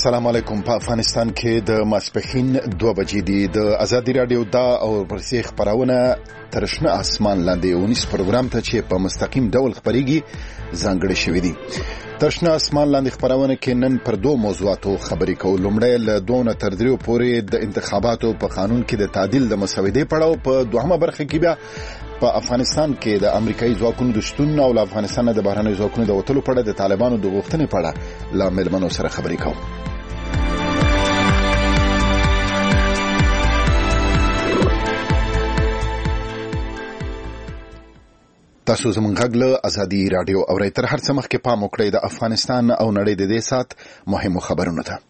السلام علیکم. په افغانستان کې د ماسپښین 2 بجې دي. د ازادي رادیو دا او ورسې خبرونه تر شنه اسمان لاندې ونیس پروګرام ته چې په مستقیم ډول خبريږي ځانګړي شوې دي. تر شنه اسمان لاندې خبرونه کې نن پر 2 موضوعاتو خبرې کوو. لومړی له 2 تر 3 پورې د انتخاباتو په قانون کې د تعدیل د مسودې پړاو، په دوهمه برخه کې بیا په افغانستان کې د امریکایي ځواکونو د شتون او له افغانستان د بهرنیو ځواکونو د وټلو په اړه د طالبانو د غوښتنې په اړه له ملمنو سره خبرې کوو. تاسو زموږ غږ له ازادي رادیو اورئ. تر هر څه مخکې پام وکړئ د افغانستان او نړۍ د دې سات مهمو خبرونو ته.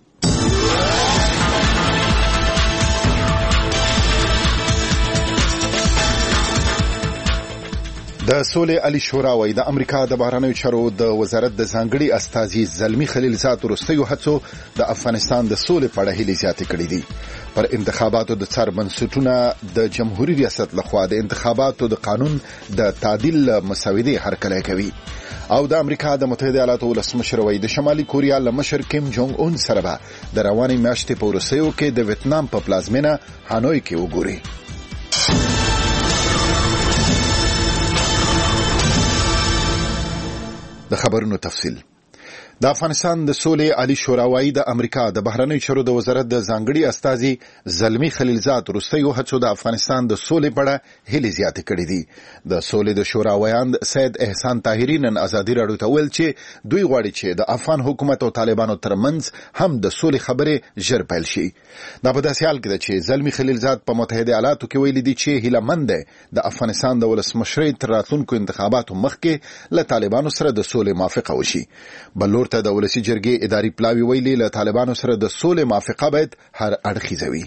د سولې علي شورا وايي د امریکا د بهرنیو چارو د وزارت د ځانګړي استازي زلمی خلیلزاد وروستیو هڅو د افغانستان د سولې په اړه هیلې زیاتې کړې دي. پر انتخاباتو د څار بنسټونه د جمهوریت ریاست لخوا د انتخاباتو د قانون د تعدیل مسودې هرکلی کوي او د امریکا د متحده ایالاتو ولسمشر وايي د شمالي کوریا له مشر کیم جونګ اون سره به د روانې میاشتې په وروستیو کې د ویتنام په پلازمینه هانوی کې وګوري. د خبرونو تفصیل. د افغانستان د سولې علي شورا وايي د امریکا د بهرنیو چارو د وزارت د ځانګړي استازي زلمی خلیلزاد وروستیو هڅو د افغانستان د سولې په اړه هیلې زیاتې کړې دي. د سولې د شورا ویاند سید احسان طاهري نن ازادي رادیو ته ویل چې دوی غواړي چې د افغان حکومت او طالبانو ترمنځ هم د سولې خبرې ژر پیل شي. دا په داسې حال کې ده چې زلمی خلیلزاد په متحده ایالاتو کې ویلي دي چې هیلهمند دی د افغانستان د ولسمشرۍ تر راتلونکو انتخاباتو مخکې له طالبانو سره د سولې موافقه وشي. بلور ته د ولسی جرګې اداري پلاوی ویلي له طالبانو سره د سولې موافقه باید هر اړخیزه وي.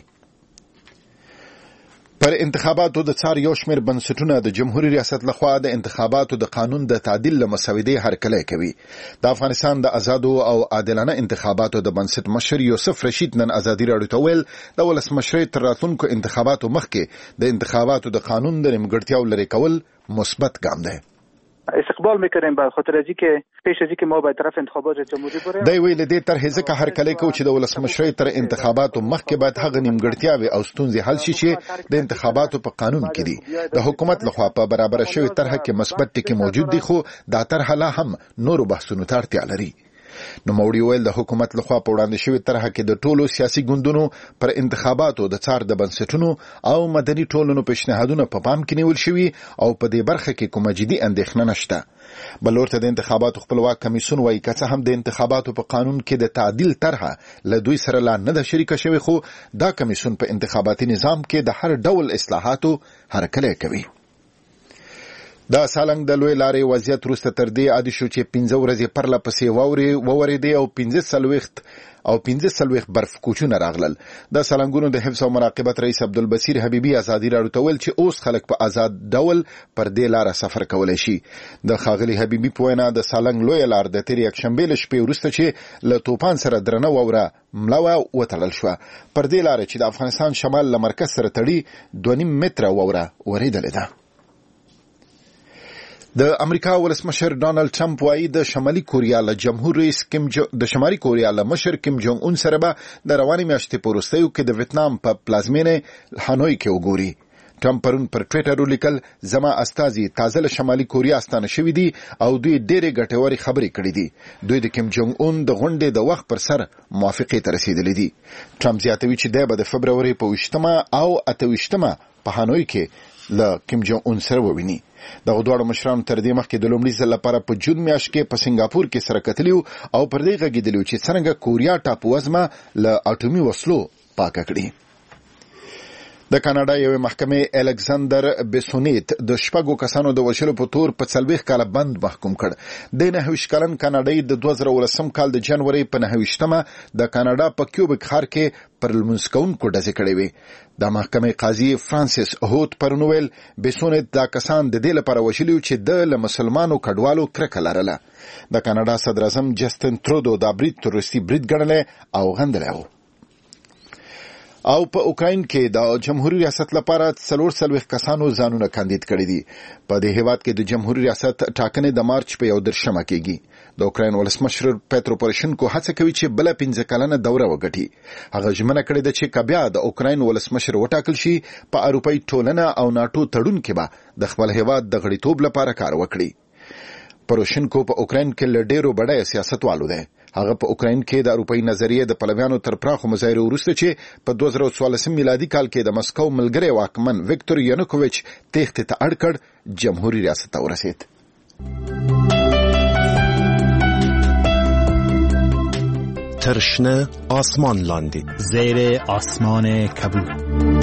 پر انتخاباتو د څار یو شمېر بنسټونه د جمهوریت ریاست لخوا د انتخاباتو د قانون د تعدیل له مسودې هرکلی کوي. د افغانستان د آزادو او عادلانه انتخاباتو د بنسټ مشر یوسف رشید نن ازادي رادیو ته ویل د ولسمشرۍ تر راتلونکو انتخاباتو مخکې د انتخاباتو د قانون د نیمګړتیاو لرې کول مثبت ګام دی. استقبال میکنیم به خاطر از اینکه پیش از اینکه ما به طرف انتخابات جمهوری بریم. دی ویل دې طرح ځکه هرکلی کوي چې د ولسمشرۍ تر انتخاباتو مخکې باید هغه نیمګړتیاوې او ستونزې حل شي چې د انتخاباتو په قانون کې دي. د حکومت لخوا په برابر شوی طرح کې مثبت ټکي موجود دي، خو دا طرح لا هم نورو بحثونو ته اړتیا لري. نوموړي ویل د حکومت لخوا په وړاندې شوی طرح کې د ټولو سیاسي ګوندونو پر انتخاباتو د څار د بنسټونو او مدني ټولنو پیشنهادونه په پام کې نیول شوي او په دې برخه کې کومه جدي اندېښنه نشته. بلور ته د انتخاباتو خپلواک کمیسیون وايي که څه هم د انتخاباتو په قانون کې د تعدیل طرحه له دوی سره لا نه ده شریکه شوې، خو دا کمیسیون په انتخاباتي نظام کې د هر ډول اصلاحاتو هرکلی کوي. د سالنګ د لوی لارې وضعیت وروسته تر دې عادي شو چې 15 ورځې پرله پسې وورېدې او 15 برف کوچونه راغلل. د سالنګونو د حفظ او مراقبت رئیس عبدالبصیر حبیبي ازادي رادیو ته ویل چې اوس خلک په آزاد ډول پر دې لاره سفر کولی شي. د ښاغلي حبیبي په وینا د سالنګ لویه لار د تېرې یکشنبې له شپې وروسته چې له توپان سره درنه واوره ملا وتړل شوه، پر دې لاره چې د افغانستان شمال له مرکز سره تړي 2.5 متره واوره ورېدلې ده. د امریکا ولسمشر ډانلډ ټرمپ وايي د شمالي کوریا له مشر کیم جونګ اون سره به د روانې میاشتې په وروستیو کې د ویتنام په پلازمینه هانوی کې وګوري. ټرمپ پرون پر ټویټر ولیکل زما استازي تازه له شمالي کوریا ستانه شوي دي او دوی ډېرې ګټورې خبرې کړې دي. دوی د کیم جونګ اون د غونډې د وخت پر سر موافقې ته رسېدلې دي. ټرمپ زیاتوي چې دی به د فبروري په 28 او 28 په هانوی کې له کیم جونګ اون سره وویني. دغه دواړو مشرانو تر دې مخکې د لومړي ځل لپاره په جون میاشت کې په سنگاپور کې سره کتلیو او پر دې غږېدلیو چې څنګه کوریا ټاپووزمه له اټومي وسلو پاکه کړي. د کاناډا یوې محکمې الکساندر بیسونیت د 6 کسانو د وژلو په تور په 40 کاله بند محکوم کړ. د 29 کلن کاناډایي د 2019 کال د جنوري په 29مه د کاناډا په کیوبک ښار کې پر لمونځ کوونکو ډزې کړې وې. د محکمې قاضي فرانسیس هوت پرنویل بیسونیت دا کسان د دې لپاره وژلي چې د له مسلمانو کډوالو کرکه لرله. د کاناډا صدر اعظم جسټن ترودو دا برید تروریستي برید ګڼلی او غندلی و. او په اوکراین کې د جمهوریت ریاست لپاره 440 کسانو ځانونه کاندید کړي دي. په دې هیواد کې د جمهوریت ریاست ټاکنې د مارچ په 1 کېږي. د اوکراین ولسمشر پیترو پوروشنکو هڅه کوي چې بل 15 کلنه دوره وګټي. هغه ژمنه کړې ده چې کبیا د اوکراین ولسمشر وټاکل شي په اروپאי ټولنه او ناتو تړون کې به د خپل هیواد د غړیتوب لپاره کار وکړي. پوروشنکو په اوکراین کې له ډیرو بډای سیاستوالو ده. هغه په اوکراین کې د اروپאי نظریه د پلویانو تر پراخو مظاهرو وروسته چې په 2014 میلادي کال کې د مسکو ملګری واکمن ویکتور یانوکوویچ تېښتې ته اړ کړ، جمهوریت ریاست ته ورسېد. ترشنه آسمان لاندې زیر آسمان کبود.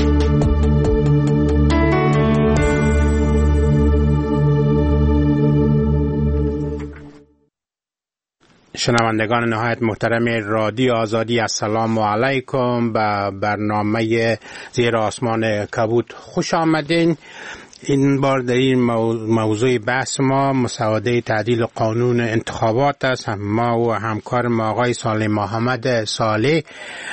شنوندگان نهایت محترم رادیو آزادی، السلام علیکم. به برنامه زیر آسمان کبود خوش آمدین. این بار در این موضوع بحث ما مسوده تعدیل قانون انتخابات است. ما و همکار ما آقای صالح محمد صالح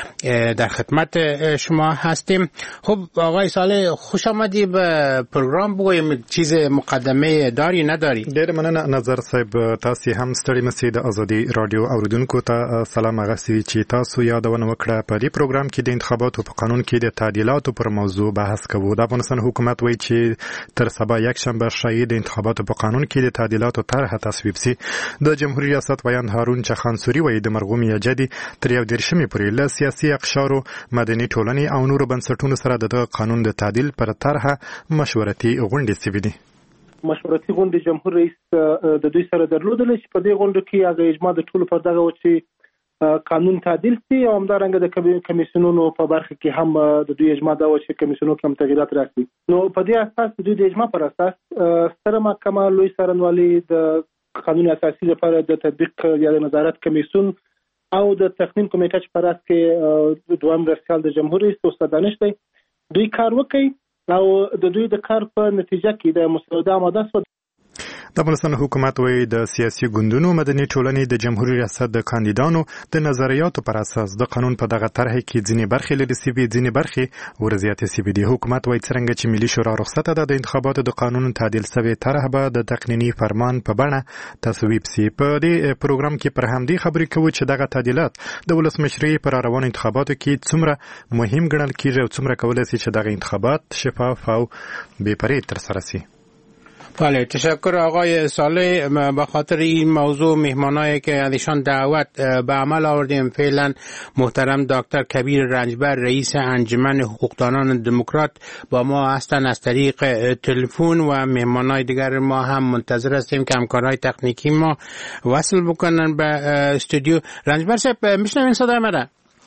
در خدمت شما هستیم. خب آقای صالح خوش آمدی به پروگرام. بگویم چیز مقدمه داری نداری؟ ډېر مننه نظر صاحب، تاسو هم ستړي مسئ د ازادي رادیو اوریدونکو ته سلام. غسی چې تاسو یادونه وکړه په دې پروګرام کې د انتخاباتو په قانون کې د تعدیلاتو پر موضوع بحث کوو. د افغانستان حکومت وایي چې تر سبا یک شنبه شایع د انتخاباتو په قانون کې د تعدیلاتو طرح تصویب سي. د جمهوریت ریاست ویاند هارون چخانسوري وایي د مرغوم یجدي تر 11 پورې له سیاسي اقشارو، مدني ټولنې او نورو بنسټونو سره د قانون د تعدیل پر طرح مشورتي غونډې سوي دي. مشورتي غونډې جمهور رئیس د دوی سره درلودل چې په دې غونډو کې هغه اجماع د ټولو پر دغه و چې قانون تعدیل سي او همدارنګه د کمیسیونونو په برخه کې هم د دوی اجماع دا و چې کمیسیونونو کې هم تغییرات راسي. نو په دې اساس د دوی د اجماع پر اساس ستره محکمه لوی څارنوالي د قانون اساسي لپاره د تطبیق یا د نظارت کمیسیون او د تصمیم کمیټه چې پر اساس کې دوام رسال د جمهور رئیس استاد دانش دی دوی کار وکړي او د دوی د کار په نتیجه کې د مسوده آماده شو. د افغانستان حکومت وایي د سیاسي ګوندونو، مدني ټولنې د جمهوریت ریاست د کاندیدانو د نظریاتو پر اساس د قانون په دغه طرح کې ځینې برخې لري سوي، ځینې برخې ورزیاتې سوي دي. حکومت وایي څرنګه چې ملي شورا رخصته ده د انتخاباتو د قانون تعدیل سوي طرح به د تقنیني فرمان په بڼه تصویب سي. په دې پروګرام کې پر همدې خبرې کوو چې دغه تعدیلات د ولسمشرۍ پر روانو انتخاباتو کې څومره مهم ګڼل کیږي او څومره کولای شي چې دغه انتخابات شفاف او بې پرې ترسره شي. بله، تشکر آقای صالح. به خاطر این موضوع مهمانایی که ازشان دعوت به عمل آوردیم فعلا محترم دکتر کبیر رنجبر رئیس انجمن حقوقدانان دموکرات با ما هستند از طریق تلفن و مهمانای دیگر ما هم منتظر هستیم که همکارای تکنیکی ما وصل بکنن به استودیو. رنجبر صاحب میشنوین صدای من؟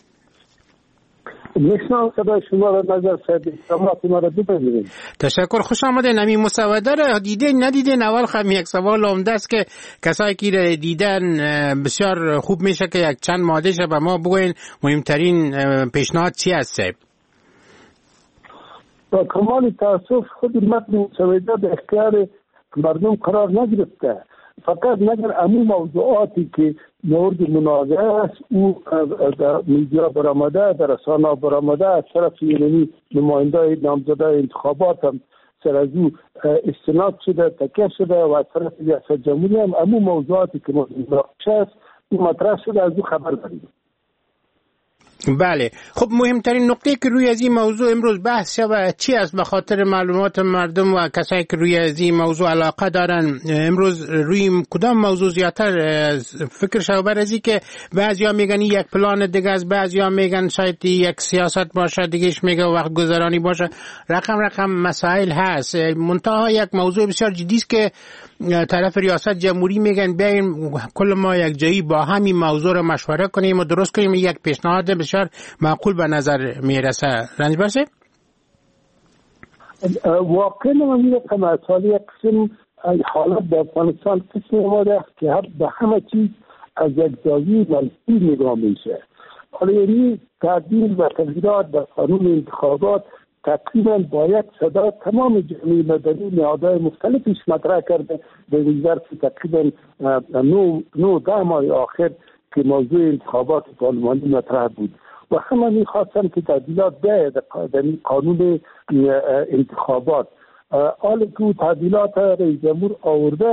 میشنم صدای شما را نظر صاحب. شما را بپذیرید. تشکر، خوش آمدین. همین مسوده را دیدین ندیدین؟ اول خب یک سوال عمده است که کسایی که را دیدن بسیار خوب میشه که یک چند ماده به ما بگوین مهمترین پیشنهاد چی است صاحب؟ با کمال تاسف خود متن مسوده به اختیار مردم قرار نگرفته، فقط مگر همون موضوعاتی که مورد منازعه است او در میدیا برآمده، در رسانه‌ها برآمده، از طرف نماینده‌های نامزده انتخابات هم سر از او استناد شده، تکیه شده و از طرف ریاست جمهوری هم همون موضوعاتی که مورد مناقشه است او مطرح شده، از او خبر داریم. بله، خب مهمترین نقطه که روی از این موضوع امروز بحث شود چی است؟ به خاطر معلومات مردم و کسایی که روی از این موضوع علاقه دارن امروز روی کدام موضوع زیادتر فکر شو بر ازی که بعضیا میگن یک پلان دیگه است، بعضیا میگن شاید یک سیاست باشه، دیگهش میگه وقت گذرانی باشه. رقم مسائل هست. منتها یک موضوع بسیار جدی است که طرف ریاست جمهوری میگن بیاین کل ما یک جایی با همین موضوع رو مشوره کنیم و درست کنیم. یک پیشنهاد بسیار معقول به نظر میرسه. رنجبر صاحب واقعا من میگم از حال یک قسم حالت در افغانستان قسم آماده است که به همه چیز از یک زاویه منفی نگاه میشه. حالا یعنی تعدیل و تغییرات در قانون انتخابات تقریبا باید صدا تمام جامعه مدنی نهادهای مختلفش مطرح کرده. به ظرف تقریبا 9-10 ماه آخر که موضوع انتخابات پارلمانی مطرح بود و همه میخواستن که تعدیلات ده در قانون انتخابات. حالا که تعدیلات رئیس جمهور آورده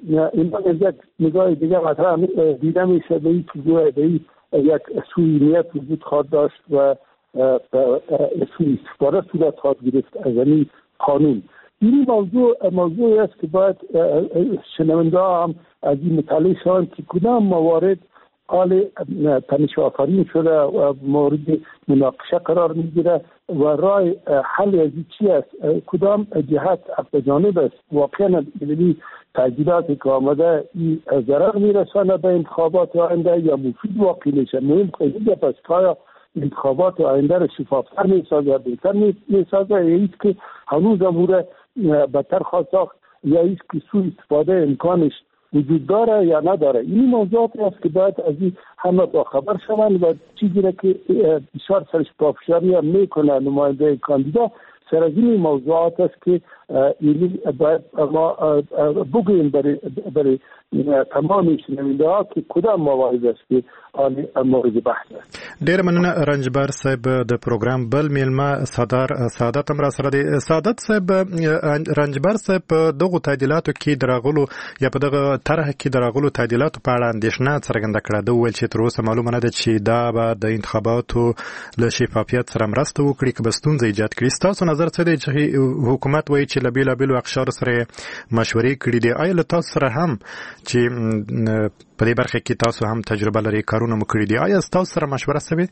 این یک نگاه دیگه مطرح دیده میشه به این یک سوی نیت وجود خواهد داشت و سوی استفاده صورت خواهد گرفت از این قانون. این موضوعی است که باید شنونده هم از این مطالعه شوند که کدام موارد حال تنش آفرین شده و مورد مناقشه قرار میگیره و راه حل از چی است، کدام جهت بجانب است. واقعا این تجهیزاتی که آمده ضرر میرسانه به انتخابات آینده یا مفید واقع میشه. مهم خیلی پس که انتخابات آینده را شفافتر میسازه، بهتر میسازه، یا ایست که هنوز امور بدتر خواهد ساخت، یا ایست که سوء استفاده امکانش وجود داره یا نداره. این موضوعاتی است که باید از این همه با خبر شوند و چیزی را که بسیار سرش پافشاری هم میکنه نماینده کاندیدا سر از این موضوعات است که باید ما بگوییم برای تمام شنونده ها که کدام موارد است که مورد بحث است. ډیر مننه رنجبر صاحب د پروګرام بل میلمه سعادت هم را سره دی. سعادت صاحب، رنجبر صاحب په دغه تعدیلاتو کې دراغلو یا په دغه طرح کې دراغلو تعدیلاتو په اړه اندېښنه څرګنده کړه. د ویل چې تر اوسه معلومه نه ده چې دا به د انتخاباتو له شفافیت سره مرسته وکړي که به ستونزه ایجاد کړي. ستاسو نظر څه دی چې حکومت وایي چې له بېلابېلو اقشارو سره مشورې کړي دي؟ آیا له تاسو سره هم چې په دې برخه کې تاسو هم تجربه لرئ، کارونه مو کړي دي، آیا تاسو سره مشوره شوې؟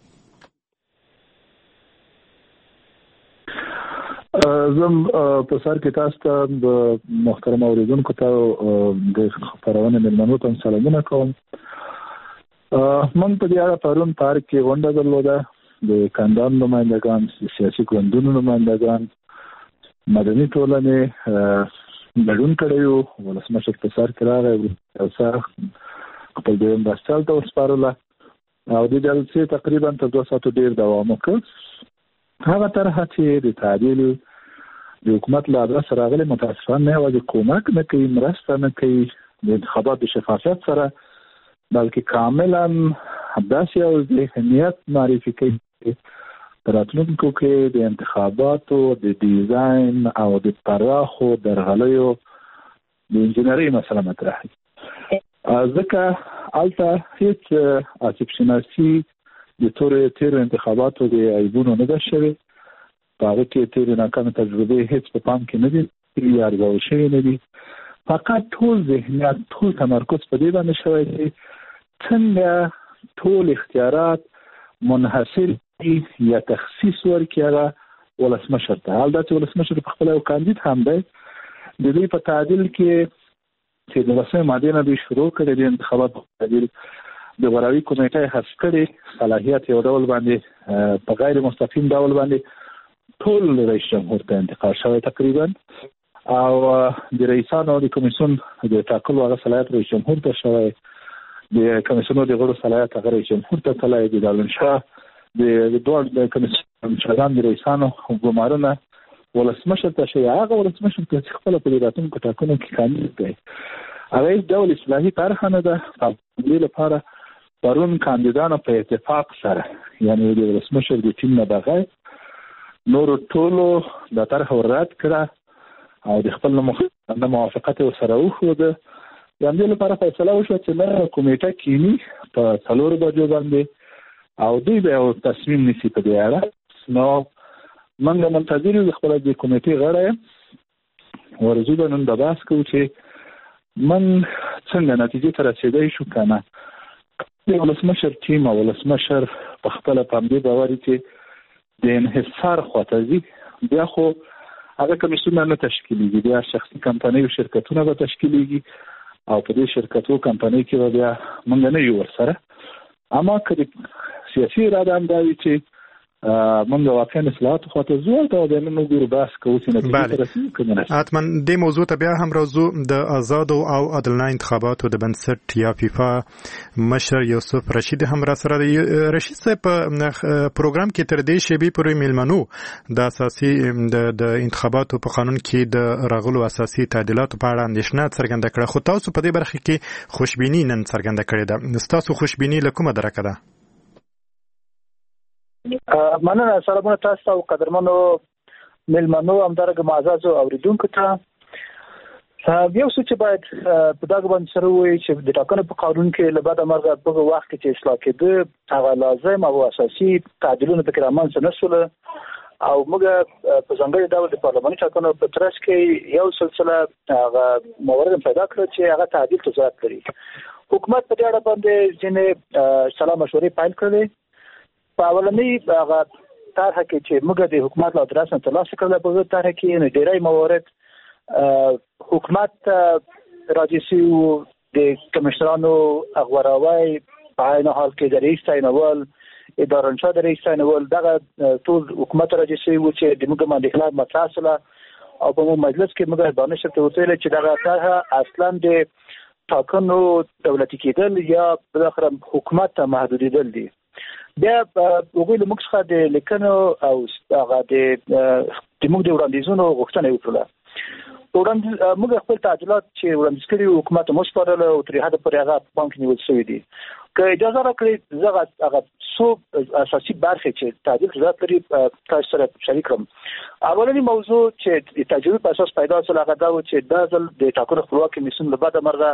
زم په سر کې تاسو ته د محترم اوریدونکو ته د خبرونه ملمنو ته سلامونه کوم. من په دې اړه پرون پارک کې غونډه درلوده. د کاندان نمائندگان، سیاسي ګوندونو نمائندگان، مدني ټولنې ګډون کړی وو. ولسمشر په سر کې راغی او سره خپل دویم باسټال ته وسپارله او د جلسې تقریبا تر 2 ساعتو ډیر دوام وکړ. هغه طرحه چې د تعدیل د حکومت له ادرس راغلی متاسفانه نه یوازې کومک نه کوي، مرسته نه کوي د انتخاباتو د شفافیت سره، بلکې کاملا داسې یو ذهنیت معرفي کوي په راتلونکو کې د انتخاباتو د ډیزاین او د پراخو درغلیو د انجینرۍ مسله مطرح کړي. ځکه هلته هیڅ آسیب شناسي د تیرو انتخاباتو د عیبونو نه ده شوې. په هغه کې تیرې ناکامې تجربې هیڅ په پام کې نه دي یا ارزول شوي نه دي. فقط ټول ذهنیت، ټول تمرکز په دې باندې شوی دی څنګه ټول اختیارات منحصر یا تخصیص ورکړي هغه ولسمشر ته. حال دا چې ولسمشر په خپل یو کاندید هم دی. د دوی په تعدیل کې چې د 10 ماده نه دوی شروع کړي د انتخاباتو تعدیل د غوراوي کمیټې هڅه کړې صلاحیت یو ډول باندې په غیر مستقیم ډول باندې ټول رئیس جمهور ته انتقال شوی تقریبا، او د رئیسانو د کمیسیون د ټاکلو هغه صلاحیت رئیس جمهور ته شوی، د کمیسیونو د غړو صلاحیت هغه رئیس جمهور ته تللی، د دارالانشا د دوه د کمیسیون مشران د رئیسانو ګمارنه ولسمشر ته شي. هغه ولسمشر ته خپل په راتلونکو ټاکنو کې کاندید دی. هغه ډول اصلاحي طرح نه ده. په دې لپاره پرون کاندیدانو په اتفاق سره، یعنی د ولسمشر د ټیم نه بغیر نور ټولو د طرح رد کړه او د خپل موافقت سره وښوده. د دې لپاره فیصله وشوه چې نه کمیټه کینی په 4 بجو باندې او دوی به یو تصمیم نیسي په دې اړه. نو موږ منتظر یو خپل د کمیټې غړي ورزو به نن د بحث کوو چې من څنګه نتیجې ته رسیدای شو کنه. د ولسمشر ټیم او ولسمشر په خپل پامدې باوري چې د انحصار خواته ځي، بیا خو هغه کمیسیون نه تشکیلیږي، بیا شخصي کمپنۍ او شرکتونه به تشکیلیږي او په دې شرکتو کمپنۍ کې بیا موږ نه یو ورسره. اما که سیاسي اراده هم دا وي چې موږ واقعا اصلاحاتو خواته ځو او د نن وګورو بحث کوو چې نتیجه ته رسېږو که نه رسېږو. حتما دې موضوع ته بیا هم راځو. د آزادو او عادلانه انتخاباتو د بنسټ یا فیفا مشر یوسف رشید هم را سره دی. رشید صاحب په پروګرام کې تر دې شیبې پورې میلمنو د اساسي د انتخاباتو په قانون کې د راغلو اساسي تعدیلاتو په اړه اندېښنه څرګنده کړه، خو تاسو په دې برخه کې خوشبیني نن څرګنده کړې ده. ستاسو خوشبیني له کومه درکه ده؟ مننه سلامونه تاسو او قدرمنو ملمنو همدارنګه معزز اوریدونکو ته. یو څه چې باید په دغه باندې سره وایي چې د ټاکنو په قانون کې له بعد مرغه په وخت کې چې اصلاح کېده هغه لازم او اساسي تعدیلونه پکې رامنځته نشول او موږ په ځانګړي ډول د پارلماني ټاکنو په ترڅ کې یو سلسله هغه موارد پیدا کړ چې هغه تعدیل ته ضرورت لري. حکومت په دې اړه باندې ځینې سلا مشورې پیل کړې. په اولنۍ هغه طرحه کې چې موږ د حکومت له ترڅ ترلاسه کړل په دې طرحه کې ډېری موارد حکومت راجسي د کمشنرانو اغوراوي په عین حال کې د رئیس تعینول اداره انشاء د رئیس تعینول دغه ټول حکومت راجسي و چې د موږ باندې خلاف متاثله او په مجلس کې موږ دانش ته وتل چې دغه طرحه اصلا د ټاکنو دولتي کېدل یا بل اخر حکومت ته محدودیدل دي. بیا وګورئ موږ څخه د لیکنو او هغه د موږ د وړاندیزونو غوښتنه وکړه. موږ خپل تعدیلات چې وړاندیز کړي حکومت مو سپارل او تر هغه پورې هغه پام کې نیول شوی دي. که اجازه راکړئ زه هغه څو اساسي برخې چې تعدیل ضرورت لري تاسو سره شریک کړم. اولنی موضوع چې د تجربې په اساس پیدا شول هغه دا و چې د ځل د ټاکنو خپلواک کمیسیون له بعد مرغه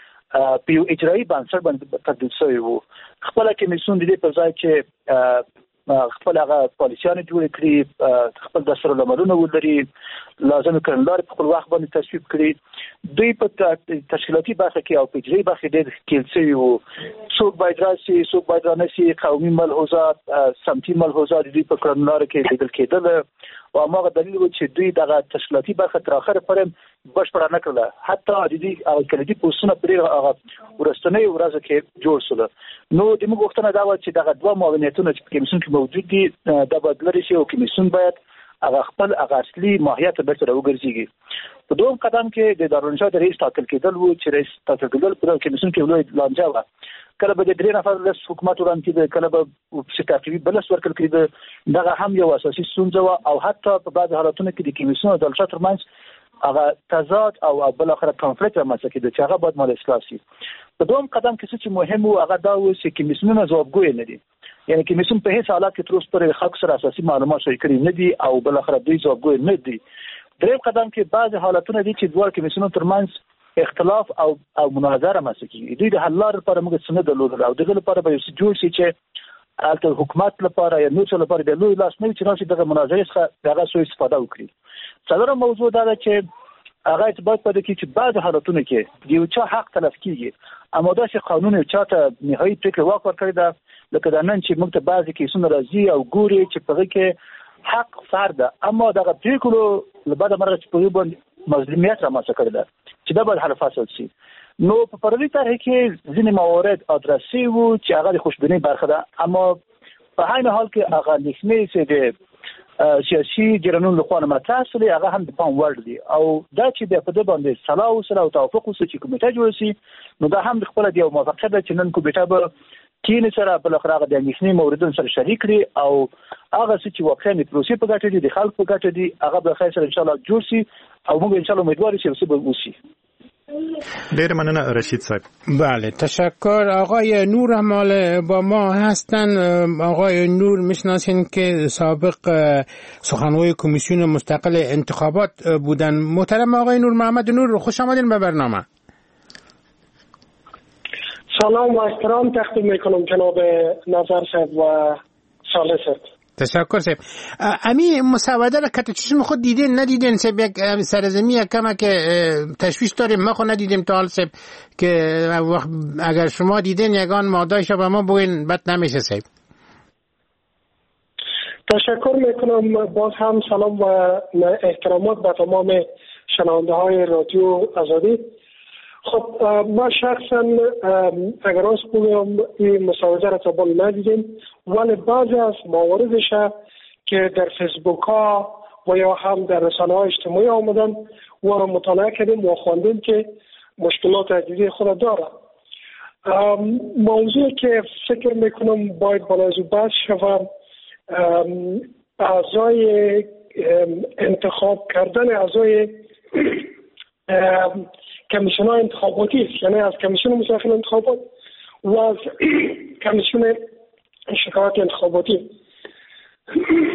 په یو اجرایي بنسټ باندې تبدیل شوی وو. خپل کمیسیون د دې په ځای چې خپل هغه پالیسیانه جوړ کړي خپل دستور العملونه ولري لازم کړنلار په خپل وخت باندې تصویب کړي دوی په تشکیلاتي برخه کې او په اجرایي برخه ډېر کېلسي وو. څوک باید راسي څوک باید رانسي قومي ملحوظات سمتي ملحوظات دوی په کړنلار کې لیدل کېدل او هغه دلیل و چې دوی دغه تشکیلاتي برخه تر اخره پورې بشپړه نه کړله. حتی د دې او کلیدي پوسټونه پرې هغه ورستنې ورځ کې جوړ شول. نو د موږ غوښتنه دا و چې دغه دوه معاونیتونه چې په کمیسیون کې موجود دي دا باید لري شي او کمیسیون باید هغه خپل هغه اصلي ماهیت بیرته راوګرځي. په دویم قدم کې د دارالانشا د رئیس ټاکل کېدل و چې رئیس ټاکل کېدل په کمیسیون کې لوی لانجه و. کله به د درې نفر له حکومت وړاندې کېده کله به شتافي بلس ورکل کېده. دغه هم یو اساسي ستونزه و او حتی په بعض حالاتونو کې د کمیسیون او دارالانشا ترمنځ هغه تضاد او بل اخر کنفلیکټ رامنځته کېده چې هغه باید مال اصلاح شي. په دویم قدم کې چې مهم و هغه دا و چې کمیسیونونه ځوابګوی نه دي. یعنی کمیسیون په هیڅ حالت کې تر اوسه پورې خلکو سره اساسي معلومات شریک کړي نه دي او بل اخر دوی ځوابګوی نه دي. دریم قدم کې بعض حالاتونه دي چې دوه کمیسیونونو ترمنځ اختلاف او مناظره رامنځته کیږي. دوی د حل لارې لپاره موږ څه نه درلودل او دغه لپاره به جوړ شي چې البته حکومت لپاره یا نور څه لپاره د لوی لاس نه چې ناشي دغه مناظرې څخه دغه سوء استفاده وکړي. څلورم موضوع دا ده چې هغه اعتبار پدې کې چې بعض حالاتونه کې یو چا حق تلف کیږي اما دا چې قانون یو چاته نهایي پریکړه واک ورکړي ده لکه دا نن چې موږ ته بعضې کیسونه راځي او ګوري چې په هغې کې حق فرد ده اما دغه پریکړو له بعده مرغه چې په هغې باندې مظلومیت رامنځته کړی ده چې دا باید حل فصل شي. نو په پروني طرحه کې ځینې موارد ادرسي وو چې هغه د خوشبینۍ برخه ده اما په عین حال کې هغه اندېښنې چې د سیاسي جرانونو لخوا مطرح شوې هغه هم د پام وړ دي او دا چې بیا په دې باندې صلاح وسره او توافق وسره چې کمیټه جوړ شي نو دا هم د خپل د یو موافقه ده چې نن کمیټه به کینې سره بل اخر هغه د اندېښنې موردونو سره شریک کړي او هغه چې واقعا د پروسې په ګټه دي د خلکو په ګټه دي هغه به خیر سره ان شاء الله جوړ شي او موږ ان شاء الله امیدوار یو څه به وشي. ډیر مننه رشید صاحب. بله تشکر. آقای نور هم با ما هستن. آقای نور میشناسین که سابق سخنگوی کمیسیون مستقل انتخابات بودن. محترم آقای نور محمد نور خوش آمدین به برنامه. سلام و احترام تقدیم میکنم جناب نظر صاحب و صالح صاحب. تشکر صاحب. امی مسوده را که چشم خود دیدین ندیدین صاحب یک سرزمی کمه که تشویش داریم ما خود ندیدیم تا حال صاحب که اگر شما دیدین یگان مادهش به ما بگوین بد نمیشه صاحب. تشکر میکنم. باز هم سلام و احترامات به تمام شنونده های رادیو آزادی. خب ما شخصا اگر از بگم این مسوده را تا بال ندیدیم ولی بعضی از مواردش که در فیسبوک ها و یا هم در رسانه های اجتماعی آمدن و را مطالعه کردیم و خواندیم که مشکلات عدیدی خود داره. موضوعی که فکر میکنم باید بالازو بحث شود اعضای انتخاب کردن اعضای کمیسیون های انتخاباتی است، یعنی از کمیسیون مستقل انتخابات و از کمیسیون شکایات انتخاباتی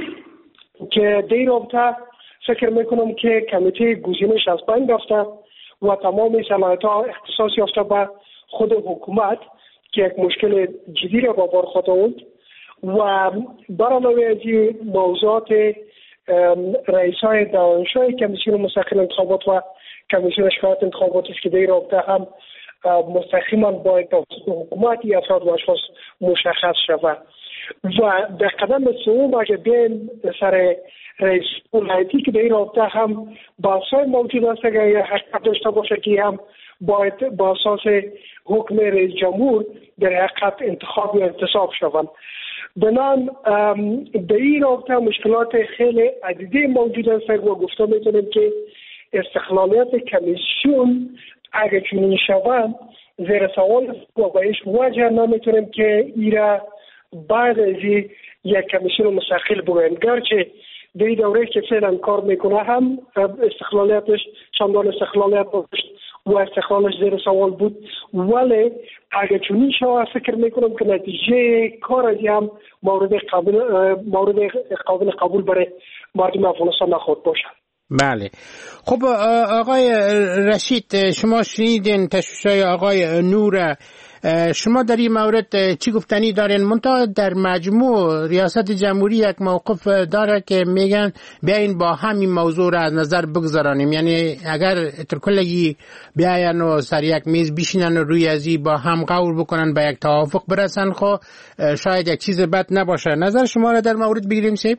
که در رابطه فکر میکنم که کمیته گزینش از بین رفته و تمام صلاحیت‌ها اختصاص یافته به خود حکومت که یک مشکل جدی را با بار خواهد و برعلاوه از این موضوعات رئیسای دانشگاه کمیسیون مستقل انتخابات و کمیسیون شکایت انتخابات است که در رابطه هم مستقیما باید توسط حکومت یا افراد و اشخاص مشخص شود و در قدم سوم اگر بیایم سر رئیس ولایتی که در این رابطه هم بحث‌های موجود است اگر حقیقت داشته باشه که هم باید با اساس حکم رئیس جمهور در حقیقت انتخاب یا انتصاب شوند. بنان در این رابطه مشکلات خیلی عدیده موجود است و گفته میتونیم که استقلالیت کمیسیون اگر چنین شوند زیر سوال و بهش وجه نمیتونیم که ایرا بعد از یک کمیسیون مستقل بگویم، گرچه در این دوره که فعلا کار میکنه هم استقلالیتش چندان استقلالیت داشت و استقلالش زیر سوال بود، ولی اگر چنین شود فکر میکنم که نتیجه کار از هم مورد قابل قبول برای مردم افغانستان نخواهد باشد. بله. خب آقای رشید، شما شنیدین تشویش‌های آقای نور، شما در این مورد چی گفتنی دارین؟ منتها در مجموع ریاست جمهوری یک موقف داره که میگن بیاین با همین موضوع را از نظر بگذارانیم، یعنی اگر کلگی بیاین و سر یک میز بشینن و روی ازی با هم قول بکنن به یک توافق برسن، خب شاید یک چیز بد نباشه. نظر شما را در مورد بگیریم سیب؟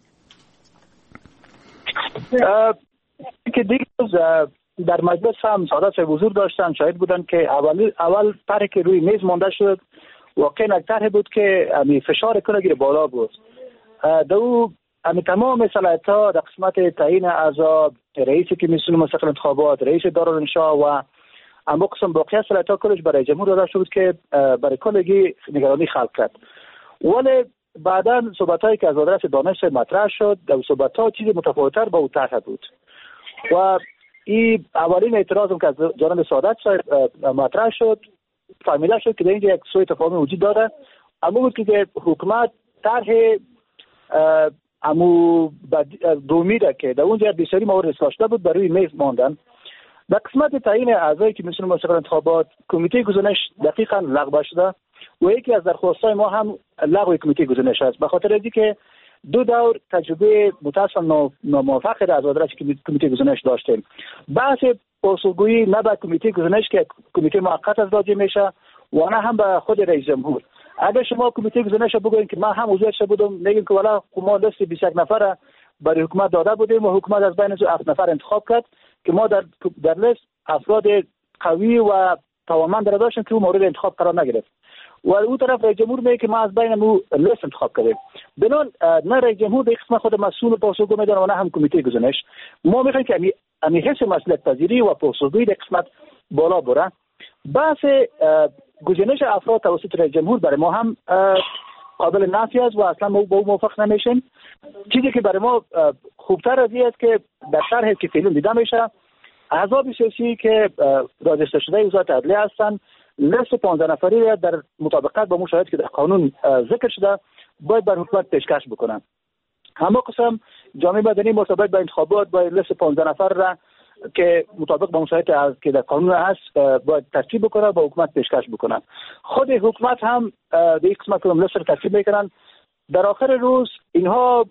که دیگه در مجلس هم سعادت صاحب حضور داشتن، شاهد بودن که اول طرحی که روی میز مانده شد واقعا یک طرح بود که فشار کلگی بالا بود. دو تمام صلاحیت‌ها در قسمت تعیین اعضا، رئیس کمیسیون مستقل انتخابات، رئیس دارالانشا و اما قسم باقی صلاحیت‌ها کلش برای جمهور داده شد که برای کلگی نگرانی خلق کرد. ولی بعدا صحبت‌هایی که از آدرس دانش مطرح شد، در صحبت‌ها چیز متفاوت‌تر با اون طرح بود و این اولین اعتراضم که از جانب سعادت صاحب مطرح شد فهمیده شد که در اینجا یک سوء تفاهم وجود داره، اما بود که حکومت طرح دومی را که در اونجا بسیاری موارد اصلاح شده بود برای میز ماندن. در قسمت تعیین اعضای کمیسیون مستقل انتخابات، کمیته گزینش دقیقاً لغو شده و یکی از درخواست‌های ما هم لغو کمیته گزینش است، به خاطر اینکه دو دور تجربه متأسفانه ناموفق در از آدرس کمیته گزینش داشتیم. بحث پاسخگویی نه به کمیته گزینش که کمیته موقت از راجع میشه و نه هم به خود رئیس جمهور. اگر شما کمیته گزینش رو بگویید که من هم عضوش بودم، میگیم که والا ما لیست 21 نفر برای حکومت داده بودیم و حکومت از بین 7 نفر انتخاب کرد که ما در لیست افراد قوی و توانمند را داشتیم که او مورد انتخاب قرار نگرفت و اون طرف رئیس جمهور میگه که ما از بین مو لیست انتخاب کردیم. بنان نه رئیس جمهور در قسمت خود مسئول و پاسخگو میدونه و نه هم کمیته گزینش. ما میخوایم که امی حس مسئولیت پذیری و پاسخگویی در قسمت بالا بره. بحث گزینش افراد توسط رئیس جمهور برای ما هم قابل نفی است و اصلا ما با موافق نمیشیم. چیزی که برای ما خوبتر از این است که در طرحی که فعلا دیده میشه احزاب سیاسی که راجستر شده وزارت عدلیه هستند لیست 15 نفری را در مطابقت با مشاهده که در قانون ذکر شده باید بر حکومت پیشکش بکنن. همه قسم جامعه مدنی مرتبط با انتخابات باید لیست 15 نفر را که مطابق با مشاهده که در قانون هست باید ترتیب بکنن با حکومت پیشکش بکنن. خود حکومت هم در این قسمت که لیست را ترتیب میکنن. در آخر روز اینها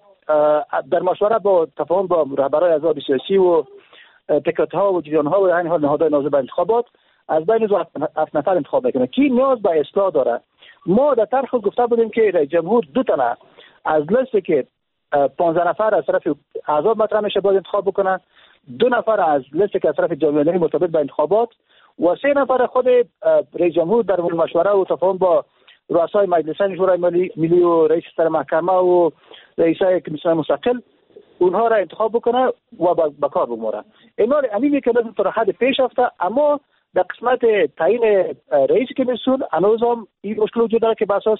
در مشورت با تفاهم با رهبران احزاب سیاسی و تکت‌ها و جریان‌ها و در این حال نهادهای ناظر به انتخابات از بین 7 نفر انتخاب میکنه که نیاز به اصلاح داره. ما در طرح گفته بودیم که رئیس جمهور 2 تنه از لیست که 15 نفر از طرف احزاب مطرح میشه باید انتخاب بکنه، 2 نفر از لیست که از طرف جامعه مدنی مرتبط به انتخابات و 3 نفر خود رئیس جمهور در مشوره و تفاهم با رؤسای مجلسین شورای ملی و رئیس ستر محکمه و رئیسای کمیسیون مستقل اونها را انتخاب بکنه و به کار بمونه. اینا همین که لازم تا حد پیش رفته، اما در قسمت تعیین رئیس کمیسیون هنوز هم این مشکل وجود داره که به اساس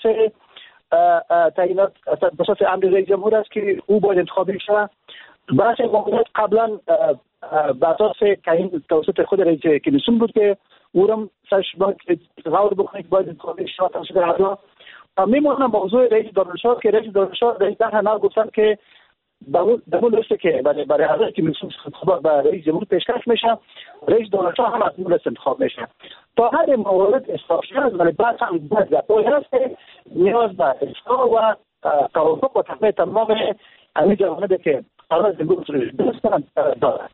تعیینات به اساس امر رئیس جمهور است که او باید انتخاب بشه. بحث موقعیت قبلا به اساس تعیین توسط خود رئیس کمیسیون بود که او هم سرش باید غور بکنه که باید انتخاب بشه توسط اعضا. میمونه موضوع رئیس دارالانشا که رئیس دارالانشا در این طرح گفتن که دمون است که برای اعضای کمیسیون انتخابات به رئیس جمهور پیشکش میشه، رئیس دولت هم از مجلس انتخاب میشه. تا هر موارد اصلاح شد ولی بعد هم باید هست که نیاز به اصلاح و توافق و تقویه تمام همین جوانبی که قرار زندگی درستان دارد.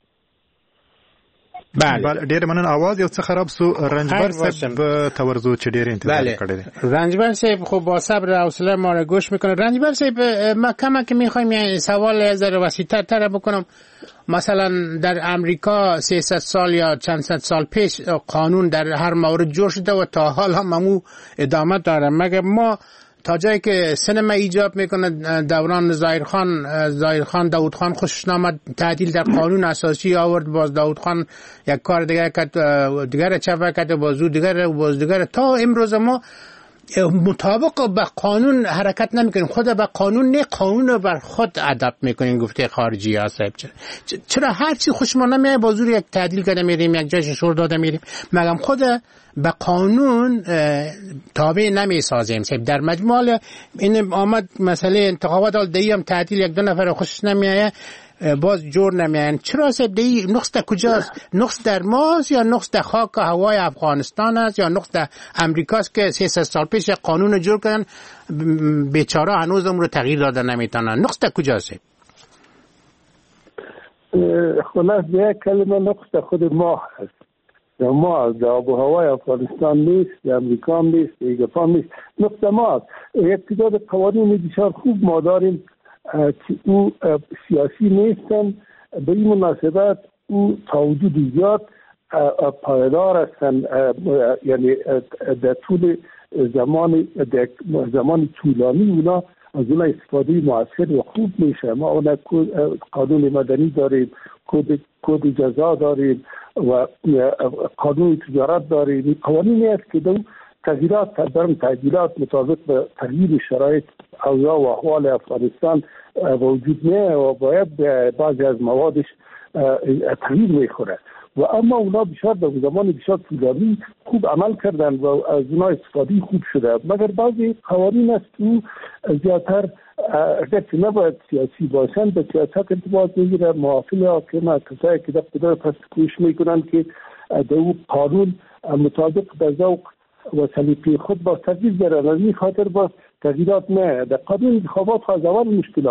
بله ډیر مننه. आवाज یو څه خراب سو. رنجبر صاحب تورزو چې ډیر انتظار کړی. رنجبر صاحب خب با صبر و حوصله ما را گوش میکنه. رنجبر صاحب ما کمک میخوایم یه سوال از وسیع‌تر تر بکنم. مثلا در امریکا 300 سال یا چند صد سال پیش قانون در هر مورد جور شده و تا حال هم همو ادامه داره. مگر ما تا جایی که سینما ایجاب میکنه دوران ظاهر خان داود خان خوشش نامد تعدیل در قانون اساسی آورد، باز داود خان یک کار دیگر کرد، دیگر چپه کرد، باز دیگر تا امروز ما مطابق با قانون حرکت نمیکنیم. خود به قانون نه، قانون بر خود اداپت میکنیم. گفته خارجی ها صاحب چرا هر چی خوش ما نمیاد با زور یک تعدیل کرده میریم، یک جایش شور داده میریم، مگم خود به قانون تابع نمیسازیم صاحب. در مجموع این آمد مسئله انتخابات دایی هم تعدیل یک دو نفر خوشش نمیاد باز جور نمیان. چرا صاحب دی نقص در کجاست؟ نقص در ماست یا نقص در خاک هوای افغانستان است یا نقص در امریکاست که 300 سال پیش قانون جور کردن بیچاره هنوز اون رو تغییر داده نمیتونن؟ نقص در کجاست؟ خلاص یک کلمه نقص در خود ما هست. ما در آب و هوای افغانستان نیست، در امریکا نیست، در ایگفا نیست. نقص ما هست. یک تعداد قوانین بسیار خوب ما داریم که او سیاسی نیستن، به این مناسبت او تا وجود زیاد پایدار هستن، یعنی در طول زمان طولانی اونا از اونا استفاده موثر و خوب میشه. ما اونا قانون مدنی داریم، کد جزا داریم و قانون تجارت داریم. این قوانینی است که تعدیلات مطابق به تغییر شرایط اوضاع و احوال افغانستان وجود نه و باید بعضی از موادش تغییر میخوره و اما اونا بسیار در زمان بسیار طولانی خوب عمل کردن و از اونا استفاده خوب شده. مگر بعضی قوانین است که زیادتر اگر که نباید سیاسی باشند به سیاست ارتباط میگیره. موافل حاکم کسایی که در قدر پس کوشش میکنن که در اون قانون مطابق به ذوق و سلیقه خود با تغییر دارن. از این خاطر با تغییرات نه. در قانون انتخابات از اول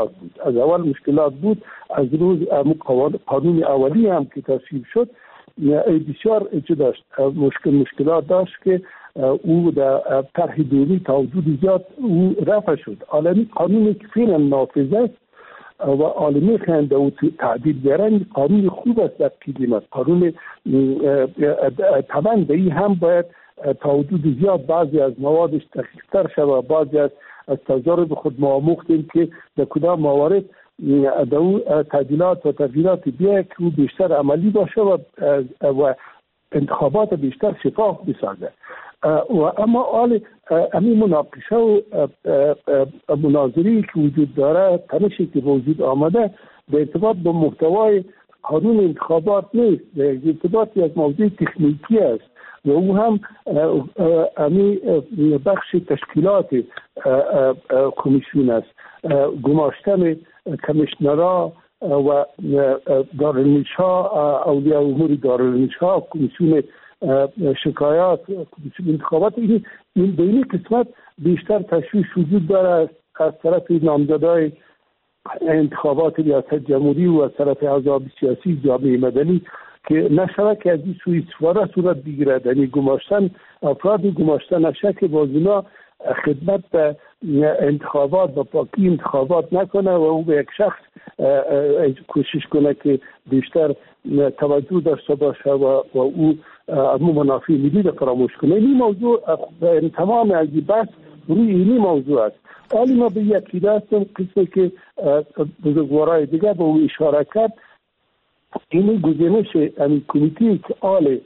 مشکلات بود. از روز قانون اولی هم که تصویب شد بسیار داشت مشکلات داشت که او در طرح دومی تا حدود زیاد او رفع شد. عالمی قانونی که فعلا نافذ است و عالمی خنده او تعدیل بیارن قانون خوب است در قیمت. قانون طبعا به این هم باید تا حدود زیاد بعضی از موادش دقیق‌تر شود. بعضی از تجارب خود ما آموختیم که در کدام موارد در اون تعدیلات و تغییرات بیاید که او بیشتر عملی باشه و انتخابات بیشتر شفاف بسازه. و اما حال همین مناقشه و مناظری که وجود داره، تنشی که وجود آمده به ارتباط با محتوای قانون انتخابات نیست، به ارتباطی از موضوع تکنیکی است و او هم امی بخش تشکیلات کمیسیون است. گماشتن کمیشنرها و دارالنشا، اولیاء امور دارالنشا، کمیسیون شکایات، کمیسیون انتخابات، این بینی قسمت بیشتر تشویش وجود داره از طرف نامزدای انتخابات ریاست جمهوری و از طرف احزاب سیاسی جامعه مدنی که نشود که از این سوء استفاده صورت بگیرد. یعنی گماشتن افراد گماشتن نشه که باز اونا خدمت به انتخابات با پاکی انتخابات نکنه و او به یک شخص کوشش کنه که بیشتر توجه داشته باشه و او امو منافع ملی را فراموش کنه. این موضوع تمام از بحث روی اینی موضوع است. حالی ما به یکی دستم قسمی که بزرگوارای دیگر به او اشاره کرد، این گزینش این کمیتی که آل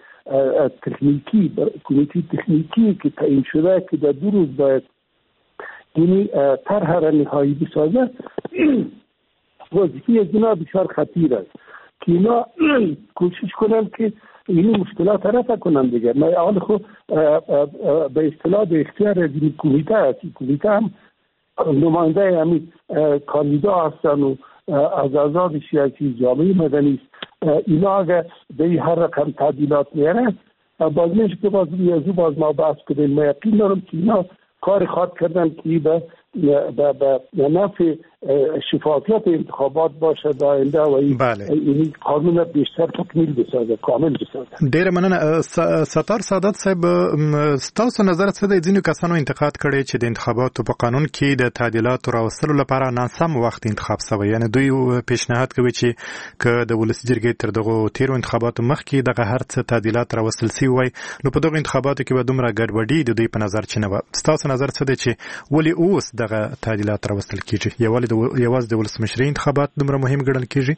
تکنیکی که تعیین شده که در 2 روز باید یعنی طرح را نهایی بسازه، وظیفه از اینا بسیار خطیر است که اینا کوشش کنند که این مشکلات رفع کنند دیگر. ما اول خود به اصطلاح به اختیار از این کمیته است. این کمیته هم نماینده همین کاندیدا هستن و از آزاد سیاسی جامعه مدنی است. اینا اگر به هر رقم تعدیلات میاره باز میشه که باز ریاضی باز ما بحث کنیم. ما یقین دارم که اینا کار خواد کردن که به نفع شفافیت انتخابات باشه در آینده و این قانون بیشتر تکمیل بسازه، کامل بسازه. ډیره مننه. ستار سعادت صاحب، ستاسو نظر څه دی؟ ځینو کسانو انتقاد کړی چې د انتخاباتو په قانون کې د تعدیلاتو راوستلو لپاره ناسم وخت انتخاب شوی، یعنی دوی پیشنهاد کوي چې که د ولسي جرګې تر دغه تیرو انتخاباتو مخکې دغه هر څه تعدیلات راوستل شوي وای، نو په دغه انتخاباتو کې به دومره ګډوډي د دوی په نظر چې نه وه. ستاسو نظر څه دی چې ولې اوس دغه تعدیلات راوستل کیږي؟ یوازې د ولسمشرۍ انتخابات دومره مهم ګڼل کیږي؟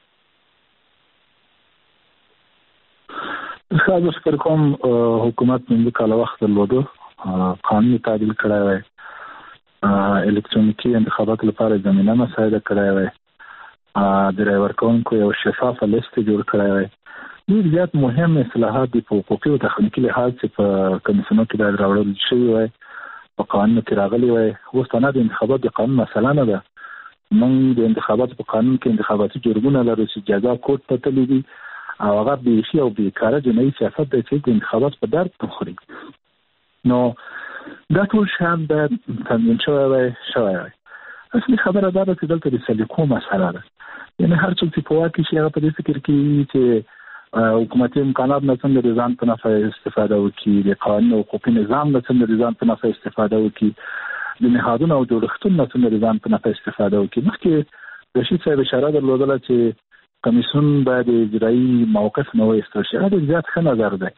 زه فکر کوم حکومت نن کله وخت درلوده، قانون تعدیل کړی وای، الکترونیکي انتخابات لپاره زمینه مساعده کړی وای، د رای ورکوونکو یو شفاف لیست جوړ کړی وای. ډېر زیات مهم اصلاحات دي په حقوقي او تخنیکي لحاظ چې په کمیسیونو کې باید راوړل شوي وای، په قانون کې راغلي وای. اوس تنه د انتخابات د قانون مسله نه ده. موږ د انتخاباتو په قانون کې انتخاباتي جرګونه لرو چې جزا کوټ ته تللي دي او هغه بیخي او بیکاره جنایي سیاست دی چې د انتخابات په درد پخوري. نو دا ټول شیان باید تنظیم شوی وای. اصلي خبره دا ده چې دلته د سلیقو مسله ده. یعنې هر څوک چې په واک کې شي هغه په دې فکر کې چې حکومتي امکانات نه څنګه د ځان په نفع استفاده وکړي، د قانون او حقوقي نظام نه څنګه د ځان په نفع استفاده وکړي، د نهادونو او جوړښتونو نه څنګه د ځان په نفع استفاده وکړي. مخکې رشید صاحب اشاره درلودله چې کمیسیون باید اجرایي موقف نه وایستل شي. دا زیات ښه نظر دی.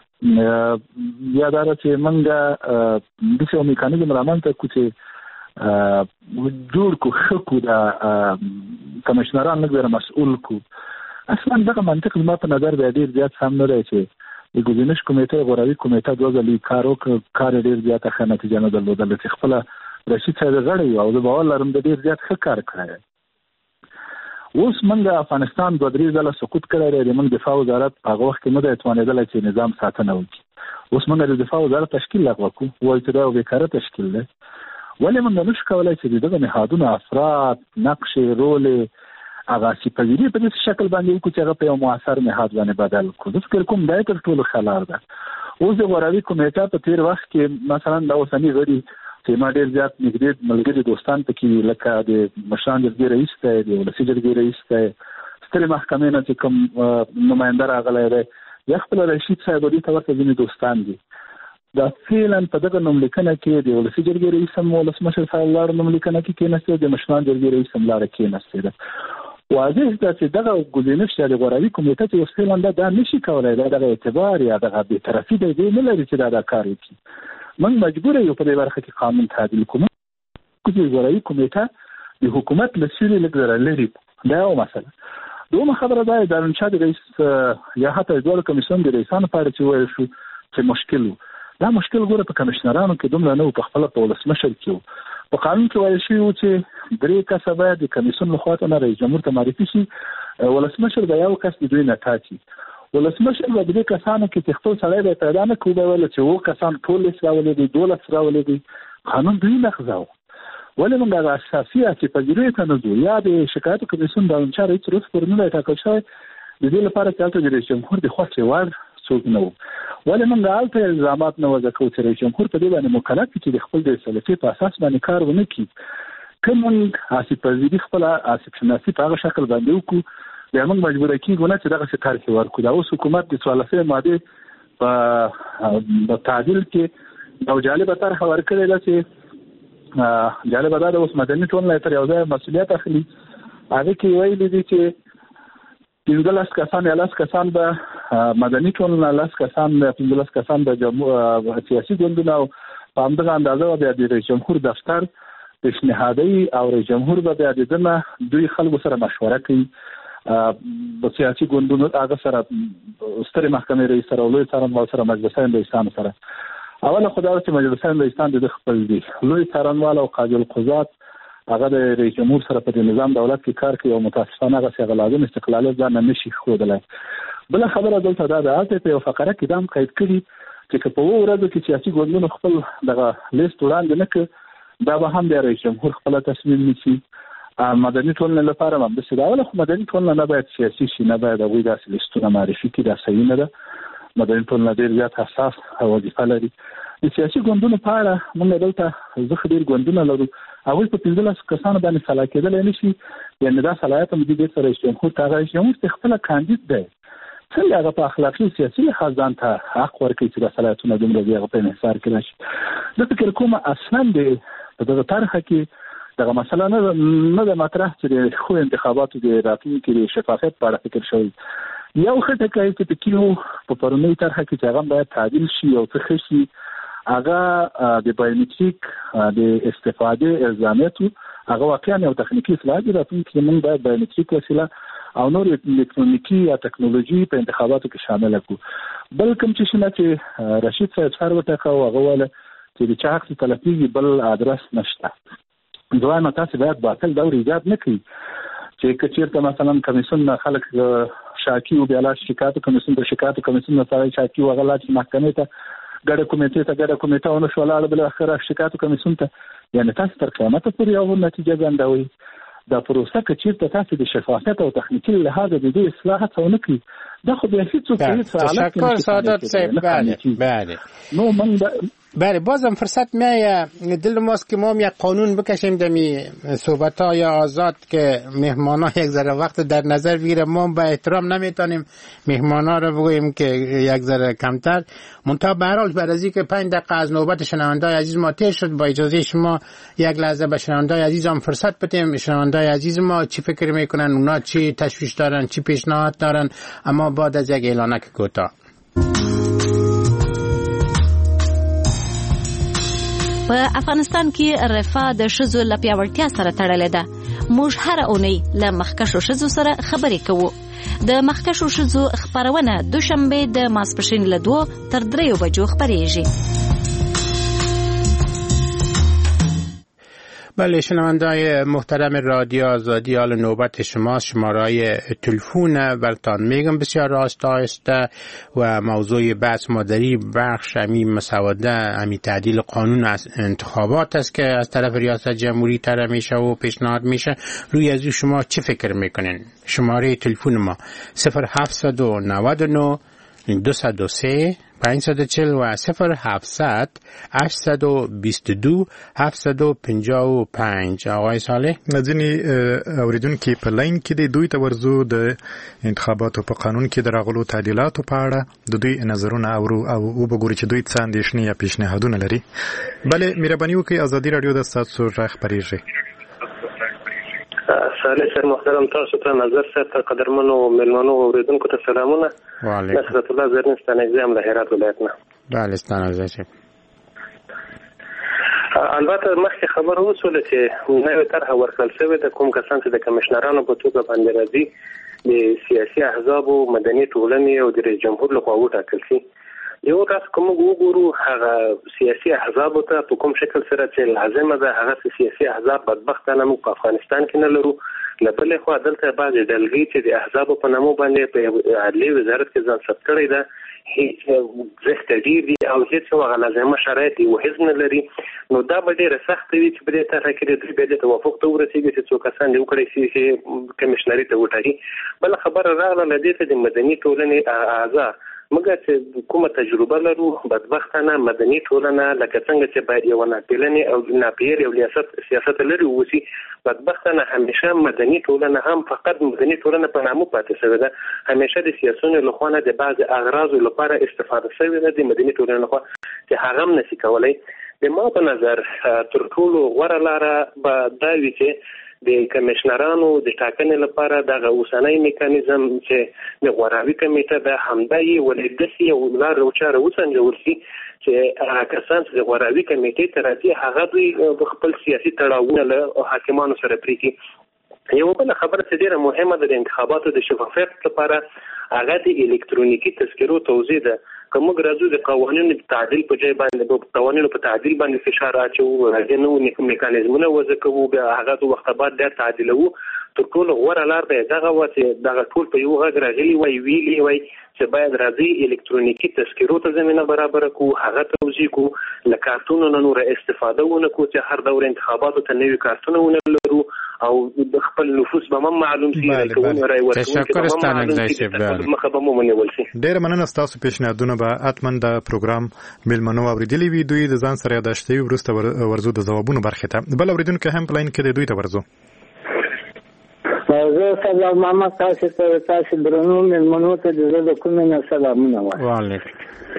یا دا چې موږ داسې یو میکانیزم رامنځته کړو چې جوړ کړو، ښه کړو، د کمیشنران لږ ډېر مسؤل کړو. اصلا دغه منطق زما په نظر بیا ډېر زیات سم نه دی چې د ګزینش کمیټه غوراوي کمیټه دوه ځلې کار وکړ، کار ډېر زیاته ښه نتیجه نه درلودله چې خپله رشید صاحب غړی و او زه باور لرم د ډېر زیات ښه کار کړی. اوس موږ افغانستان دوه درې ځله سقوط کړی دی. زموږ دفاع وزارت په هغه وخت کې نه دی توانېدلی چې نظام ساتنه وکړي. اوس موږ د دفاع وزارت تشکیل لغوه کړو، وایي چې دا یو بیکاره تشکیل دی. ولې موږ نشو کولی چې دغه نهادونه افراد، نقشې، رول اغاسی پذیری په دې شکل باندې وکړو چې هغه په یو موثر نهاد باندې بدل کړو. زه فکر کوم دا تر ټولو ښه لار ده. اوس د غوراوي کمیټه په تیر وخت کې مثلا د اوسني غړي چې ما ډېر زیات نږدې ملګري دوستان پکې لکه د مشران جرګې رئیس دی، د ولسي جرګې رئیس دی، سترې محکمې نه چې کوم نماینده راغلی دی، یا خپل رشید صاحب دې ته ورته ځینې دوستان دي. دا فعلا په دغه نوملیکنه کې د ولسي جرګې رئیس هم ولسمشر صاحب لاړ نوملیکنه کې کېناستی، د مشران جرګې رئیس هم لاړ کېناستی ده. واضح ده چې دغه ګزینش د غوراوي کمیټه چې اوس فعلا دا نشي کولی، دا دغه اعتبار یا دغه بېطرفي دی نه لري چې دا کار وکړي. موږ مجبور یو په دې برخه کې قانون تعدیل کوو چې غوراوي کمیټه د حکومت له سیوري لږ ذره لرې. دا یو مسله. دومره خبره دا د دارالانشا د رئیس یا حتی د دواړو کمیسیون د رئیسانو په اړه چې ویل شو چې مشکل و. دا مشکل ګوره په کمیشنرانو کې دومره نه و، په خپله په ولسمشر کې و. په قانون کې ویل شوي و چې 3 کسه باید د کمیسیون له خوا نه رئیس جمهور ته معرفي شي، ولسمشر به یو کس د دوی نه ټاکي. ولسمشر به د دې کسانو کې چې خپل سړی به پیدا نه کړو، به ویل چې 7 کسان ټول راولي دي، 12 راولي دي. قانون دوی نقض و. ولې موږ هغه اساسي چې پذیرۍ ته نه ځو؟ یا د شکایتو کمیسیون د دارالانشا رئیس روز پورې نه دی ټاکل شوی، د دې لپاره چې هلته د رئیس جمهور د خوښې وړ څوک نه و. ولې موږ هلته الزامات نه وضع کوو چې رئیس جمهور په دې باندې مکلف چې د خپل د سلطې په اساس باندې کار ونه کړي؟ که موږ آسیب پذیري خپله آسیب شناسي په هغه شکل باندې وکړو، بیا موږ مجبوره کېږو نه چې دغسې طرحې ورکړو. دا اوس حکومت د 14 مادې په تعدیل کې یو جالبه طرحه ورکړې ده چې جالبه دا ده اوس مدني ټولنه تر یو ځای مسؤلیت اخلي. هغې کې ویلي دي چې 15 کسان یا 10 کسان به مدني ټولنه، 10 کسان 15 کسان به سیاسي ګوندونه او په همدغه اندازه بیا د رئیس جمهور دفتر پیشنهادوي او رئیس جمهور به بیا د ده نه دوی خلکو سره مشوره کوي، د سیاسي ګوندونو هغه سره سترې محکمې رئیس سره او لوی څارنوال سره مجلسین رئیسانو سره. اوله خو دا چې مجلسین رئیسان د خپل دي، لوی څارنوال او قاضي القضات هغه د رئیس جمهور سره په نظام دولت کې کار کوي او متاسفانه هغه لازم استقلالیت ځان نه شي ښودلی. بله خبره دلته دا ده، هلته په یو فقره کې دا هم قید کړي چې که په 2 ورځو کې سیاسي ګوندونو خپل دغه لیست وړاندې نه کړ، دا به هم بیا رئیس جمهور خپله تصمیم نیسي مدني ټولنې لپاره هم د سیداول خو مدني ټولنه نه باید سیاسي شي، نه باید هغوی داسې لیستونه معرفي کړي، دا صحیح نه ده. مدني ټولنه ډېر زیات حساس وظیفه لري. د سیاسي ګوندونو په اړه موږ دلته زه ډېر ګوندونه لرو، هغوی په 15 کسانو باندې سلا کېدلی نه شي، یعنې دا صلاحیت هم د دې سره رئیس جمهور ته رئیس جمهور ته خپله کاندید دی، څنګه هغه په اخلاقي سیاسي لحاظ ځان ته حق ورکوي چې دا صلاحیتونه دومره د هغه په انحصار کې راشي. زه فکر کوم اصلا د دغه طرحه کې دغه مسله نه ده مطرح چې د ښو انتخاباتو د راتلونکي د شفافیت په اړه فکر شوی. یو ښه ټکی چې پکې و په پرونۍ طرحه کې چې هغه باید تعدیل شي او څه ښه شي، هغه د بایومټریک د استفادې الزامیاتو هغه واقعا یو تخنیکي اصلاح دي. راتلونکي کې موږ باید بایومټریک وسیله او نور الکترونیکي یا ټکنالوژي په انتخاباتو کې شامل کړو. بل کوم چې رشید صاحب سر وټاکه هغه ویل چې د چا حق تلفیږي بل ادرس نشته. دویم تاسو باید باطل دور ایجاد نه کړئ چې کچیرته مثلا کمیسیون خلک شاکی او بیا شکایت کمیسیون د شکایت کمیسیون سره شاکی او غلا چې محکمې ته ګډه کمیټه ونه شو لاړ بل اخر شکایت کمیسیون ته، یعنی تاسو تر قیامت پورې یو نتیجه ګندوي. دا پروسه کچیرته تاسو د شفافیت او تخنیکی لحاظ د دې اصلاحات ونه کړئ، دا خو بیا هیڅ تشکر سعادت صاحب. نو من بله بازم فرصت میایه دل ماست که ما هم یک قانون بکشیم دمی صحبت‌های آزاد که مهمانا یک ذره وقت در نظر بگیره. ما با احترام نمیتونیم مهمانا رو بگوییم که یک ذره کمتر، منتها به هر حال بعد از اینکه 5 دقیقه از نوبت شنونده‌های عزیز ما تیر شد، با اجازه شما یک لحظه به شنونده‌های عزیز هم فرصت بدیم. شنونده‌های عزیز ما چی فکر میکنن، اونا چی تشویش دارن، چی پیشنهاد دارن، اما بعد از یک اعلانک کوتاه. په افغانستان کې رفاه د ښځو له پیاوړتیا سره تړلې ده. موږ هر اونۍ له مخکښو ښځو سره خبرې کوو. د مخکښو ښځو خپرونه دوشنبه د ماسپښین له 2 تر 3 بجو خپریږي. بله شنونده‌های محترم رادیو آزادی، حال نوبت شماست. شماره‌های تلفن برتان میگم بسیار آهسته و موضوع بحث ما در این بخش همین مسوده همین تعدیل قانون انتخابات است که از طرف ریاست جمهوری طرح میشه و پیشنهاد میشه. روی از شما چه فکر میکنین؟ شماره تلفن ما 0799 203 540 و 0700 822 755. آقای صالح ځینې اوریدونکي په لاین کې د دوی ته ورزو د انتخاباتو په قانون کې د راغلو تعدیلاتو په اړه د دوی نظرونه اورو او وګورو چې دوی څه اندېښنې یا پیشنهادونه لري. بله مهرباني وکړئ، ازادي راډیو د ستاسو راغ خپریږي. صالح سر محترم، تاسو ته نظر سره قدرمنو ملمنو اوریدونکو ته سلامونه. نصرت الله زرنستان اگزام له هرات ولایت نه. بله ستانه زه البته مخکې خبر وسول چې نوې طرح ورکړل شوې د کوم کسان چې د کمشنرانو په توګه باندې راځي د سیاسي احزاب او مدني ټولنې او د رئیس جمهور لخوا وټاکل شي. یو تاسو کوم وګورو هغه سیاسي احزاب ته په کوم شکل سره چې لازمه ده، هغه سیاسي احزاب بدبختانه موږ په افغانستان کې نه لرو. لبلې خو دلته بعضې ډلګۍ چې د احزابو په نامو باندې په عدلي وزارت کې ځان ثبت کړی ده، هیڅ زښت ډېر دي او هیڅ هغه لازمه شرایط یو حزب نه لري. نو دا به ډېره سخته وي چې په دې طرحه کې د دوی بیا د توافق ته ورسېږي چې څو کسان دې وکړی شي چې کمیشنري ته وټاکي. بله خبره راغله له دې ته د مدني ټولنې اعضا موږ چې کومه تجربه لرو بدبختانه مدني ټولنه لکه څنګه چې باید یو ناپیلنې او ناپیل او سیاست لري اوسي، بدبختانه همیشه مدني ټولنه هم فقط مدني ټولنه په نامو پاتې شوې ده. همیشه د سیاسونو لخوا نه د بعض اغراضو لپاره استفاده شوې ده د مدني ټولنې لخوا چې هغه هم نشي کولی. د ما په نظر تر ټولو غوره لاره به دا وي چې د کمشنرانو د ټاکنې لپاره دغه اوسنی میکانیزم چې د غوراوي کمیټه د همدای ولې داسې یو لار او چاره وسنجول شي چې هغه کسان چې د غوراوي کمیټې ته راځي هغه دوی خپل سیاسي تړاوونه له حاکمانو سره پرېږدي. یو بله خبره چې ډېره مهمه ده د انتخاباتو د شفافیت لپاره هغه د الکترونیکي تذکرو توضیح ده. که موږ راځو د قوانینو د تعدیل په ځای باندې قوانینو په تعدیل باندې فشار اچوو، هغې نوو میکانیزمونه وضع کوو، بیا هغه څه وخته بعد بیا تعدیلوو، تر ټولو غوره لار به یې دغه وه چې دغه ټول په یو غږ راغلي وای ویلي وای چې باید راځي الکترونیکي تذکرو ته زمینه برابره کړو، هغه توضیح کړو، له کارتونو نه نوره استفاده ونه کړو چې هر دور انتخاباتو ته نوي کارتونه ونه لرو او د خپل نفوس به معلوم شي کوم رای تشکر ستانه ځای مخه به ونیول شي. ډیر مننه تاسو پیشنهادونه به اتمن د پروګرام ملمنو اوریدلی وي. دوی د ځان سره یاداشتي ورسته ورزو د ځوابونو برخه ته بل اوریدونکو هم پلاین کې دوی ته ورزو. زه سلام محمد تاسو درنو ملمنو ته د کومه سلامونه وایم. وعلیکم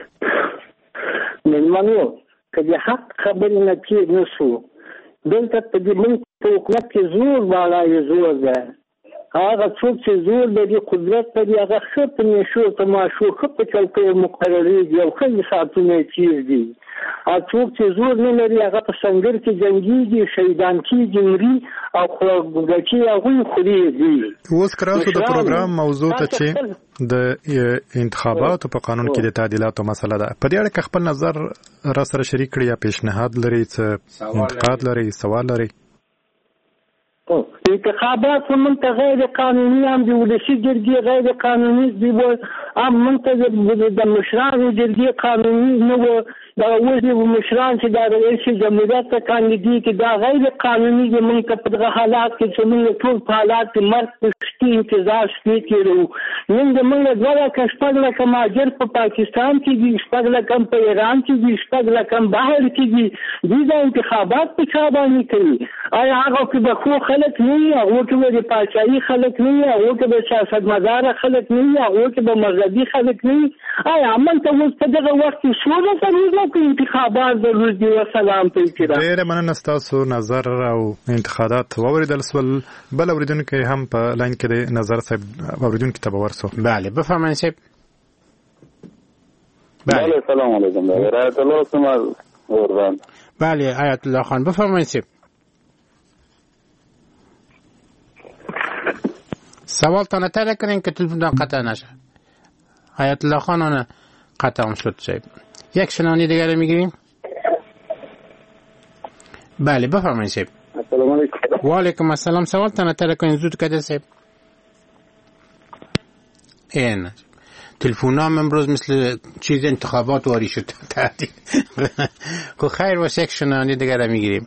ملمنو کله حق خبرې نه کې نشو دلته په دې ملک په حکومت کې زور بالا زور ده. هغه څوک چې زور لري قدرت لري هغه ښه په نشو تماشو ښه په چوکۍ مقررې دي او ښه ساعتونه چیز دي. هغه څوک چې زور نه لري هغه په سنگر کې جنګيږي شهیدان کېږي مري او خوږچي هغوی خوري دي. اوس کراسو د پروګرام موضوع ته چې د انتخاباتو په قانون کې د تعدیلاتو مسله ده په دې اړه کې خپل نظر را سره شریک کړئ یا پیشنهاد لري څه انتقاد لري سوال لري؟ انتخابات منته غیر قانوني هم دي ولسي جرګې غیر قانوني دي هم منته د مشرانو جرګې قانوني نه و دا وځي مشران چې د رئیس جمهوریت ته کاندیدي دا غیر قانوني دي. منته په دغه حالات کې چې موږ ټول په حالات کې مرګ پښتي انتظار شي کېرو نن د موږ دغه کشپګ لکه ماجر په پاکستان کې دي شپږ لکه په ایران کې دي شپږ لکه بهر کې دي دوی د انتخابات په چا باندې کوي. آیا هغه کې به خو خلک نه وي هغه کې د پاچاهي خلک نه وي هغه کې د سیاستمدار خلک نه وي هغه کې د مذهبي خلک نه وي. آیا عمل ته اوس په دغه وخت کې شو د انتخابات ضروري دي. وسلام ته کړه. ډېر مننه تاسو نظر او انتخابات واوریدل سول. بل اوریدونکو هم په لاین کې د نظر صاحب اوریدونکو ته ورسو. بله بفرمایئ صاحب. بله سلام علیکم. آیت الله سمال قربان. بله آیت الله خان بفرمایئ صاحب. سوال تا نتره کنین که تلفن قطع نشه. آیت الله خان قطع هم شد صاحب. یک شنانی دیگر میگیریم. بله بفرمایید صاحب. السلام علیکم. و علیکم السلام. سوال تا نتره کنین زود کده صاحب. این تلفونام امروز مثل چیز انتخابات واری شد. خب خیر باشه یک شنانی دیگر میگیریم.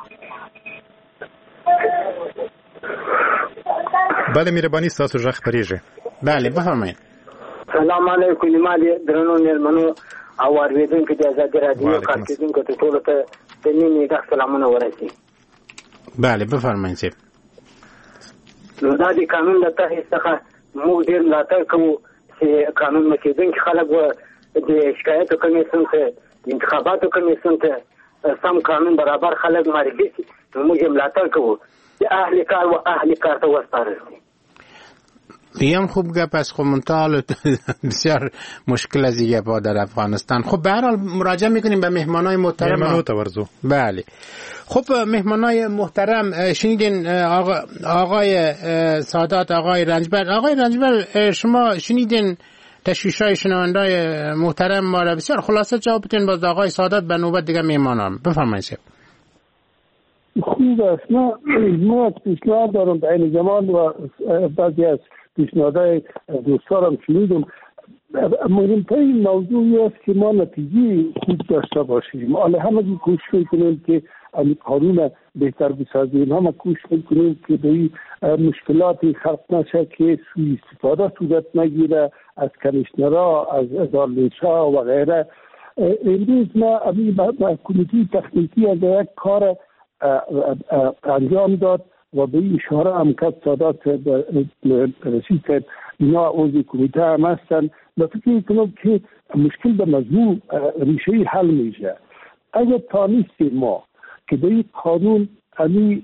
بله مهرباني تاسو ژغ پریږه. بله بفرمایید. سلام علیکم نیمه درنو مېلمنو او اوریدونکو د آزادي رادیو کارکوونکو ته ټولو ته د نیمې د سلامونه ورسي. بله بفرمایئ صاحب. نو دا د قانون د تحت څخه موږ ډېر ملاتړ کوو چې قانون مکیدونکي خلک و د شکایتو کمیسیون ته د انتخاباتو کمیسیون ته سم قانون برابر خلک معرفي شي. نو موږ ملاتړ کوو چې اهل کار و اهل کار ته وسپارل شي. هم خوب گپ است. خب منتها بسیار مشکل از دیگه با در افغانستان. خب به هر حال مراجعه میکنیم به مهمانای محترم. مهمانو تورزو. بله خب مهمانای محترم شنیدین آقای سادات آقای رنجبر شما شنیدین تشویش‌های شنوندای محترم ما را بسیار خلاصه جواب بدین باز آقای سادات به نوبت دیگه مهمانان بفرمایید. خوب است. ما پیشنهاد دارم به این زمان و بعضی از پیشنهادهای دوستانم شنیدم. مهمترین موضوعی است که ما نتیجه خوب داشته باشیم. حالا همگی کوشش میکنیم که قانون بهتر بسازیم. همه کوشش میکنیم که به مشکلاتی خلق نشه که سوء استفاده صورت نگیره از کمیشنرها از اداره‌ها و غیره. امروز ما کمیته تخنیکی از یک کار انجام داد و به اشاره هم کرد سادات رسید که اینا عضو کمیته هم هستن و فکر میکنم که مشکل به موضوع ریشه حل میشه. اگر تانیستیم ما که به این قانون امی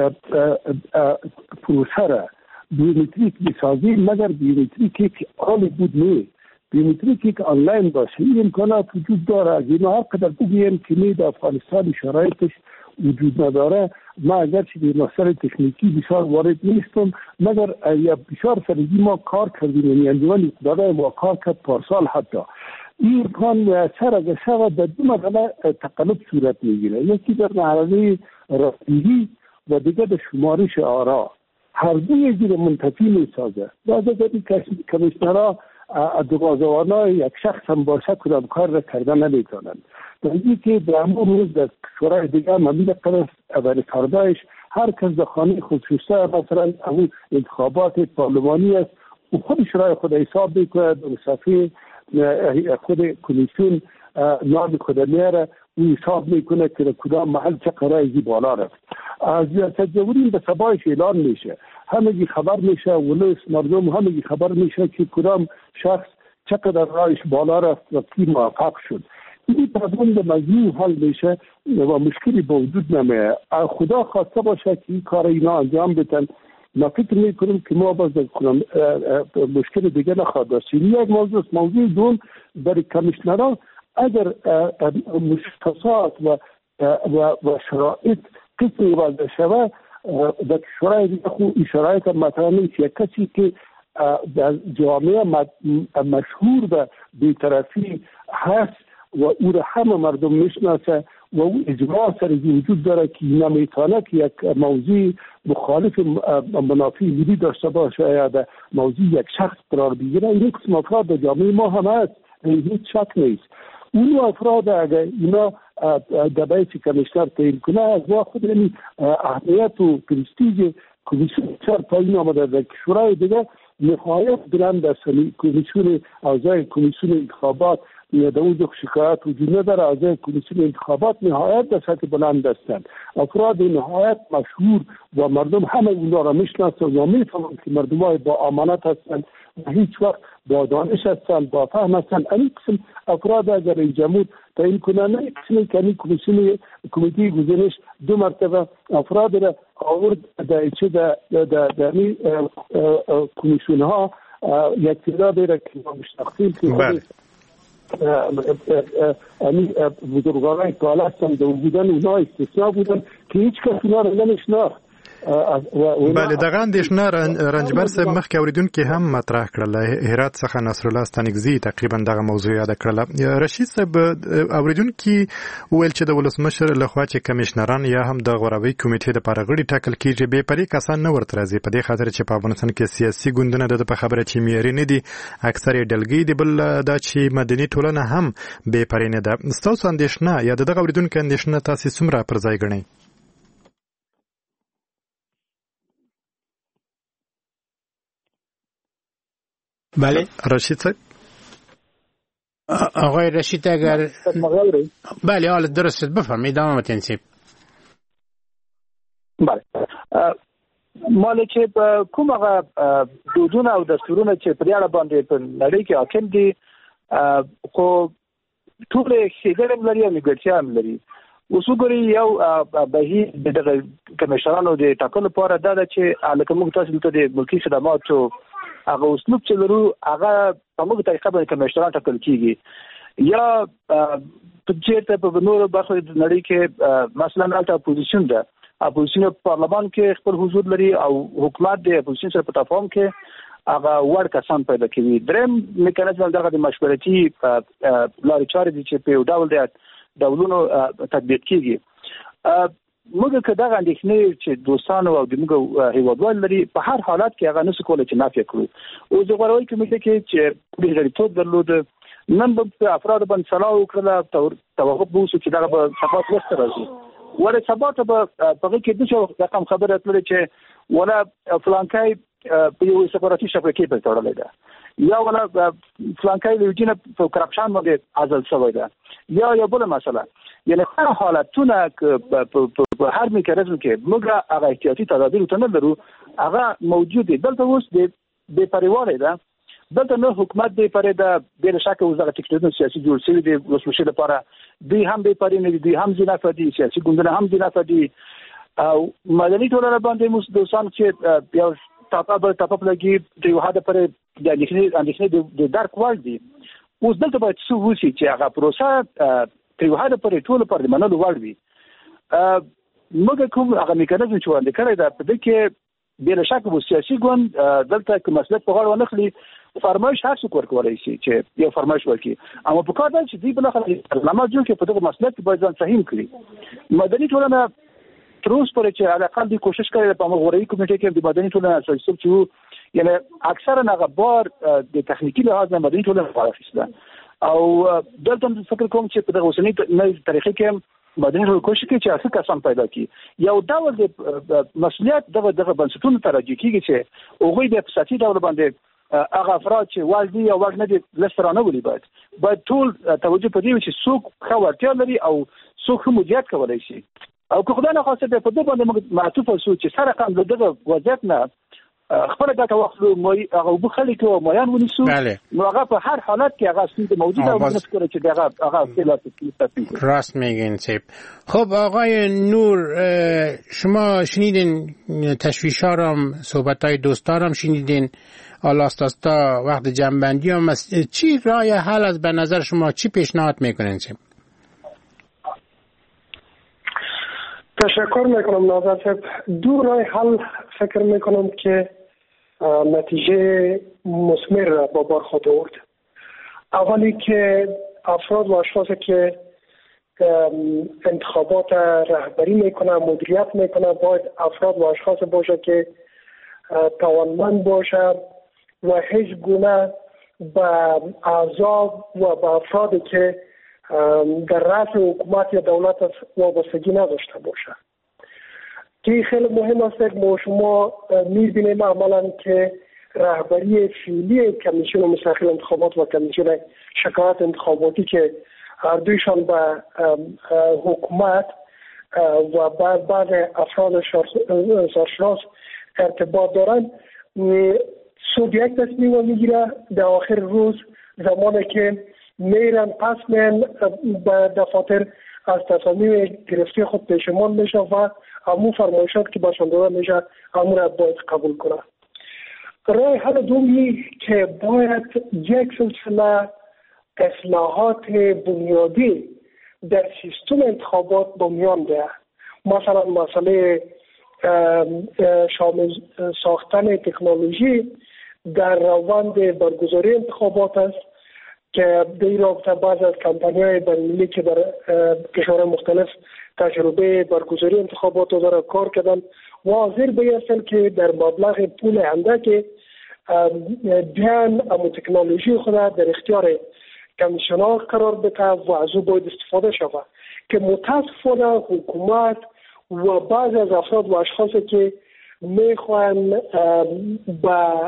پروسه را بیومتریک بسازیم مگر بیومتریکی که آلی بود نه بیومتریکی که آنلاین باشه این امکانات وجود داره. از اینا هر قدر بگویم که در افغانستان شرایطش وجود نداره. ما اگرچه به مسائل تکنیکی بسیار وارد نیستم مگر یا بسیار سریعی ما کار کردیم یعنی انجمن اقدادای ما کار کرد پارسال حتی این امکان میسر اگر شود در دو مرحله تقلب صورت میگیره. یکی در مرحله رسیدگی و دیگه در شمارش آرا. هر دو یک دیر منتفی میسازه. باز اگر کمیشنرها دوغازوانای یک شخص هم باشه کدام کار را کردن نمیتونن. در اینی که در امور روز در شورای دیگه ممیل قرص اول کاردایش هر کس در خانه خصوصی مثلا اون انتخابات پارلمانی است و خودش رای خود حساب میکنه، در صفحه خود کمیسیون نام خود میاره و حساب میکنه که کدام محل چه قرائزی بالا رفت. از ریاست جمهوری به صبایش اعلان میشه، همگی خبر میشه، ولس مردم همگی خبر میشه که کدام شخص چقدر رایش بالا رفت و کی موفق شد. این پرابلم به مجموع حل میشه و مشکلی به وجود نمیه. خدا خواسته باشه که این کار اینا انجام بدن. ما فکر میکنیم که ما باز مشکل دیگه نخواهد داشت. یک موضوع دوم برای کمیشنران اگر مشخصات و شرایط قسمی وضع شوه در شرایط خود شرایط مثلا نیست یک کسی که در جامعه مشهور به بی‌طرفی هست و او را همه مردم میشناسه و او اجماع سر وجود داره که نمیتونه که یک موضوع مخالف منافع ملی داشته باشه یا در موضوع یک شخص قرار بگیره. این قسم افراد در جامعه ما هم هست، هیچ شک نیست. اون افراد اگر اینا در بیت کمیشنر تعیین کنه از خود این اهمیت و پرستیژ کمیسیون پایین آمده در شورای دیگه نهایت بلند است. کمیسیون اعضای کمیسیون انتخابات در اونجا شکایت وجود نداره، اعضای کمیسیون انتخابات نهایت در سطح بلند هستند، افراد نهایت مشهور و مردم همه اونا را میشناسند و میفهمند که مردمای با امانت هستند و هیچ وقت با دانش هستند، با فهم هستند. این قسم افراد اگر این جمهور تعیین کنه، نه قسمی که این کمیته گزینش 2 مرتبه افراد را آورد در این کمیسیون ها یک تعداد را که مشتخصین که بزرگوارای کالا هستند در بودن اونا استثناء بودن که هیچ کس اونا را نمیشناخت. بله دغه اندېښنه رنجبر صاحب مخکې اوریدونکي هم مطرح کړله. هرات څخه نصرالله ستانکزي تقریبا دغه موضوع یاده کړله. رشید صاحب اوریدونکي ویل چې د ولسمشر لخوا چې کمیشنران یا هم د غوراوي کمیټې لپاره غړي ټاکل کیږي بې پرې کسان نه ورته راځي، په دې خاطر چې په افغانستان کې سیاسي ګوندونه د په خبره چې معیاري نه دي، اکثر یې ډلګۍ دي، بل دا چې مدني ټولنه هم بې پرې نه ده. ستاسو اندېښنه یا دغه اوریدونکو اندېښنه تاسو څومره پر ځای ګڼئ؟ بله رشید صاحب. آقای رشید اگر بله حالا درست بفرمایید ادامه تنصیب. بله مال چې کوم هغه دودونه او دستورونه چې په اړه باندې په نړۍ کې حاکم دي خو ټول ښېګڼې لري او نیمګړتیا هم لري. اوس وګورئ یو بهیر د کمیشنرانو د ټاکلو لپاره دا ده چې لکه موږ تاسو دلته د ملکي خدماتو هغه اسلوب چې لرو هغه په موږ طریقه باندې کمیشنران ټاکل کیږي یا په چیرته په نورو برخو د نړۍ کې مثلا الټا اپوزیشن ده، اپوزیشن پارلمان کې خپل حضور لري او حکومت د اپوزیشن سره په تفاهم کې هغه وړ کسان پیدا کوي. دریم میکانیزم دغه د مشورتي لارې چارې دي چې په یو ډول د ډولونو تطبیق کیږي. موږ که دغه اندېښنې چې دوستانو او د موږ هیوادوال لري په هر حالت کې هغه نسو کولی چې نافیه کړو. اوس د غوراوي کمیټې کې چې بېغریتوب درلود، نن به په افرادو باندې سلا وکړله، توقف به وشو چې دغه به سبا وروسته راځي. ولې سبا ته به په هغې کې داسې رقم خبره تللې چې ولا فلانکی په یو استخباراتي شبکې پورې تړلی ده، یا ولا فلانکی د وجې نه په کرپشن باندې عزل شوی ده، یا یو بله مسله. یعنی هر حالتونه په هر میکانیزم کې موږ هغه احتیاطي تدابیر ته نه لرو، هغه موجود دي. دلته اوس د بېپرېوالی ده، دلته نه حکومت بېپرې ده، بې له شکه اوس دغه ټکنالوژي سیاسي جوړ شوي دي ولسمشر لپاره، دوی هم بېپرې نه دي، دوی هم ځینافه دي، سیاسي ګوندونه هم ځینافه دي او مدني ټولنه باندې موږ دوستان چې یو ټاپه لګي د یو حده پورې د اندېښنې د درک وړ دي. اوس دلته باید څه وشي چې هغه پروسه تر یو حده پورې ټولو پر د منلو وړ وي. موږ کوم هغه میکانیزم چې وړاندې کړی ده په دې کې بې له شکه به سیاسي ګوند دلته که مسؤلیت په غاړه ونه خلي، فرمایش هر څوک ورکولی شي چې یو فرمایش ورکړي، اما په کار ده چې دوی بالاخره برنامه جوړ کړي، په دغه مسؤلیت کې باید ځان سهیم کړي. مدني ټولنه تر اوسه پورې چې علاقه دوی کوشش کړی په غوراوي کمیټې کې د مدني ټولنې استازیتوب چې یعنی اکثرا هغه بار د تخنیکي لحاظ نه مدني ټولنه راخیسته او دلته فکر کوم چې په دغه اوسنۍ طریقې کې باید روی کوشش کې چې اصل کسان پیدا کی یو ډول د مسؤلیت دغه بنسټونو ته راځي کیږي چې هغوی د سطحي ډول باندې هغه افراد چې والدي او ول نه دي لسرانه ولي باید ټول توجه په دې چې څوک ښه وړتیا لري او څوک مدیریت کولای شي او که خدای نه خواسته په دې باندې معطوف اوسو چې سره قام دغه وضعیت نه خپل ګټه واخلو هغه بخلي کې مایان ونیسو نو هغه په هر حالت کې هغه ستونزه موجوده او موږ فکر چې هغه اصلاحات کیږي. راست میگین سیب. خب آقای نور شما شنیدین تشویش‌ها را صحبت‌های دوستارم شنیدین آلاستاستا وقت جنبندی هم چی راه حل از به نظر شما چی پیشنهاد میکنین سیب؟ تشکر میکنم ناظر صاحب. دو راه حل فکر میکنم که نتیجه مثمر را با بار خود آورد. اولی که افراد و اشخاصی که انتخابات رهبری میکنه مدیریت میکنه باید افراد و اشخاص باشه که توانمند باشه و هیچ گونه به اعضا و به افرادی که در رأس حکومت یا دولت وابستگی نداشته باشه که خیلی مهم است. ما شما می‌بینیم عملاً که رهبری فعلی کمیسیون مستقل انتخابات و کمیسیون شکایت انتخاباتی که هر دویشان به حکومت و بعض افراد سرشناس ارتباط دارند صبح یک تصمیم میگیره در آخر روز زمانی که میرن پس من به دفاتر از تصامیم گرفته خود پشیمان میشه و همون فرمایشات که باشن داده میشه همون را باید قبول کنه. راه حل دومی که باید یک سلسله اصلاحات بنیادی در سیستم انتخابات بنیان ده. مثلا مسئله شامل ساختن تکنولوژی در روند برگزاری انتخابات است که در رابطه بعض از کمپانی‌های بین‌المللی که در کشورهای مختلف تجربه برگزاری انتخابات داره کار کردن و حاضر بیستن که در مبلغ پول اندک بیان اما تکنولوژی خود در اختیار کمیسیون‌ها قرار بده و از او باید استفاده شود که متاسفانه حکومت و بعض از افراد و اشخاصی که میخوان با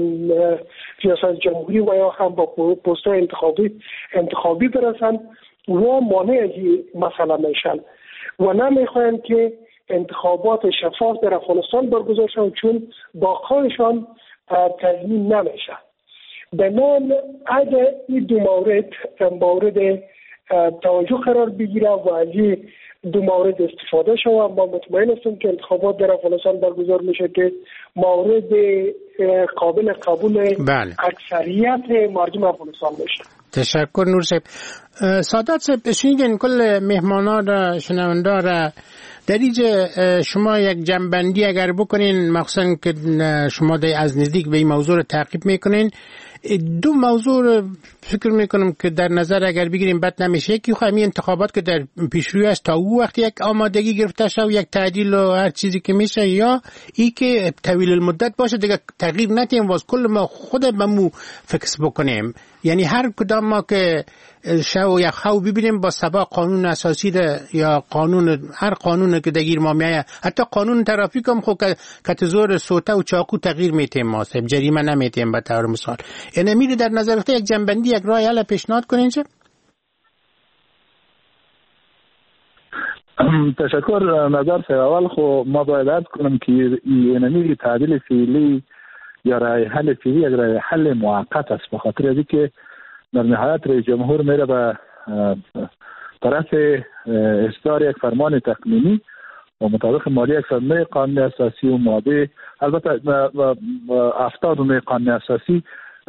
ریاست جمهوری و یا هم با پست‌های انتخابی برسن و مانع از این مسئله میشن و نمیخوان که انتخابات شفاف در افغانستان برگزار شون چون باقایشان تضمین نمیشه. بنابراین اگر این دو مورد توجه قرار بگیره و از این دو مورد استفاده شود ما مطمئن هستیم که انتخابات در افغانستان برگزار میشه که مورد قابل قبول اکثریت مردم افغانستان میشه. تشکر نور صاحب. سادات صاحب شنیدین کل مهمانان را شنونده را در اینجا شما یک جنبندی اگر بکنین مخصوصا که شما از نزدیک به این موضوع را تعقیب میکنین دو موضوع فکر میکنم که در نظر اگر بگیریم بد نمیشه یکی همین انتخابات که در پیشروی است تا او وقت یک آمادگی گرفته شد و یک تعدیل و هر چیزی که میشه یا ای که طویل المدت باشه دیگه تغییر ندیم واس کل ما خود بمو فکس بکنیم یعنی هر کدام ما که شو یا خو ببینیم با سبا قانون اساسی ده یا قانون هر قانون که دگیر ما میایه حتی قانون ترافیک هم خو که زور سوته و چاقو تغییر میتیم ما صاحب جریمه نمیتیم به طور مثال یعنی میره در نظر گرفته یک جنبندی یک راه حل پیشنهاد کنین چه؟ تشکر نظر سه اول خو ما باید عرض کنم که اینمی تعدیل فعلی یا راه حل فعلی یک راه حل موقت است به خاطر اینکه که در نهایت رئیس جمهور میره به طرف اصدار یک فرمان تقنینی و مطابق مالی 109 قانون اساسی و ماده البته 70 قانون اساسی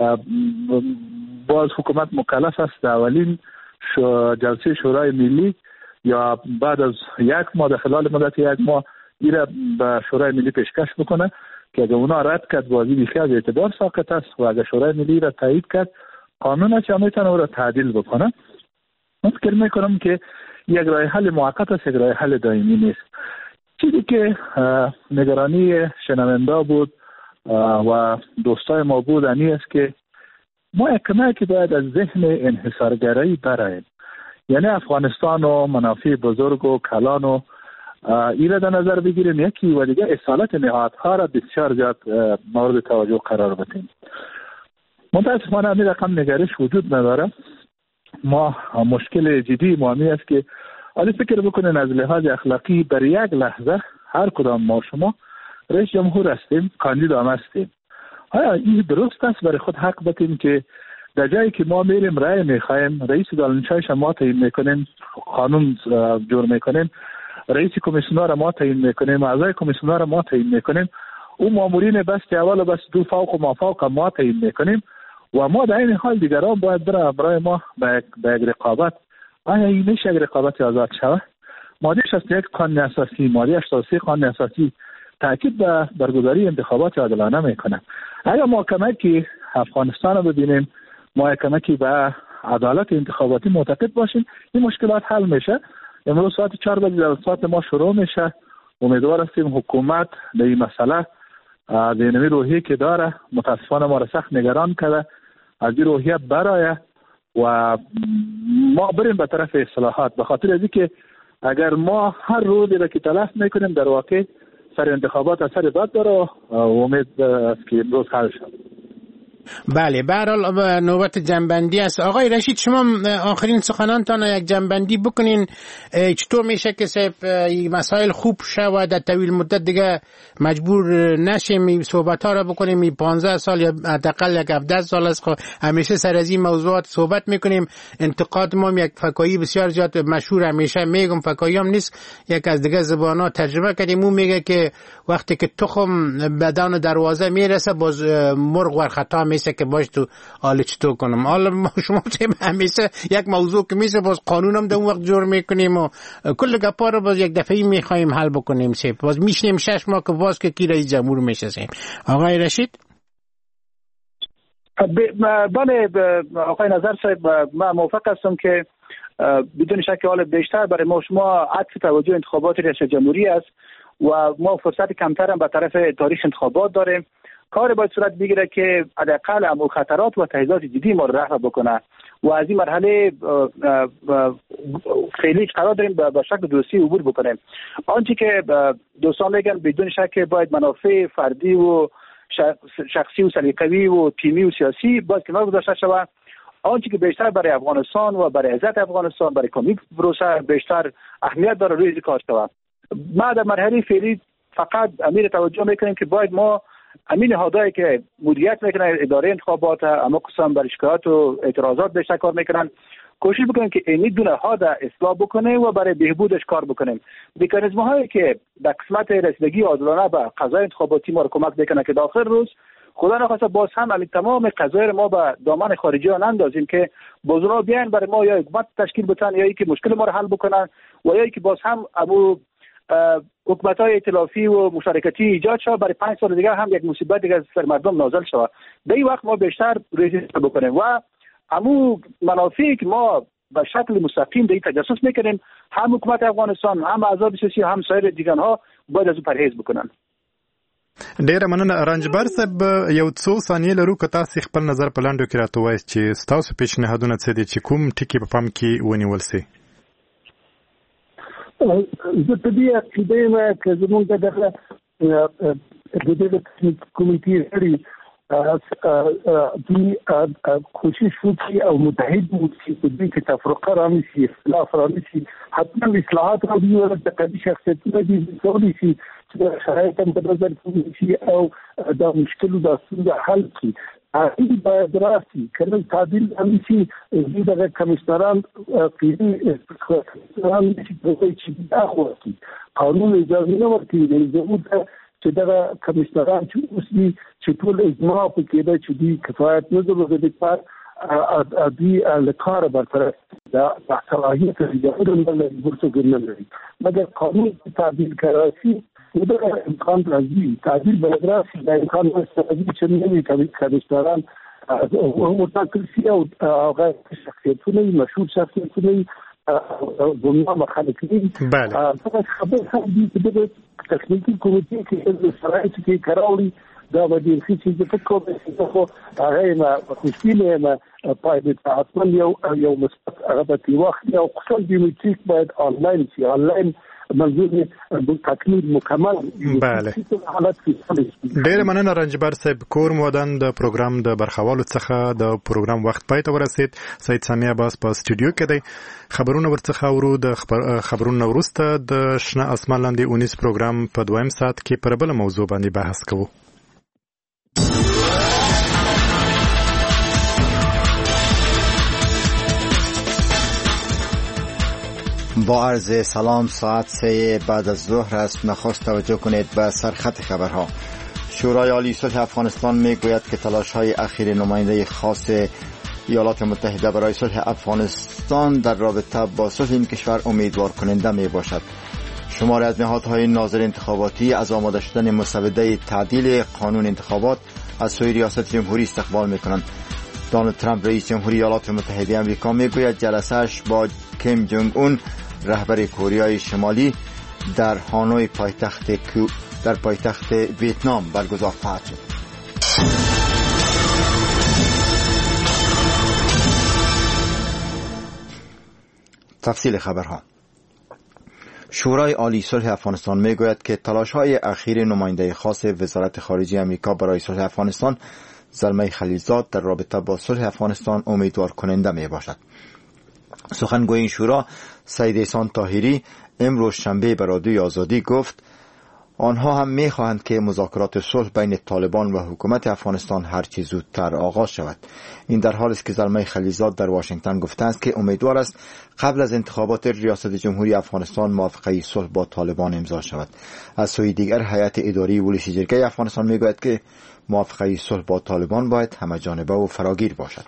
باز حکومت مکلف است در اولین جلسه شورای ملی یا بعد از یک ماه در خلال مدت یک ماه ایره به شورای ملی پیشکش بکنه که اگر اونا رد کرد بازی بیخی از اعتبار ساقط است و اگر شورای ملی را تایید کرد قانون است میتونه او را تعدیل بکنه. من فکر میکنم که یک راه حل موقت است یک راه حل دائمی نیست. چیزی که نگرانی شنونده بود و دوستای ما بود این است که ما کمکی باید از ذهن انحصارگرایی براییم. یعنی افغانستان و منافع بزرگ و کلان و ایره در نظر بگیریم، یکی و دیگه اصالت نهادها را بسیار زیاد مورد توجه قرار بدیم. متاسفانه همین رقم نگرش وجود نداره. ما مشکل جدی ما همین است که حالی فکر بکنین از لحاظ اخلاقی بر یک لحظه هر کدام ما شما رئیس جمهور هستیم، کاندید هم هستیم. آیا این درست است برای خود حق بدیم که در جایی که ما میریم رای میخوایم، رئیس دانشگاهش ما تعیین میکنیم، قانون جور میکنیم، رئیس کمیسیونر ما تعیین میکنیم، اعضای کمیسیونر ما تعیین میکنیم، اون مامورین بست اول و بست دو فوق و ما فوق ما تعیین میکنیم و ما در این حال دیگران باید برای ما به یک رقابت. آیا این میشه یک رقابت آزاد شود؟ ماده 61 قانون اساسی، ماده 83 قانون اساسی تاکید به برگزاری انتخابات عادلانه میکنه. اگر ما کمکی افغانستان رو ببینیم، ما کمکی به عدالت انتخاباتی معتقد باشیم، این مشکلات حل میشه. امروز ساعت 4 بجه جلسات ما شروع میشه. امیدوار هستیم حکومت به این مسئله دینمی روحیه که داره متاسفانه ما را سخت نگران کرده، از این روحیه برای و ما بریم به طرف اصلاحات، به خاطر از اینکه اگر ما هر روزی را که تلف میکنیم در واقع سر انتخابات اثر بد داره و امید است که امروز حل شد. بله، به هر حال نوبت جنبندی است. آقای رشید، شما آخرین سخنانتان یک جنبندی بکنین. چطور میشه که مسائل خوب شود در طویل مدت دیگه مجبور نشیم صحبت ها را بکنیم؟ 15 سال یا حداقل 17 سال است همیشه سر از این موضوعات صحبت میکنیم. انتقاد ما یک فکایی بسیار زیاد مشهور، همیشه میگم فکایی هم نیست، یک از دیگه زبان ها ترجمه کردیم، اون میگه که وقتی که تخم بدن دروازه میرسه باز مرغ ور خطا میشه که باش تو حالا چطور کنم. حالا شما همیشه یک موضوع که میشه باز قانون هم در اون وقت جور میکنیم و کل گپا رو باز یک دفعی میخوایم حل بکنیم. باز میشنیم 6 ماه که باز که کی رئیس جمهور میشه. آقای رشید؟ بله آقای نظر صاحب، من موافق هستم که بدون شک حال بیشتر برای ما شما عطف توجه انتخابات ریاست جمهوری است و ما فرصت کمتر هم به طرف تاریخ انتخابات داریم. کار باید صورت بگیره که حداقل امو خطرات و تهدیدات جدی ما رو رفع بکنه و از این مرحله فعلی قرار داریم به شکل درستی عبور بکنیم. آنچه که دوستان میگن بدون شک باید منافع فردی و شخصی و سلیقه‌ای و تیمی و سیاسی باید کنار گذاشته شود. آنچه که بیشتر برای افغانستان و برای عزت افغانستان، برای کمک پروسه بیشتر اهمیت داره روی کار شود. ما در مرحله فعلی فقط امیر توجه میکنیم که باید ما امین نهادهایی که مدیریت میکنن اداره انتخابات، اما قسم بر شکایات و اعتراضات بیشتر کار میکنن، کوشش بکنیم که این دو نهاد اصلاح بکنه و برای بهبودش کار بکنیم. مکانیزم هایی که در قسمت رسیدگی عادلانه به قضای انتخاباتی ما رو کمک میکنه که داخل روز خدا نخواسته باز هم همین تمام قضایا ما به دامن خارجی ها نندازیم که بازونا بیان برای ما یا حکومت تشکیل بتن یا که مشکل ما رو حل بکنن و یا که باز هم ابو حکومت‌های ائتلافی و مشارکتی ایجاد شود برای 5 سال دیگه هم یک مصیبت دیگه سر مردم نازل شود. به این وقت ما بیشتر رزیست بکنیم و همو منافعی که ما به شکل مستقیم به این تجسس میکنیم هم حکومت افغانستان هم احزاب سیاسی هم سایر دیگرها باید از اون پرهیز بکنن. ډیره مننه رنجبر صاحب، یو څو ثانیې لرو که تاسو خپل نظر په لاندو کې راته وایئ چې تاسو پیشنهادونه څه دي چې کوم ټکي په پام کې ونیول سي؟ زه په دې عقیده یم که زموږ دغه د دې کمیټې غړي دوی کوشش وکړي او متحد وکړي په دې کې تفرقه رامشي، اختلاف رامشي، حتما اصلاحات راوړي او د قضیې شخصیتونه دي کولی شي چې شرایط هم په نظر کې شي او دا مشکل د ستونزې حل کړي. این باید راستی کنه تعدیل همیشه دغه کمیشنران پیری کمیشنران میشه به چی داخوتی قانون اجازه نه ورکوي زموږ چې دغه کمیشنران چې اوسې چې ټول اجماع پکې ده چې دی کفایت نه درلوده د کار ادي لکار برطرف دا صلاحیت لري د ورته ګرځي مګر قانون تعدیل کراچي وده امکان راځي تعدیل بلدراسي دا امکان راځي چې نوي کمیشنران متأكد شي او هغه شخصیتونه مشهور شخصیتونه دنیا مخالفین فقط خبر هم دي چې د تکنیکی کمیټې کې د شرایطو کې کراوړي دا به ډېر ښه چیز فکر کوم چې خو هغه ما خوشبینه ما پایله اصلا یو مثبت هغه په وخت یو خپل بیومتریک باید آنلاین شي آنلاین منظور تکمیل مکمل. بله ډېر مننه رنجبر صاحب کور مودن د پروګرام د برخوالو څخه د پروګرام وخت پای ته ورسید. سید سامی عباس په سټوډیو کې دی. خبرونه ورڅخه ورو د خبرونه وروسته د شنه اسمان لاندې اونیس پروګرام په دویم ساعت کې پر بل موضوع باندې بحث کوو. با عرض سلام، ساعت 3 بعد از ظهر است. نخست توجه کنید به سرخط خبرها. شورای عالی صلح افغانستان میگوید که تلاش‌های اخیر نماینده خاص ایالات متحده برای صلح افغانستان در رابطه با صلح این کشور امیدوار کننده می باشد. شماری از نهادهای ناظر انتخاباتی از آماده شدن مسوده تعدیل قانون انتخابات از سوی ریاست جمهوری استقبال می‌کنند. دونالد ترامپ رئیس جمهوری ایالات متحده آمریکا میگوید جلسه‌اش با کیم جونگ اون رهبر کره شمالی در هانوی پایتخت ویتنام برگزار خواهد شد. تفصیل خبرها. شورای عالی صلح افغانستان میگوید که تلاش‌های اخیر نماینده خاص وزارت خارجه آمریکا برای صلح افغانستان زلمه خلیلزاد در رابطه با صلح افغانستان امیدوار کننده می باشد. سخنگوی این شورا سید احسان طاهری امروز شنبه به رادیوی آزادی گفت آنها هم می خواهند که مذاکرات صلح بین طالبان و حکومت افغانستان هرچه زودتر آغاز شود. این در حالی است که زلمه خلیلزاد در واشنگتن گفته است که امیدوار است قبل از انتخابات ریاست جمهوری افغانستان موافقه صلح با طالبان امضا شود. از سوی دیگر هیئت اداری ولش جرگه افغانستان میگوید که موافقه صلح با طالبان باید همه‌جانبه و فراگیر باشد.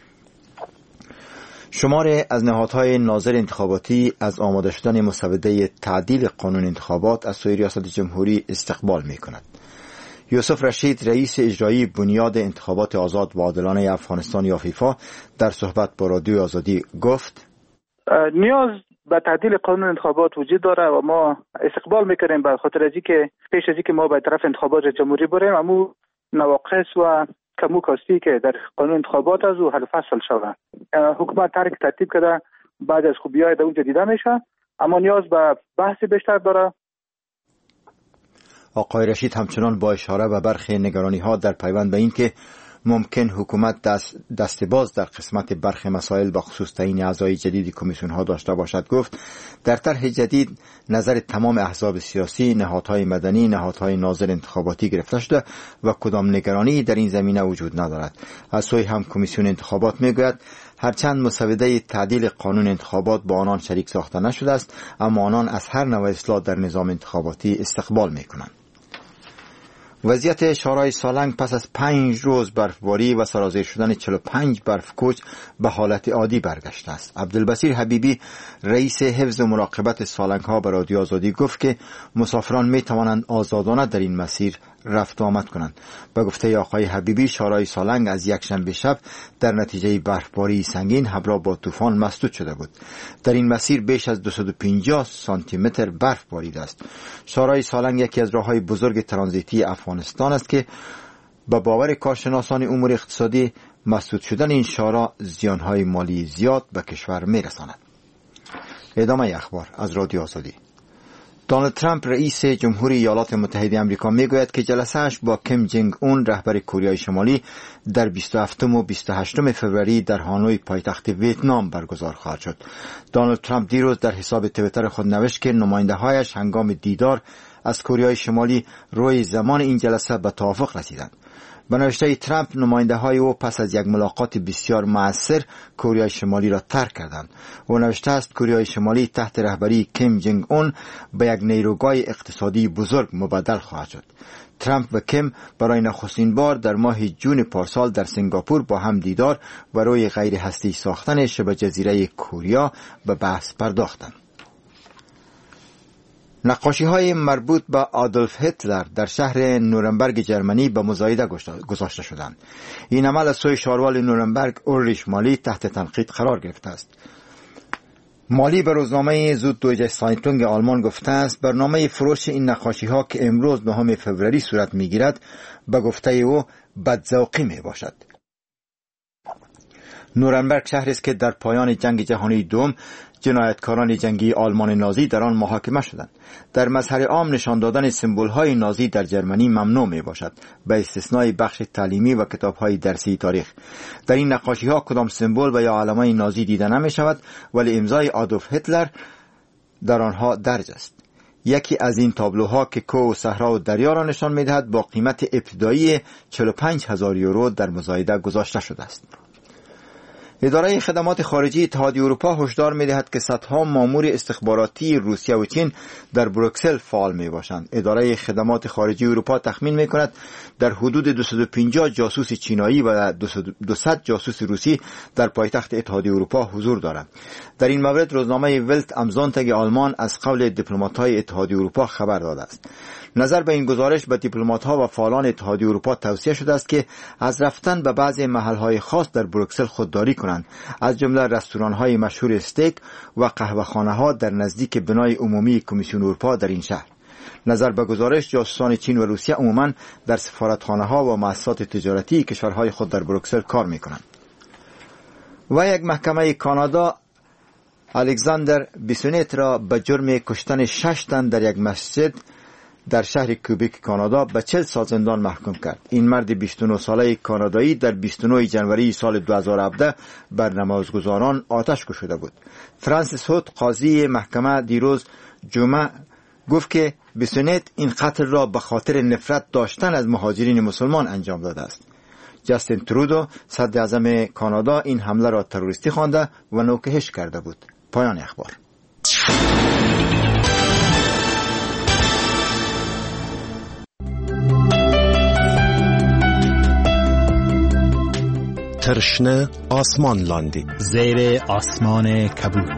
شماری از نهادهای ناظر انتخاباتی از آماده شدن مسوده تعدیل قانون انتخابات از سوی ریاست جمهوری استقبال می‌کند. یوسف رشید رئیس اجرایی بنیاد انتخابات آزاد و عادلانه افغانستان یا فیفا در صحبت با رادیوی آزادی گفت نیاز به تعدیل قانون انتخابات وجود داره و ما استقبال می‌کنیم به خاطر از اینکه پیش از اینکه ما به طرف انتخابات جمهوری بریم امو نواقص و کمو کاستی که در قانون انتخابات از او حل فصل شود. حکومت ترک ترتیب کرده بعد از خوبی‌های در اونجا دیده میشه اما نیاز به بحث بیشتر داره. آقای رشید همچنان با اشاره به برخی نگرانی‌ها در پیوند به این که ممکن حکومت دست باز در قسمت برخی مسائل به خصوص تعیین اعضای جدید کمیسیون‌ها داشته باشد گفت در طرح جدید نظر تمام احزاب سیاسی، نهادهای مدنی، نهادهای ناظر انتخاباتی گرفته شده و کدام نگرانی در این زمینه وجود ندارد. از سوی هم کمیسیون انتخابات میگوید هرچند مسوده تعدیل قانون انتخابات با آنان شریک ساخته نشده است اما آنان از هر نوع اصلاح در نظام انتخاباتی استقبال میکنند. وضعیت شورای سالنگ پس از 5 روز برفباری و سرازیر شدن 45 برفکوچ به حالت عادی برگشته است. عبدالبصیر حبیبی رئیس حفظ و مراقبت سالنگ ها به رادیو آزادی گفت که مسافران می توانند آزادانه در این مسیر رفت و آمد کنند. به گفته آقای حبیبی شورای سالنگ از یک شنبه شب در نتیجه برفباری سنگین همراه با طوفان مسدود شده بود. در این مسیر بیش از 250 سانتی متر برف بارید است. شورای سالنگ یکی از راههای بزرگ ترانزیتی افغانستان است که به باور کارشناسان امور اقتصادی مسدود شدن این شورا زیانهای مالی زیاد به کشور میرساند. ادامه اخبار از رادیو آزادی. دونالد ترامپ رئیس جمهوری ایالات متحده آمریکا میگوید که جلسه‌اش با کیم جونگ اون رهبر کره شمالی در 27 و 28 فوریه در هانوی پایتخت ویتنام برگزار خواهد شد. دونالد ترامپ دیروز در حساب توییتر خود نوشت که نماینده‌هایش هنگام دیدار از کره شمالی روی زمان این جلسه به توافق رسیدند. به نوشته ترامپ نماینده‌های او پس از یک ملاقات بسیار مؤثر کره شمالی را ترک کردند. او نوشته است کره شمالی تحت رهبری کیم جونگ اون به یک نیروگاه اقتصادی بزرگ مبدل خواهد شد. ترامپ و کیم برای نخستین بار در ماه جون پارسال در سنگاپور با هم دیدار و روی غیر هسته‌ای ساختن شبه جزیره کره به بحث پرداختند. نقاشی‌های مربوط به آدولف هیتلر در شهر نورنبرگ جرمنی به مزایده گذاشته شدند. این عمل از سوی شاروال نورنبرگ اولریش مالی تحت تنقید قرار گرفته است. مالی به روزنامه زود دویچه سایتونگ آلمان گفته است برنامه فروش این نقاشی ها که امروز 9 فوریه صورت می گیرد به گفته او بدذوقی می باشد. نورنبرگ شهری است که در پایان جنگ جهانی دوم جنایتکاران جنگی آلمان نازی در آن محاکمه شدند. در مظهر عام نشان دادن سمبول‌های نازی در جرمنی ممنوع می باشد، به استثنای بخش تعلیمی و کتاب‌های درسی تاریخ. در این نقاشی‌ها کدام سمبول و یا علامه نازی دیده نمی شود، ولی امضای آدولف هیتلر در آنها درج است. یکی از این تابلوها که کوه و صحرا و دریا را نشان می‌دهد با قیمت ابتدایی 45,000 یورو در مزایده گذاشته شده است. اداره خدمات خارجی اتحادیه اروپا هشدار می‌دهد که صدها مامور استخباراتی روسیه و چین در بروکسل فعال می‌باشند. اداره خدمات خارجی اروپا تخمین می‌کند در حدود 250 جاسوس چینایی و 200 جاسوس روسی در پایتخت اتحادیه اروپا حضور دارند. در این مورد روزنامه ولت ام زونتاگ آلمان از قول دیپلمات‌های اتحادیه اروپا خبر داده است. نظر به این گزارش به دیپلمات‌ها و فعالان اتحادیه اروپا توصیه شده است که از رفتن به بعضی محل‌های خاص در بروکسل خودداری کنند، از جمله رستوران‌های مشهور استیک و قهوه‌خانه‌ها در نزدیک بنای عمومی کمیسیون اروپا در این شهر. نظر به گزارش جاسوسان چین و روسیه عموماً در سفارتخانه‌ها و مؤسسات تجارتی کشورهای خود در بروکسل کار می‌کنند. و یک محکمه کانادا الکساندر بیسونت را به جرم کشتن 6 تن در یک مسجد در شهر کوبیک کانادا به 40 سال زندان محکوم کرد. این مرد 29 ساله کانادایی در 29 جنوری سال 2017 بر نمازگزاران آتش کشیده بود. فرانسیس هوت قاضی محکمه دیروز جمعه گفت که بیسونت این قتل را به خاطر نفرت داشتن از مهاجرین مسلمان انجام داده است. جاستین ترودو صدر اعظم کانادا این حمله را تروریستی خوانده و نوکهش کرده بود. پایان اخبار. ترشنه آسمان لاندی زیر آسمان کبود.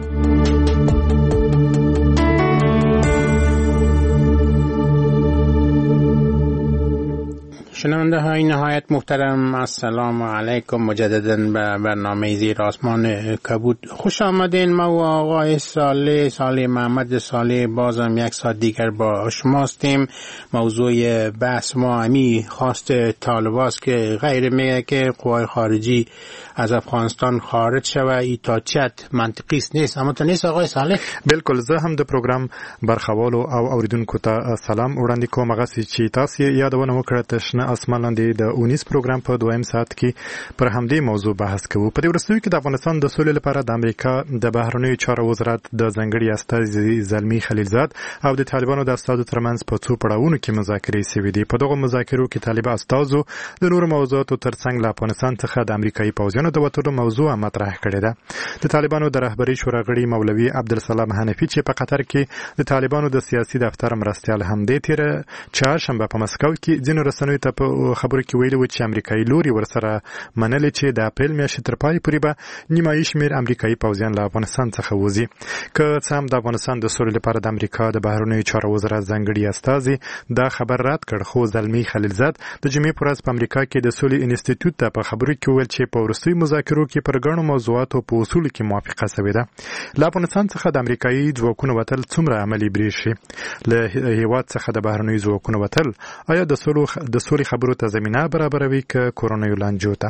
شنونده های نهایت محترم، السلام علیکم. مجددا به برنامه زیر آسمان کبود خوش آمدین. ما و آقای صالح محمد صالح بازم یک ساعت دیگر با شماستیم. موضوع بحث ما همی خواست طالباست که غیر میگه که قوای خارجی از افغانستان خارج شوه. ای تا چت منطقی نیست، اما تا نیست آقای صالح؟ بالکل. زه هم د پروګرام برخوالو او اوریدونکو ته سلام وړاندې کوم. هغه چې تاسو یادونه وکړه تشنه اسمان لاندې د 19 پروګرام په دویم ساعت کې پر همدې موضوع بحث کوو. په دې ورځو کې د افغانستان د سولې لپاره د امریکا د بهرنیو چارو وزارت د ځنګړي استازي زلمی خلیلزاد او د طالبانو د استازو ترمنځ په څو پړاوونو کې مذاکرې شوې دي. په دغه مذاکرو کې طالب استازو د نورو موضوعاتو ترڅنګ له افغانستان څخه د امریکایي پوځیانو د وټولو موضوع مطرح کړې ده. د طالبانو د رهبری شورا غړي مولوي عبدالسلام حنفي چې په قطر کې د طالبانو د سیاسي دفتر مرستیال هم دی تیر چهارشنبه په مسکو کې ځینو رسنیو ته په خبرو کې ویلي و چې امریکایي لوري ورسره منلې چې د اپریل میاشتې تر پای پورې به نیمایي شمېر امریکایي پوځیان له افغانستان څخه وځي. که څه هم د افغانستان د سولې لپاره د امریکا د بهرنیو چارو وزارت ځانګړي استازي دا خبر رد کړ، خو زلمی خلیلزاد د جمعې په ورځ په امریکا کې د سولې انسټیټیوټ ته په خبرو کې وویل چې په وروستیو مذاکرو کې پر ګڼو موضوعاتو په اصولو کې موافقه شوې ده. له افغانستان څخه د امریکایي ځواکونو وتل څومره عملي بریښي؟ له هیواد څخه د بهرنیو ځواکونو وتل آیا د سولې خبرو ته زمینه برابروي که کورونای لانجو ته؟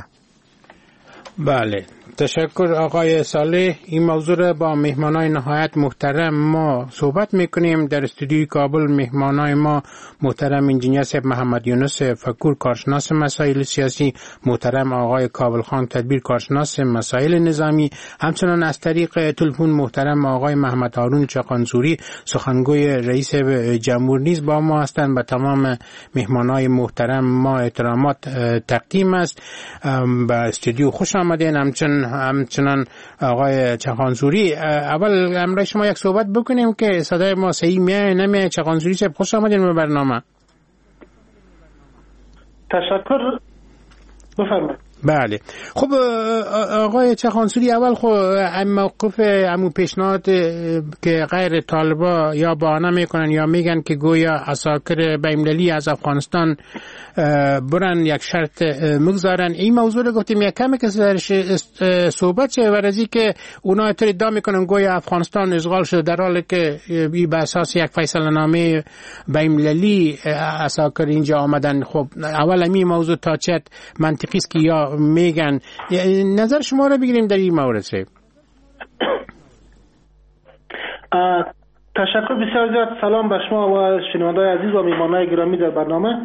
بله، تشکر آقای صالح. این موضوع را با مهمانای نهایت محترم ما صحبت میکنیم. در استودیوی کابل مهمانای ما محترم انجینیر صاحب محمد یونس فکور کارشناس مسائل سیاسی، محترم آقای کابل خان تدبیر کارشناس مسائل نظامی، همچنان از طریق تلفن محترم آقای محمد هارون چاقانزوری سخنگوی رئیس جمهور نیز با ما هستند. به تمام مهمانای محترم ما احترامات تقدیم است. به استودیو خوش آمدین. همچنان آقای چاقانزوری، اول امروز شما یک صحبت بکنیم که صدای ما صحیح میاد نمیاد. چاقانزوری صاحب خوش آمدین به برنامه. تشکر، بفرمایید. بله. خب آقای چخانسوری، اول خب موقف همون پیشنهاد که غیر طالبا یا بهانه میکنن یا میگن که گویا عساکر بین‌المللی از افغانستان برن یک شرط مگذارن، این موضوع رو گفتیم یک کمی که صحبت شه و رزی که اونا اطلاع ادعا میکنن گویا افغانستان اشغال شده، در حالی که به اساس یک فیصله نامه بین‌المللی عساکر اینجا آمدن. خب اول همین موضوع تا چه منطقی است که یا میگن، نظر شما رو بگیریم در این مورد. تشکر بسیار زیاد. سلام به شما و شنوندگان عزیز و میهمانان گرامی در برنامه.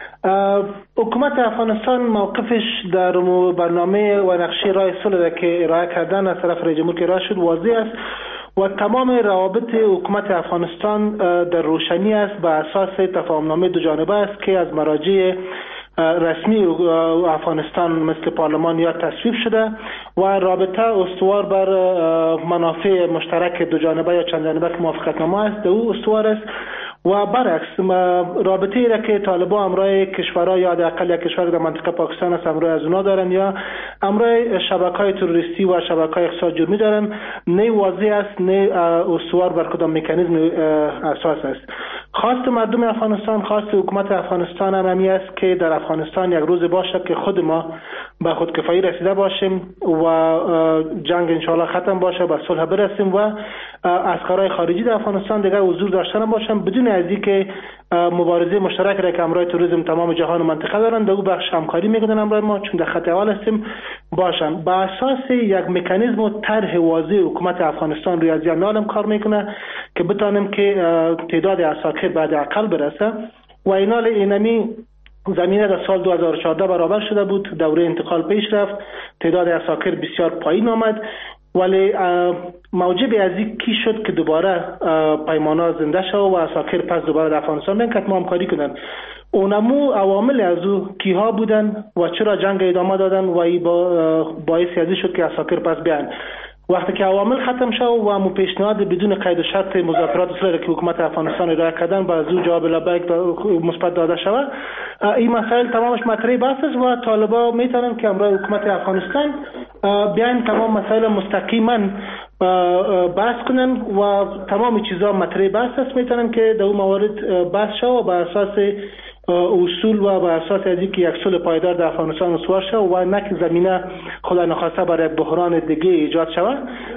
حکومت افغانستان موقفش در برنامه و نقشه راه صلح که ارائه کردن از طرف رئیس جمهور که ارائه شد واضح است و تمام روابط حکومت افغانستان در روشنی است به اساس تفاهمنامه دو جانبه است که از مراجع رسمی افغانستان مثل پارلمان یا تصویب شده و رابطه استوار بر منافع مشترک دو جانبه یا چند جانبه که موافقتنامه است او استوار است و برعکس رابطه‌ای را که طالبان امرای کشورها یا حداقل یک کشور در منطقه پاکستان است امرای از اونا دارن یا امرای شبکه‌های تروریستی و شبکه‌های اقتصاد جرمی دارن، نه واضح است نه استوار بر کدام مکانیزم اساس است. خواست مردم افغانستان، خواست حکومت افغانستان هم همی است که در افغانستان یک روز باشه که خود ما به خودکفایی رسیده باشیم و جنگ انشاءالله ختم باشه، به صلح برسیم و عسکرای خارجی در افغانستان دیگر حضور داشته باشن بدون از اینکه مبارزه مشترک را که امرای توریسم تمام جهان و منطقه دارن در او بخش همکاری میکنن امرای ما چون در خط اول هستیم باشن. با اساس یک مکانیزم و طرح واضح حکومت افغانستان روی از این عالم کار میکنه که بتانیم که تعداد عساکر بعد اقل برسه و اینمی زمینه در سال 2014 برابر شده بود، دوره انتقال پیش رفت، تعداد عساکر بسیار پایین آمد ولی موجب از این کی شد که دوباره پیمانا زنده شد و عساکر پس دوباره در افغانستان بین که ما همکاری کنن. اونمو عوامل از او کیها بودن و چرا جنگ ادامه دادن و ای باعث ازی شد که عساکر پس بیان. وقتی که عوامل ختم شد و مو پیشنهاد بدون قید و شرط مذاکرات صلح که حکومت افغانستان ارائه کردن با از او جواب لبیک مثبت داده شود، این مسائل تمامش مطرح بحث است و طالبان میتونن که امروز حکومت افغانستان بیان تمام مسائل مستقیما بحث کنن و تمام چیزا مطرح بحث است، میتونن که در اون موارد بحث شود و با اساس اصول و با اساس از اینکه یک صلح پایدار در افغانستان استوار شود و نه زمینه خدا نخواسته برای یک بحران دیگه ایجاد شود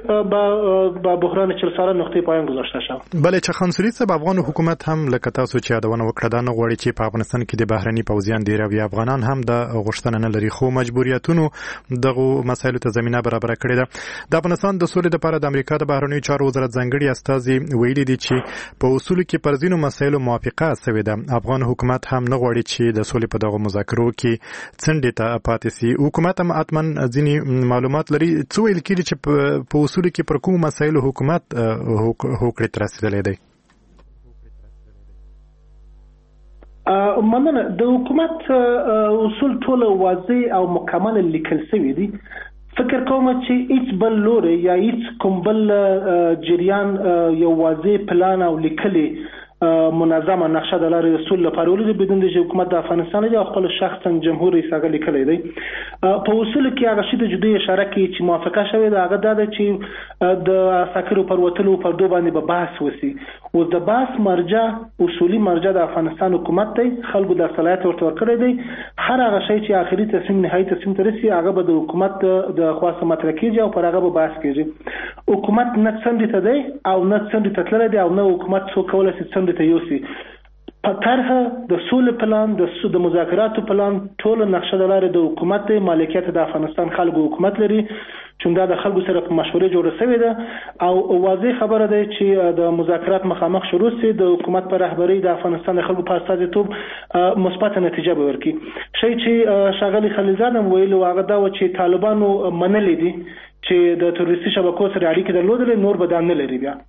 با بحران 40 ساله نقطه پایان گذاشته شود. بله چخانسوری صاحب، افغان حکومت هم لکه تاسو چې یادونه وکړه دا نه غواړي چې په افغانستان کې د بهرني پوځیان ډیر وي، افغانان هم د غوښتنه نه لري خو مجبوریتونو دغه مسایلو ته زمينه برابر کړې ده. د افغانستان د سولې لپاره د امریکا د بهرنیو چارو وزارت ځانګړي استازي ویلي دي چې په اصولو کې پر ځینو مسایلو موافقه شوې ده. افغان حکومت هم نه غواړي چې د سولې په دغه مذاکرو کې څنډې ته پاتې شي. حکومت هم اتمن ځینې معلومات لري څو ویل کېږي چې په اصولو کې پر کوم مسایلو حکومت هوکړې ته رسیدلی دی. مننه. د حکومت اصول ټول واضح او مکمل لیکل شوی دي. فکر کوم چې هیڅ بل لوري یا هیڅ کوم بل جریان یو واضح پلان او لیکلي منظمه نقشه د لارې رسول لپاره ولې بدون د حکومت د افغانستان دی خپل شخصا جمهور رئیس هغه لیکلی دی. په اصول کې هغه شی د جدي اشاره کوي چې موافقه شوې ده هغه دا چې د عساکرو پر وتلو پر دوه باندې به بحث وسی او د بحث مرجع اصولي مرجع د افغانستان حکومت دی، خلکو د صلاحیت ورته ورکړی دی. هر هغه شی چې اخري تصمیم نهایی تصمیم ترسي هغه به د حکومت د خاصه مطرح کیږي او پر هغه به بحث کیږي. حکومت نه څنډه ته دی او نه څنډه ته تللی دی او نه حکومت څو کولای شي څنډه ته یوسي. په طرح د سولې پلان د مذاکراتو پلان ټول نقشه د لارې د حکومت مالکیت د افغانستان خلکو حکومت لري چون دا د خلکو سره په مشورې جوړه شوې ده او واضح خبره ده چې د مذاکرات مخامخ شروع سي د حکومت پر رهبری د افغانستان د خلکو په استازیتوب مثبت نتیجه به ورکړي. شي چې شاغلي خلیزاد هم ویلو هغه دا و چې طالبانو منلې دي چې د تروریستي شبکو سره اړیکې درلودلې نور بدان نه لري بیا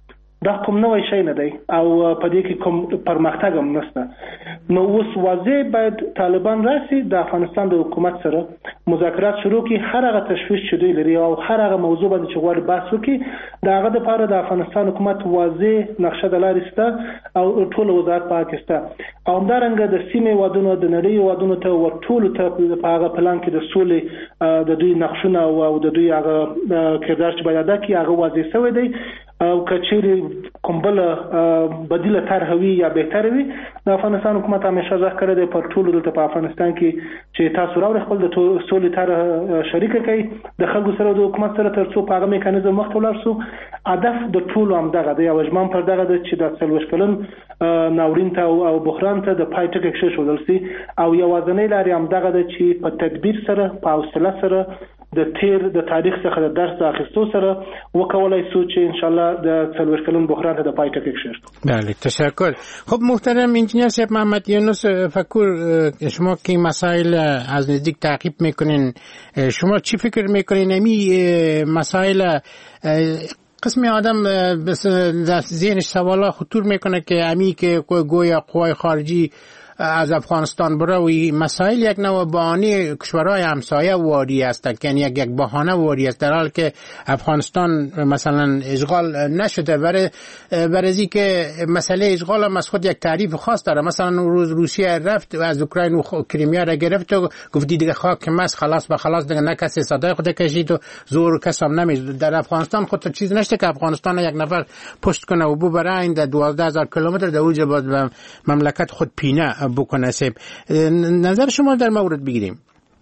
دا کوم نوې شي نه دی او په دې کې کوم پرمختګ هم نشته. نو اوس واضح باید طالبان راسي د افغانستان د حکومت سره مذاکرات شروع کړي، هر هغه تشویش چې دوی لري او هر هغه موضوع باندې چې غواړي بحث وکړي د هغه لپاره د افغانستان حکومت واضح نقشه د لارې شته او ټول وزارت پاکستان او همدارنګه د سیمې وادونو د نړۍ وادونو ته ورټول ته په هغه پلان کې د سولې د دوی نقشونه او د دوی هغه کردار چې باید ادا کړي هغه واضح شوی دی او کچېری کوم بل بدیله طرح وي یا بهتر وي د افغانستان حکومت همیشه ځکه کړی دی پر ټولو دلته په افغانستان کې چې تاسو راوړئ خپل د سولې طرح شریک کړئ د خلکو سره د حکومت سره تر څو په هغه میکانیزم مخته ولاړ سو. هدف د ټولو همدغه دی او اجماع پر دغه دی چې د 40 کلن ناورین ته او بحران ته د پای ټکی کېښودل شي او یوازینۍ لارې همدغه ده چې په تدبیر سره په حوصله سره د تیر د تاریخ څخه د درس اخیستو سره وکولای شو چې ان شاء الله د 40 کلن بحران ته د پای ټکی کېښود. بله تشکر. خب محترم انجینیر صاحب محمد یونس فکر شما که مسائل از نزدیک تعقیب میکنین شما چی فکر میکنین امی مسائل قسمی آدم در ذهنش سوالا خطور میکنه که امی که گویا قوای خارجی از افغانستان بروی مسائل یک نوع بهانه کشورهای همسایه واری هستند، یعنی یک بهانه واری است، در حالی که افغانستان مثلا اشغال نشده. برای که مسئله اشغال هم از خود یک تعریف خاص داره. مثلا روز روسیه رفت از اوکراین و کریمیا را گرفت و گفت دیگه خاک مس خلاص به خلاص دیگه نه کسی صدای خود کشید و زور کس هم نمیز. در افغانستان خود چیز نشته که افغانستان یک نفر پشت کنه و ببره این در 12000 کیلومتر در اوج مملکت خود پینه بکنه. سیب نظر شما در مورد بگیریم.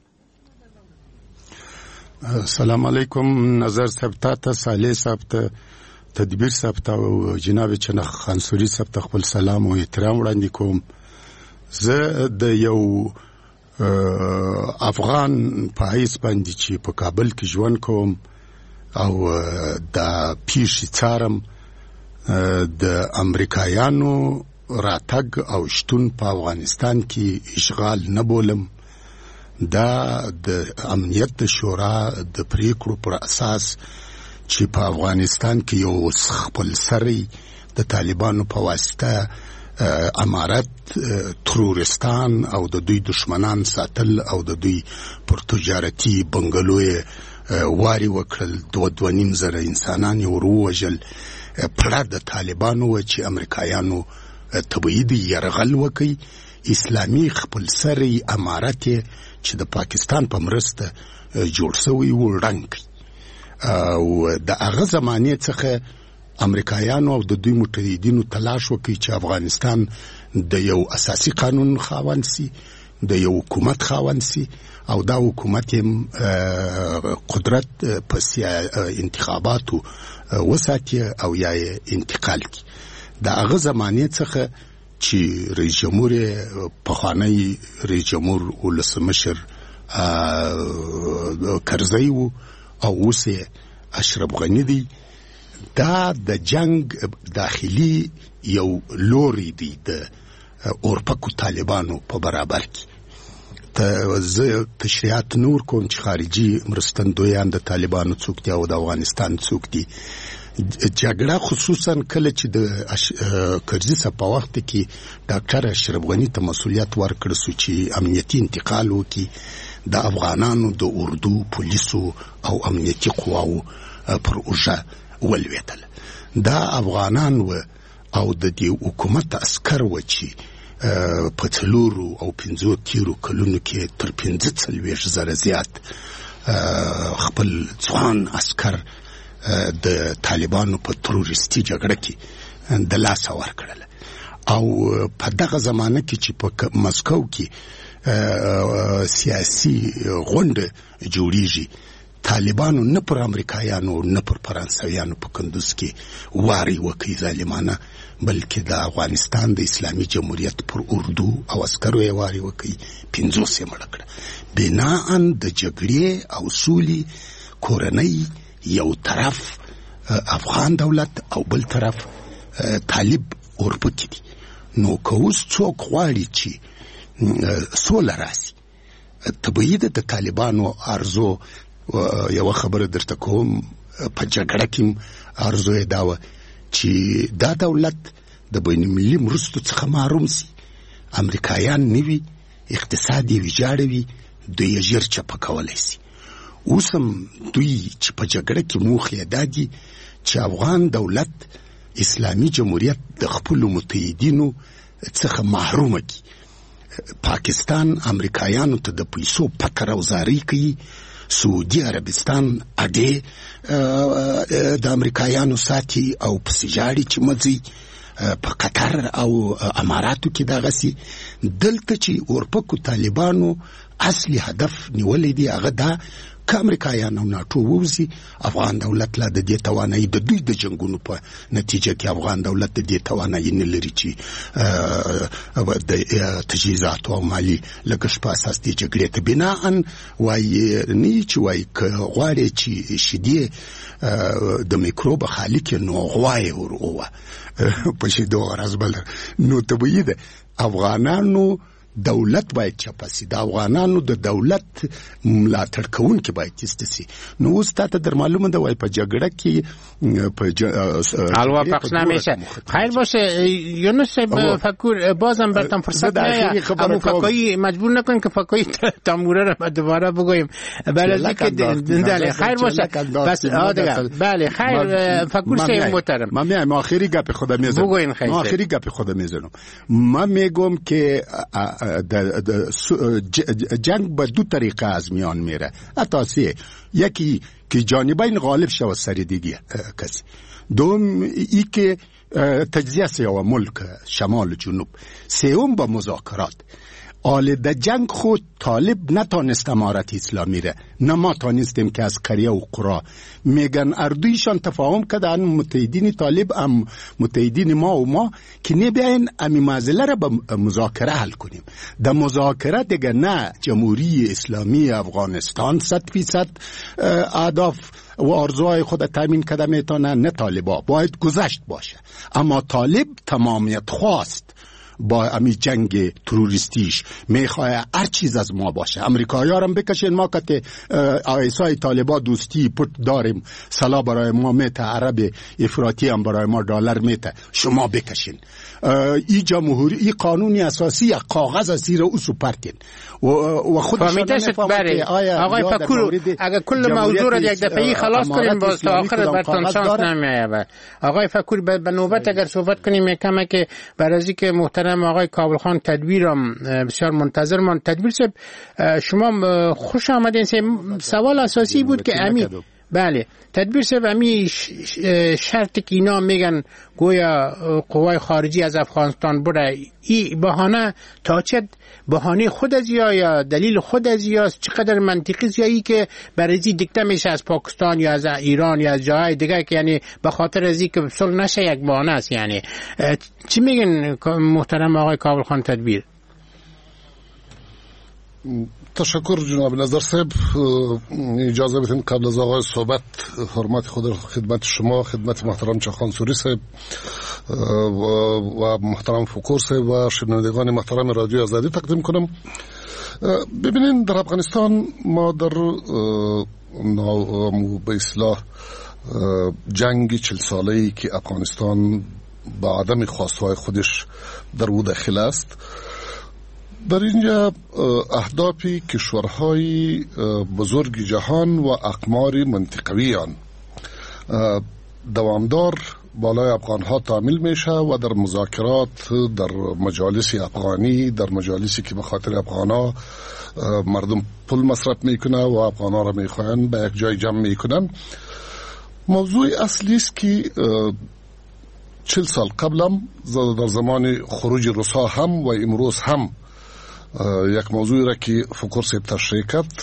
سلام علیکم. نظر صاحب ته صالح صاحب ته تدبیر صاحب ته او جناب چنخ خانسوري صاحب ته خپل سلام او احترام وړاندې کوم. زه د یو افغان پایس باندې چې په کابل کې ژوند کوم او د پیښې څارم د امریکایانو راتګ او شتون په افغانستان کې اشغال نه بولم. دا د امنیت شورا د پریکړو پر اساس چې په افغانستان کې یو خپل سری د طالبانو په واسطه امارت ترورستان او د دوی دشمنان ساتل او د دوی پر تجارتي بنگلوی واري وکړل 2.5 زره انسانان یې وروژل. پړه د طالبانو و چې امریکایانو تبعید یرغل وکي اسلامي خپل سری امارت چې د پاکستان په مرسته جوړ شوی و رنګ او د هغه زمانه څخه امریکایانو او د دوی متحدینو تلاش وکي چې افغانستان د یو اساسي قانون خاوند سي، د یو حکومت خاوند سي او دا حکومت قدرت په انتخاباتو وساتي او یا انتقال کی. دا هغه زمانه څخه چې رئیس جمهور پخوانی رئیس جمهور ولسمشر کرزی او اوس اشرف غنی دی، دا د جنگ داخلي یو لوري دی د اورپکو طالبانو په برابر کې. زه تشریحات نور کوم چې خارجي مرستندویان د طالبانو څوک دي او د افغانستان څوک دي. جګړه خصوصا کله چې د کرزي په وخت کې ډاکټر اشرف غنی ته مسؤلیت ورکړ سو چې امنیتي انتقال وکړي د افغانانو د اردو پولیسو او امنیتي قواو پر اوجه ولوېدل. دا افغانان و او د دې حکومت عسكر و چې په 4 او 5 تیرو کلونو کې تر 45 زره زیات خپل ځوان عسكر د طالبانو په تروریستي جګړه کې د لاس ورکړل. او په دغه زمانه کې چې په مسکو کې سیاسي غونډه جوړیږي، طالبانو نه پر امریکایانو نه پر فرانسویانو په کندوز کې واري وکړي ظالمانه، بلکې د افغانستان د اسلامي جمهوریت پر اردو او عسکرو یې واري وکړي 50 مړه کړه. بناءً د جګړې او سولې کورنۍ یو طرف افغان دولت او بل طرف طالب اورپکی دي. نو که اوس څوک غواړي چې سوله راسي، تبعید د طالبانو ارزو یو خبره درته کوم، په جګړه کې ارزو یې دا وه چې دا دولت د بین المللي مرستو څخه محروم سي، امریکایان نوي اقتصاد یې ویجاړوي، دوی ژر چپه کولی سي. اوس هم دوی چې په جګړه کې موخې دا دي چې افغان دولت اسلامي جمهوریت د خپلو متحدینو څخه محرومه کړي. پاکستان امریکایانو ته د پیسو فقر او زارۍ کوي، سعودي عربستان اډې د امریکایانو ساتي او پسې ژاړي چې مځي. په قطر او اماراتو کې دغسې. دلته چې اورپکو طالبانو اصلي هدف نیولی دی هغه دا که امریکایان او ناټو ووځي، افغان دولت لا د دې توانایي، د دوی د جنګونو په نتیجه کې افغان دولت د دې توانایي نه لري چې د تجهیزاتو او مالي لګښت په اساس دې جګړې ته بناءً وایي نه چې وایي که غواړې چې شیدې د میکروب خالق نو غوای وروه په شیدو غرض بل نو طبیعي ده افغانانو دولت باید چپه سي، د افغانانو د دولت ملاتړ کوونکي باید ایسته سي. نو اوس تاته در معلومه ده وای په جګړه کې الوا پخش نمیشه. خیر باشه یونس فکر بازم براتون فرصت نه، اما فکایی مجبور نکن که فکایی تاموره رو دوباره بگویم. بله که خیر باشه بس بله خیر فکر سیم محترم. من میام آخری گپ خودم میزنم. بگوین خیر. آخری گپ خودم میزنم. من میگم که جنگ به دو طریقه از میان میره، اساسی یکی که جانبین غالب شود سر دیگه کسی، دوم ای که تجزیه سیاو ملک شمال و جنوب، سوم با مذاکرات. آل د جنگ خود طالب نتانست امارت اسلامی ره، نه ما تانستیم که از قریه و قرا. میگن اردویشان تفاهم کردن متحدین طالب ام متحدین ما و ما که نبیاین امی معضله را به مذاکره حل کنیم. در مذاکره دیگه نه جمهوری اسلامی افغانستان 100% اهداف و آرزوهای خود تامین کرده میتونه، نه طالبا. باید گذشت باشه، اما طالب تمامیت خواست با امی جنگ تروریستیش میخواه هر چیز از ما باشه. امریکایی هم بکشین، ما که ایسای طالبا دوستی پت داریم، سلا برای ما میته، عرب افراطی هم برای ما دلار میته، شما بکشین. ای جمهوری، ای قانونی اساسی کاغذ از زیر او سپرتین و خودشان نفهمه. آقای فکور اگر کل موضوع را یک دفعی خلاص کنیم باز تا آخر برتون شانس نمیه. آقای فکور به نوبت اگر صحبت کنیم میکمه که برازی که محترم آقای کابل خان تدبیرم بسیار منتظر من. تدبیر صاحب شما خوش آمدین. سوال اساسی بود که امی بله تدبیر صاحب امی شرط که اینا میگن گویا قوای خارجی از افغانستان بره، این بهانه تا چه بهانه خود از یا دلیل خود از یاست؟ چقدر منطقی است یا ای که برای دیکته میشه از پاکستان یا از ایران یا از جاهای دیگه که یعنی به خاطر از اینکه صلح نشه یک بهانه است؟ یعنی چی میگن محترم آقای کابل خان تدبیر؟ تشکر جناب نظر صاحب. اجازه بدین قبل از آغاز صحبت حرمت خود را خدمت شما، خدمت محترم چخان سوری صاحب و محترم فکور صاحب و شنوندگان محترم رادیو آزادی تقدیم کنم. ببینین در افغانستان ما در به اصطلاح جنگ 40 ساله‌ای که افغانستان با عدم خواستهای خودش در او داخل است، در اینجا اهداف کشورهای بزرگ جهان و اقمار منطقویان دوامدار بالای افغانها تعمیل میشه و در مذاکرات، در مجالس افغانی، در مجالسی که به خاطر افغانها مردم پول مصرف میکنه و افغانها را میخواین به یک جای جمع میکنن. موضوع اصلی است که 40 سال قبلم در زمان خروج روسا هم و امروز هم یک موضوعی را که فکر صاحب تشریح کرد،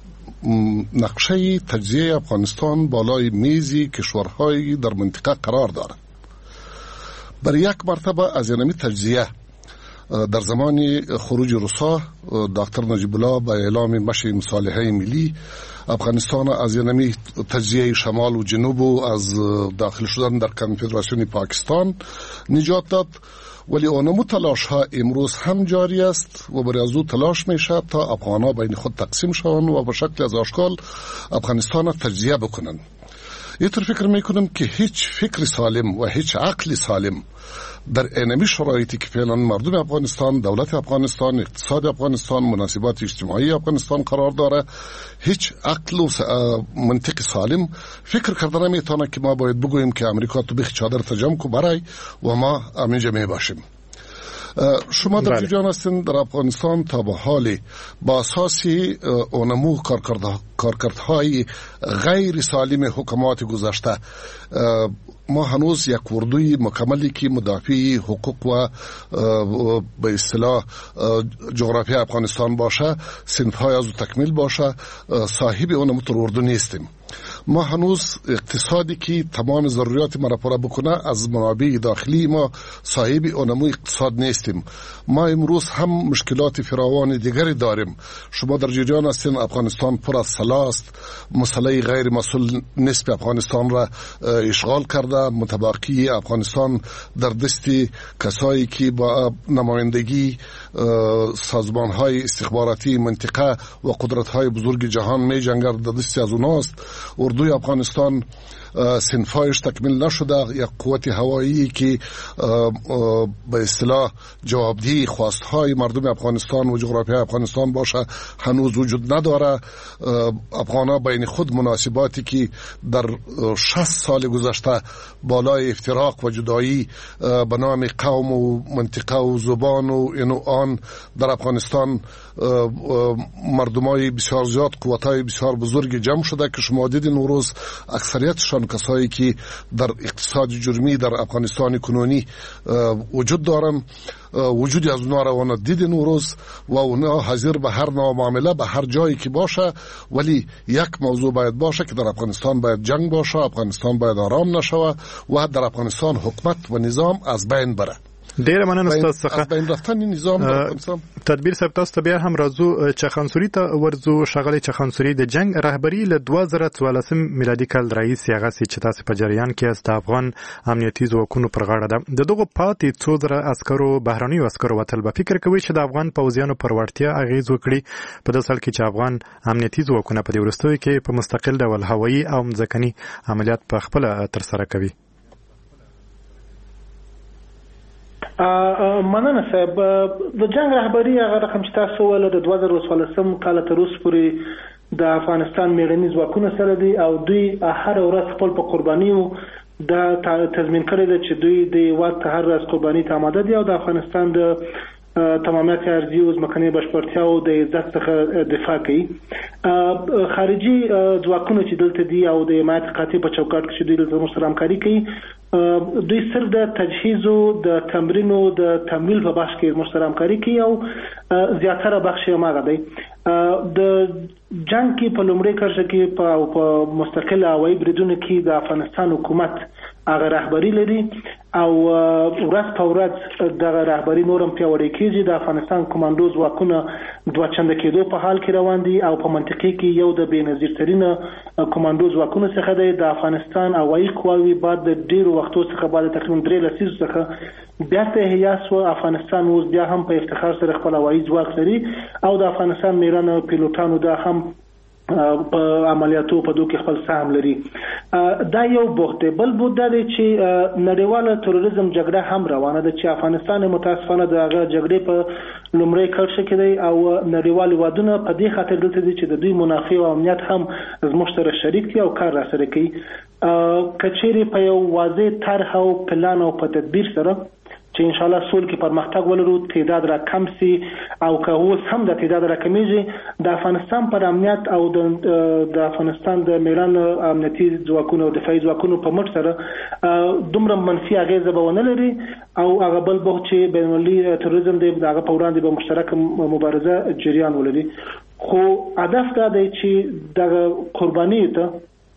نقشه تجزیه افغانستان بالای میزی کشورهای در منطقه قرار دارد. برای یک مرتبه از اینمی تجزیه در زمان خروج روسا دکتر نجیب الله با اعلام مشی مصالحه ملی افغانستان از اینمی تجزیه شمال و جنوب و از داخل شدن در کنفدراسیون پاکستان نجات داد. ولی آنمو تلاش ها امروز هم جاری است و برای از او تلاش میشه تا افغان ها بین خود تقسیم شوند و به شکل از آشکال افغانستان تجزیه بکنند. اینطور فکر میکنم که هیچ فکر سالم و هیچ عقل سالم در اینمی شرایطی که فعلا مردم افغانستان، دولت افغانستان، اقتصاد افغانستان، مناسبات اجتماعی افغانستان قرار داره، هیچ عقل و منطق سالم فکر کرده نمیتونه که ما باید بگوییم که امریکا تو بیخ چادر تجمع کو برای و ما همینجا میباشیم. شما در جریان هستین در افغانستان تا به حال با اساسی اونمو کارکردهای غیر سالم حکومات گذشته ما هنوز یک اردوی مکملی که مدافع حقوق و به اصطلاح جغرافی افغانستان باشه، صنف‌های از تکمیل باشه، صاحب اونمو اردو نیستیم. ما هنوز اقتصادی که تمام ضروریات ما را پوره بکنه از منابع داخلی ما صاحب اونمو اقتصاد نیستیم. ما امروز هم مشکلات فراوان دیگری داریم. شما در جریان هستین افغانستان پر از سلاح است. مسئله غیر مسئول نسب افغانستان را اشغال کرده. متباقی افغانستان در دست کسایی که با نمایندگی سازمان‌های استخباراتی منطقه و قدرت‌های بزرگ جهان می جنگد، در دست از اوناست. اردوی افغانستان صنفایش تکمیل نشده. یک قوت هوایی که به اصطلاح جوابدهی خواستهای مردم افغانستان و جغرافیای افغانستان باشه هنوز وجود نداره. افغان‌ها بین خود مناسباتی که در 60 سال گذشته بالای افتراق و جدایی به نام قوم و منطقه و زبان و اینو آن در افغانستان مردمای بسیار زیاد، قوتای بسیار بزرگ جمع شده که شما دیدین اون روز اکثریتشان کسایی که در اقتصاد جرمی در افغانستان کنونی وجود دارن، وجودی از اونا رو دیدین اون روز و اونا حاضر به هر نوع معامله به هر جایی که باشه، ولی یک موضوع باید باشه که در افغانستان باید جنگ باشه، افغانستان باید آرام نشوه و در افغانستان حکومت و نظام از بین بره. ډیره مننه تاسو څخه. از بین رفتن نظام در افغانستان. تدبیر صاحب تاسو ته بیا هم راځو چخانسوري ته ورځو. ښاغلی چخانسوري، د جنگ رهبری له 2014 میلادي کال راهیسې هغه چې تاسو په جریان کې است د افغان امنیتي ځواکونو پر غاړه ده. د دغو پاتې څو زره عسکرو، بهرنیو عسکرو وتل به فکر کوي چې د افغان پوځیانو پر وړتیا اغیز وکړي په داسې حال کې چې افغان امنیتي ځواکونه په دې وروستیو کې په مستقل ډول هوایي او ځمکني عملیات په خپله ترسره کوي؟ مننه صاحب. د جنگ رهبری هغه رقم چې تاسو ول د 2014 کال تر اوسه پورې د افغانستان میړني ځواکونه سره دي او دوی هر ورځ خپل په قربانیو د تضمین کړی دی چې دوی د وخت هر ورځ قرباني ته آماده دي او د افغانستان د تمامیت ارضي او ځمکني بشپړتیا او د عزت څخه دفاع کوي. خارجي ځواکونه چې دلته دي او د حمایت قاطع په چوکاټ کې چې دوی له سره همکاري کوي، دوی صرف د تجهیز او د تمرین او د تمویل په بخش کې مشترک همکاري کوي او زیاتره بخش یې ماغه دی. د جنگ کې په لومړي کرښه کې په مستقل هوایي بریدونو کې د افغانستان حکومت هغه رهبری لري او ورځ په ورځ دغه رهبری نورم پیاوړی کیږي. د افغانستان کمانډو ځواکونه دوه چنده کېدو په حال کې روان دي او په منطقه کې یو د بېنظیر ترینه کمانډو ځواکونه څخه دی. د افغانستان هوایي قواوې بعد د ډیرو وختو څخه بعد تقریبا 3 لسیزو څخه بیا ته احیاس و افغانستان اوس بیا هم په افتخار سره خپل هوایي ځواک لري او د افغانستان میرانه پیلوټانو دا هم په عملیاتو په دوه کې خپل سهم لري. دا یو بوخت بل بود دی چې نړیواله تروریزم جګړه هم روانه ده چې افغانستان متاسفانه د هغه جګړې په لومړی کرښه کې دی او نړیوال وادونه په دې خاطر دلته دي چې د دوی منافع او امنیت هم زموږ سره شریک دي او کار را سره کوي. کچېری په یو واضح طرح او پلان او په تدبیر سره چې ان شاء الله سول کې پرمختګ ولرو، تعداد را کم سي او که اوس هم د تعداد را کمیږي، د افغانستان پر امنیت او د افغانستان د میران امنیتي ځواکونو او دفاعي ځواکونو په مټ سره دومره منفي اغیزه به ونه لري او هغه بل بوخت چې بینالمللي تروریزم دی هغه په وړاندې به مشترک مبارزه جریان ولري. خو هدف دا دی چې د قرباني ته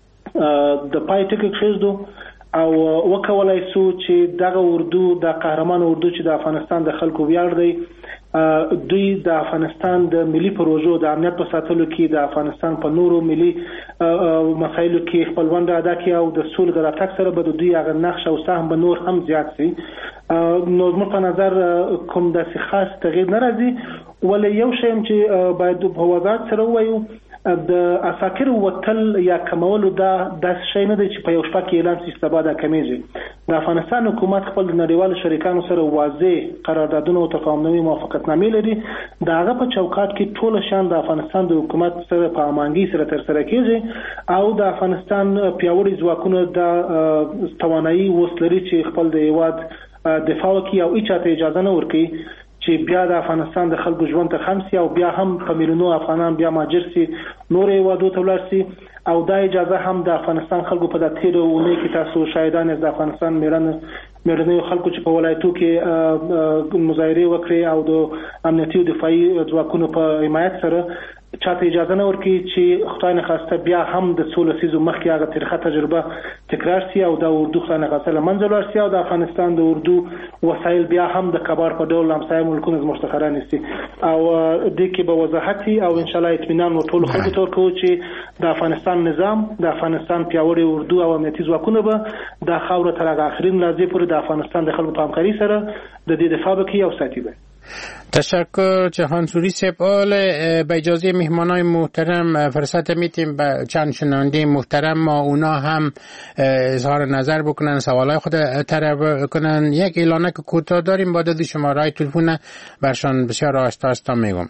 د پای ټکی کېږدو او وکولای سو چې دغه اردو د قهرمان اردو چې د افغانستان د خلکو ویاړ دی، دوی د افغانستان د ملي پروژو د امنیت په ساتلو کې د افغانستان په نورو ملي مسایلو کې خپل ونډه ادا کړي او د سولې د راتګ سره به دوی هغه نقش او سهم به نور هم زیات شي. نو زموږ په نظر کوم داسې خاص تغییر نه راځي، ولې یو شی چې باید په وضاحت سره ووایو د اساکر وتل یا کمولو دا شی نه دی چې په یو شپه کې اعلان شي سبا دا کمیږي. د افغانستان حکومت خپل د نړیوالو شریکانو سره واضح قراردادونه او تفاهمنامې موافقتنامې لري. دا هغه په چوکاټ کې ټول شان د افغانستان د حکومت سره په امانګي سره ترسره کیږي او د افغانستان پیاوړي ځواکونه د توانایي وسلري چې خپل د هیواد دفاع وکړي او هیڅ ته اجازه نه ورکړي چې بیا د افغانستان د خلکو ژوند ته خمسي او بیا هم په میلیونو افغانان بیا ماجر سي نور هیوادو ته ولاړ سي او دا اجازه هم د افغانستان خلکو په د تیرو اونۍ کې تاسو شاهدان د افغانستان میرنه خلکو چې په ولایتو کې مظاهره وکړي او د امنیتي او دفاعي ځواکونو په حمایت سره چاته اجازه نه ورکړي چې خدای نه خواسته بیا هم د 16 لسیزو مخکې هغه تاریخي تجربه تکرار شي او د اردو خدای نه خواسته لمنځه لاړ شي او د افغانستان د اردو وسایل بیا هم د کبار په ډول همسایه ملکونو مشتخران شي او د کې به وضاحت او ان شاء الله اطمینان ټول خلکو ته ورکوي چې د افغانستان نظام د افغانستان پیاوړي اردو او امنیتي ځواکونه به د خاور تر هغه اخرین لحظې پورې د افغانستان د خلکو په همکاري سره د دې دفاع وکړي او ساتي به. تشکر جهانسوری سپال. به اجازه مهمانای محترم فرصت میتیم به چند شنونده محترم ما اونا هم اظهار نظر بکنن سوالای خود طرح کنن. یک اعلانه که کوتاه داریم با دادی شماره تلفن برشان بسیار آهسته میگم.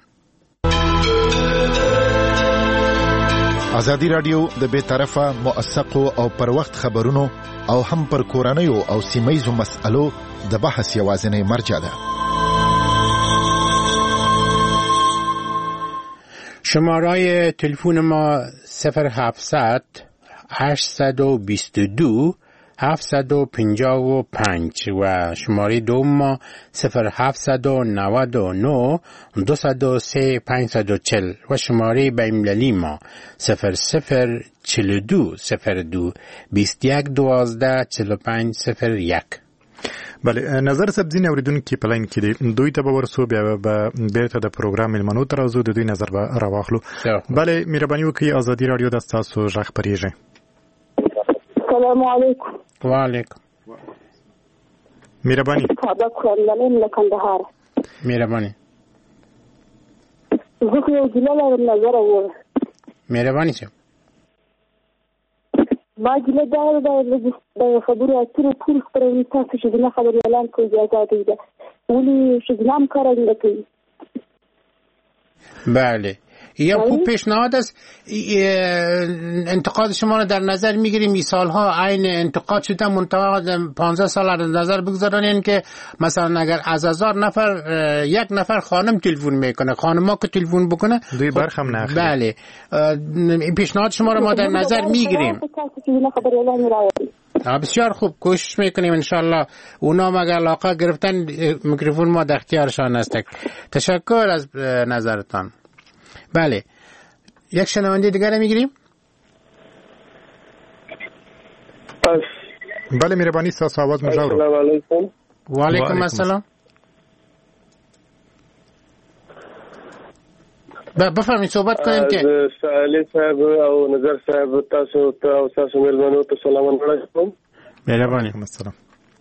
ازادي رادیو د بے طرفه موثقو او پر وخت خبرونو او هم پر کورنیو او سیمایزو مسألو د بحث یوازینی مرجع ده. شماره تلفن ما 0700 822 755 و شماره دوم ما 0799 203 540 و شماره بین‌المللی ما 0042 02 21 12 45 01. بله نظر سبزین اوریدونکو په لاین کې دي دوی ته به ورسو بیا به بیرته د پروګرام ملمنو تر راځو د دوی نظر به راواخلو. بله مهرباني وکړئ ازادي رادیو د تاسو ژغ پریږي. السلام علیکم. وعلیکم. مهرباني. مهرباني. زه یو ګیله نظر اورم. مهرباني شه. ما ګیله دا خبرو اترو ټول خبرې تاسو چې د خبرو اعلان کوي اجازه ده ولی شګنام کار نه کوي. بله یا خوب پیشنهاد است انتقاد شما رو در نظر میگیریم. مثال ها عین انتقاد شده منتها 15 سال در نظر بگذارن که مثلا اگر از 1000 نفر یک نفر خانم تلفن میکنه خانم ها که تلفن بکنه دوی برخم نخیر. بله پیشنهاد شما رو ما در نظر میگیریم. بسیار خوب کوشش میکنیم انشالله اونا اگر علاقه گرفتن میکروفون ما در اختیارشان است. تشکر از نظرتان. بله یک شنونده دیگر میگیریم. بله مهربانی ساس آواز مجاورو. السلام علیکم. و علیکم السلام. بفرمایید صحبت کنیم که سالی صاحب او نظر صاحب تاسو ته او تاسو ملمنو ته سلام علیکم. مهربانی. السلام.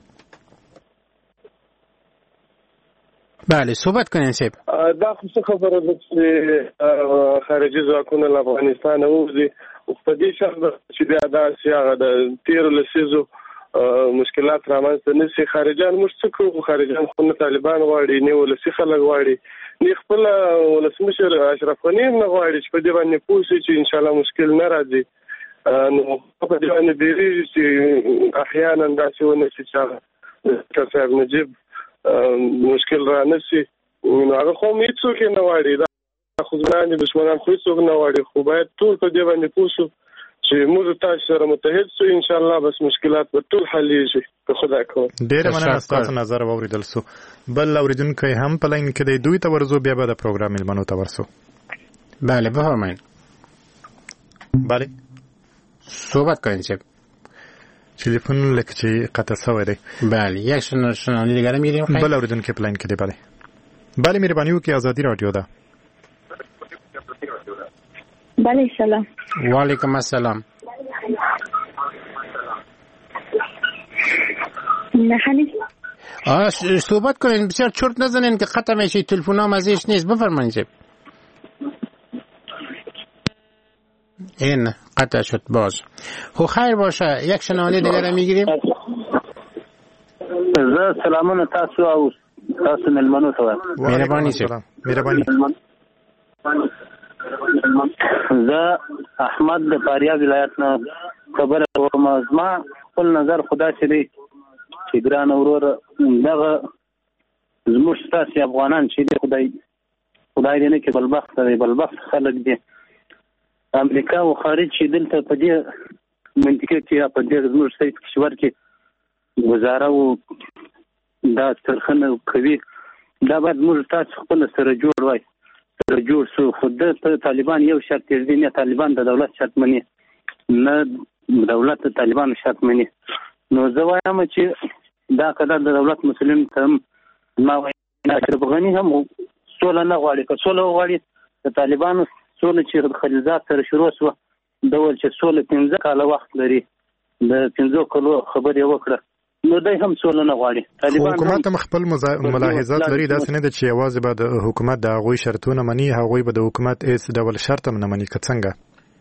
بله صحبت کنین سیب. دا خو خبره ده چې خارجي ځواکونه له افغانستان ووځي او په دې شرط چې دا سیاغه د 13 لسیزو مشکلات رامنځته نشي. خارجان موږ څه کوو؟ خارجان خو نه طالبان غواړي نه ولسی خلک غواړي نه خپل ولسمشر اشرف غنی نه غواړي چې په دې باندې پوه شي چې ان شاء الله مشکل نه راځي. نو په دې باندې ډېری چې احیانا داسې ونه شي چې صاحب نجیب مشکل را نشي. نو هغه خو هیڅوک نه غواړي دا خو ځان دشمنان خو هیڅوک نه غواړي خو باید ټول په دې باندې پوه شو چې موږ تاسو سره متحد شو ان شاء الله بس مشکلات به ټول حلېږي که خدای کوي. ډېر مننه تاسو نظر واوریدل سو. بل اوریدونکو هم په لاین کې دوی ته ورزو بیا به د پروګرام ملمنو ته ورسو. بله بفرمایید. بله صحبت کنید چه تلفن لکه چې قطع شوی دی. بله یک شنونده دیگر میگیریم. بله اوریدونکو په لاین کې دی. بله بله مهرباني وکړئ ازادي رادیو ده. بله سلام. و علیکم السلام. صحبت کنین بسیار چرت نزنین که قطع میشه تلفن هم ازش نیست. بفرمایید. این قطع شد باز. خب خیر باشه، یک شنونده دیگر میگیریم. سلامونه تاسو او تاسو ملمنو ته. مهرباني سلام. مهرباني. زه احمد د فاریاب ولایت نه خبره کوم. ما خپل نظر خدا چې دی چې ګران اورور دغه زموږ تاسو افغانان چې دی خدای دې نه کې بلبخت خلک دي امریکا او خارج چې دلته په دې منطقه کې په دې زموږ سیټ کشور کې گزاره او دا ترخنه کوي دا باید موږ تاسو خپل سره جوړ وای سره جوړ سو خود د طالبان یو شرط دی نه طالبان د دولت شرط مني نه دولت د طالبان شرط مني نو زه وایم چې دا کله د دولت مسلمان ته ما وایم اشرف غنی هم سوله نه غواړي که سوله غواړي د طالبانو سوله چې خلیزات سره شروع شو ډول چې سوله 15 کاله وخت لري د 15 کلو خبرې وکړه نو دای هم سوله نه غواړي. طالبان حکومت هم خپل ملاحظات لري دا څنګه د چې आवाज به د حکومت د غوي شرطونه مني هغه به د حکومت هیڅ ډول شرط نه مني که څنګه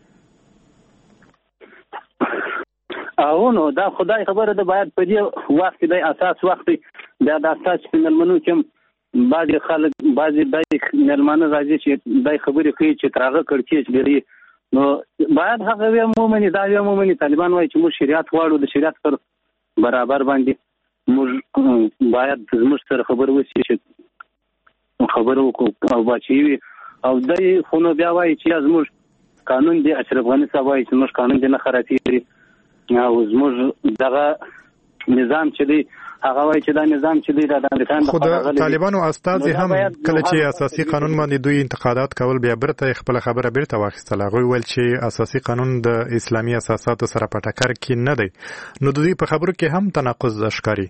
او نو دا خدای خبره ده باید په دې وخت د اساس وخت د اساس په ملمنو کې بعضی خلک بعضی د ملمنو راځي چې دای خبرې کوي چې ترغه کړکېچ لري نو باید هغه مومني دا مومني طالبان وایي چې موږ شریعت غواړو د شریعت پر برابر باندې موږ باید زموږ سره خبرو وشي چې خبرو او بچي او دای خو نو بیا وایي چې زموږ قانون دی اشرف غنی صاحب وایي چې موږ قانون دی نه خرابېږي او زموږ دغه نظام چې دی هغه وایي چې دا نظام چې دی د امریکا خو د طالبانو استاد هم کله چې اساسي قانون باندې دوی انتقادات کول بیا برته خپل خبره بیرته واخیستله هغوی ویل چې اساسي قانون د اسلامي اساساتو سره په ټکر کې نه دی نو د دوی په خبرو کې هم تناقض ښکاري.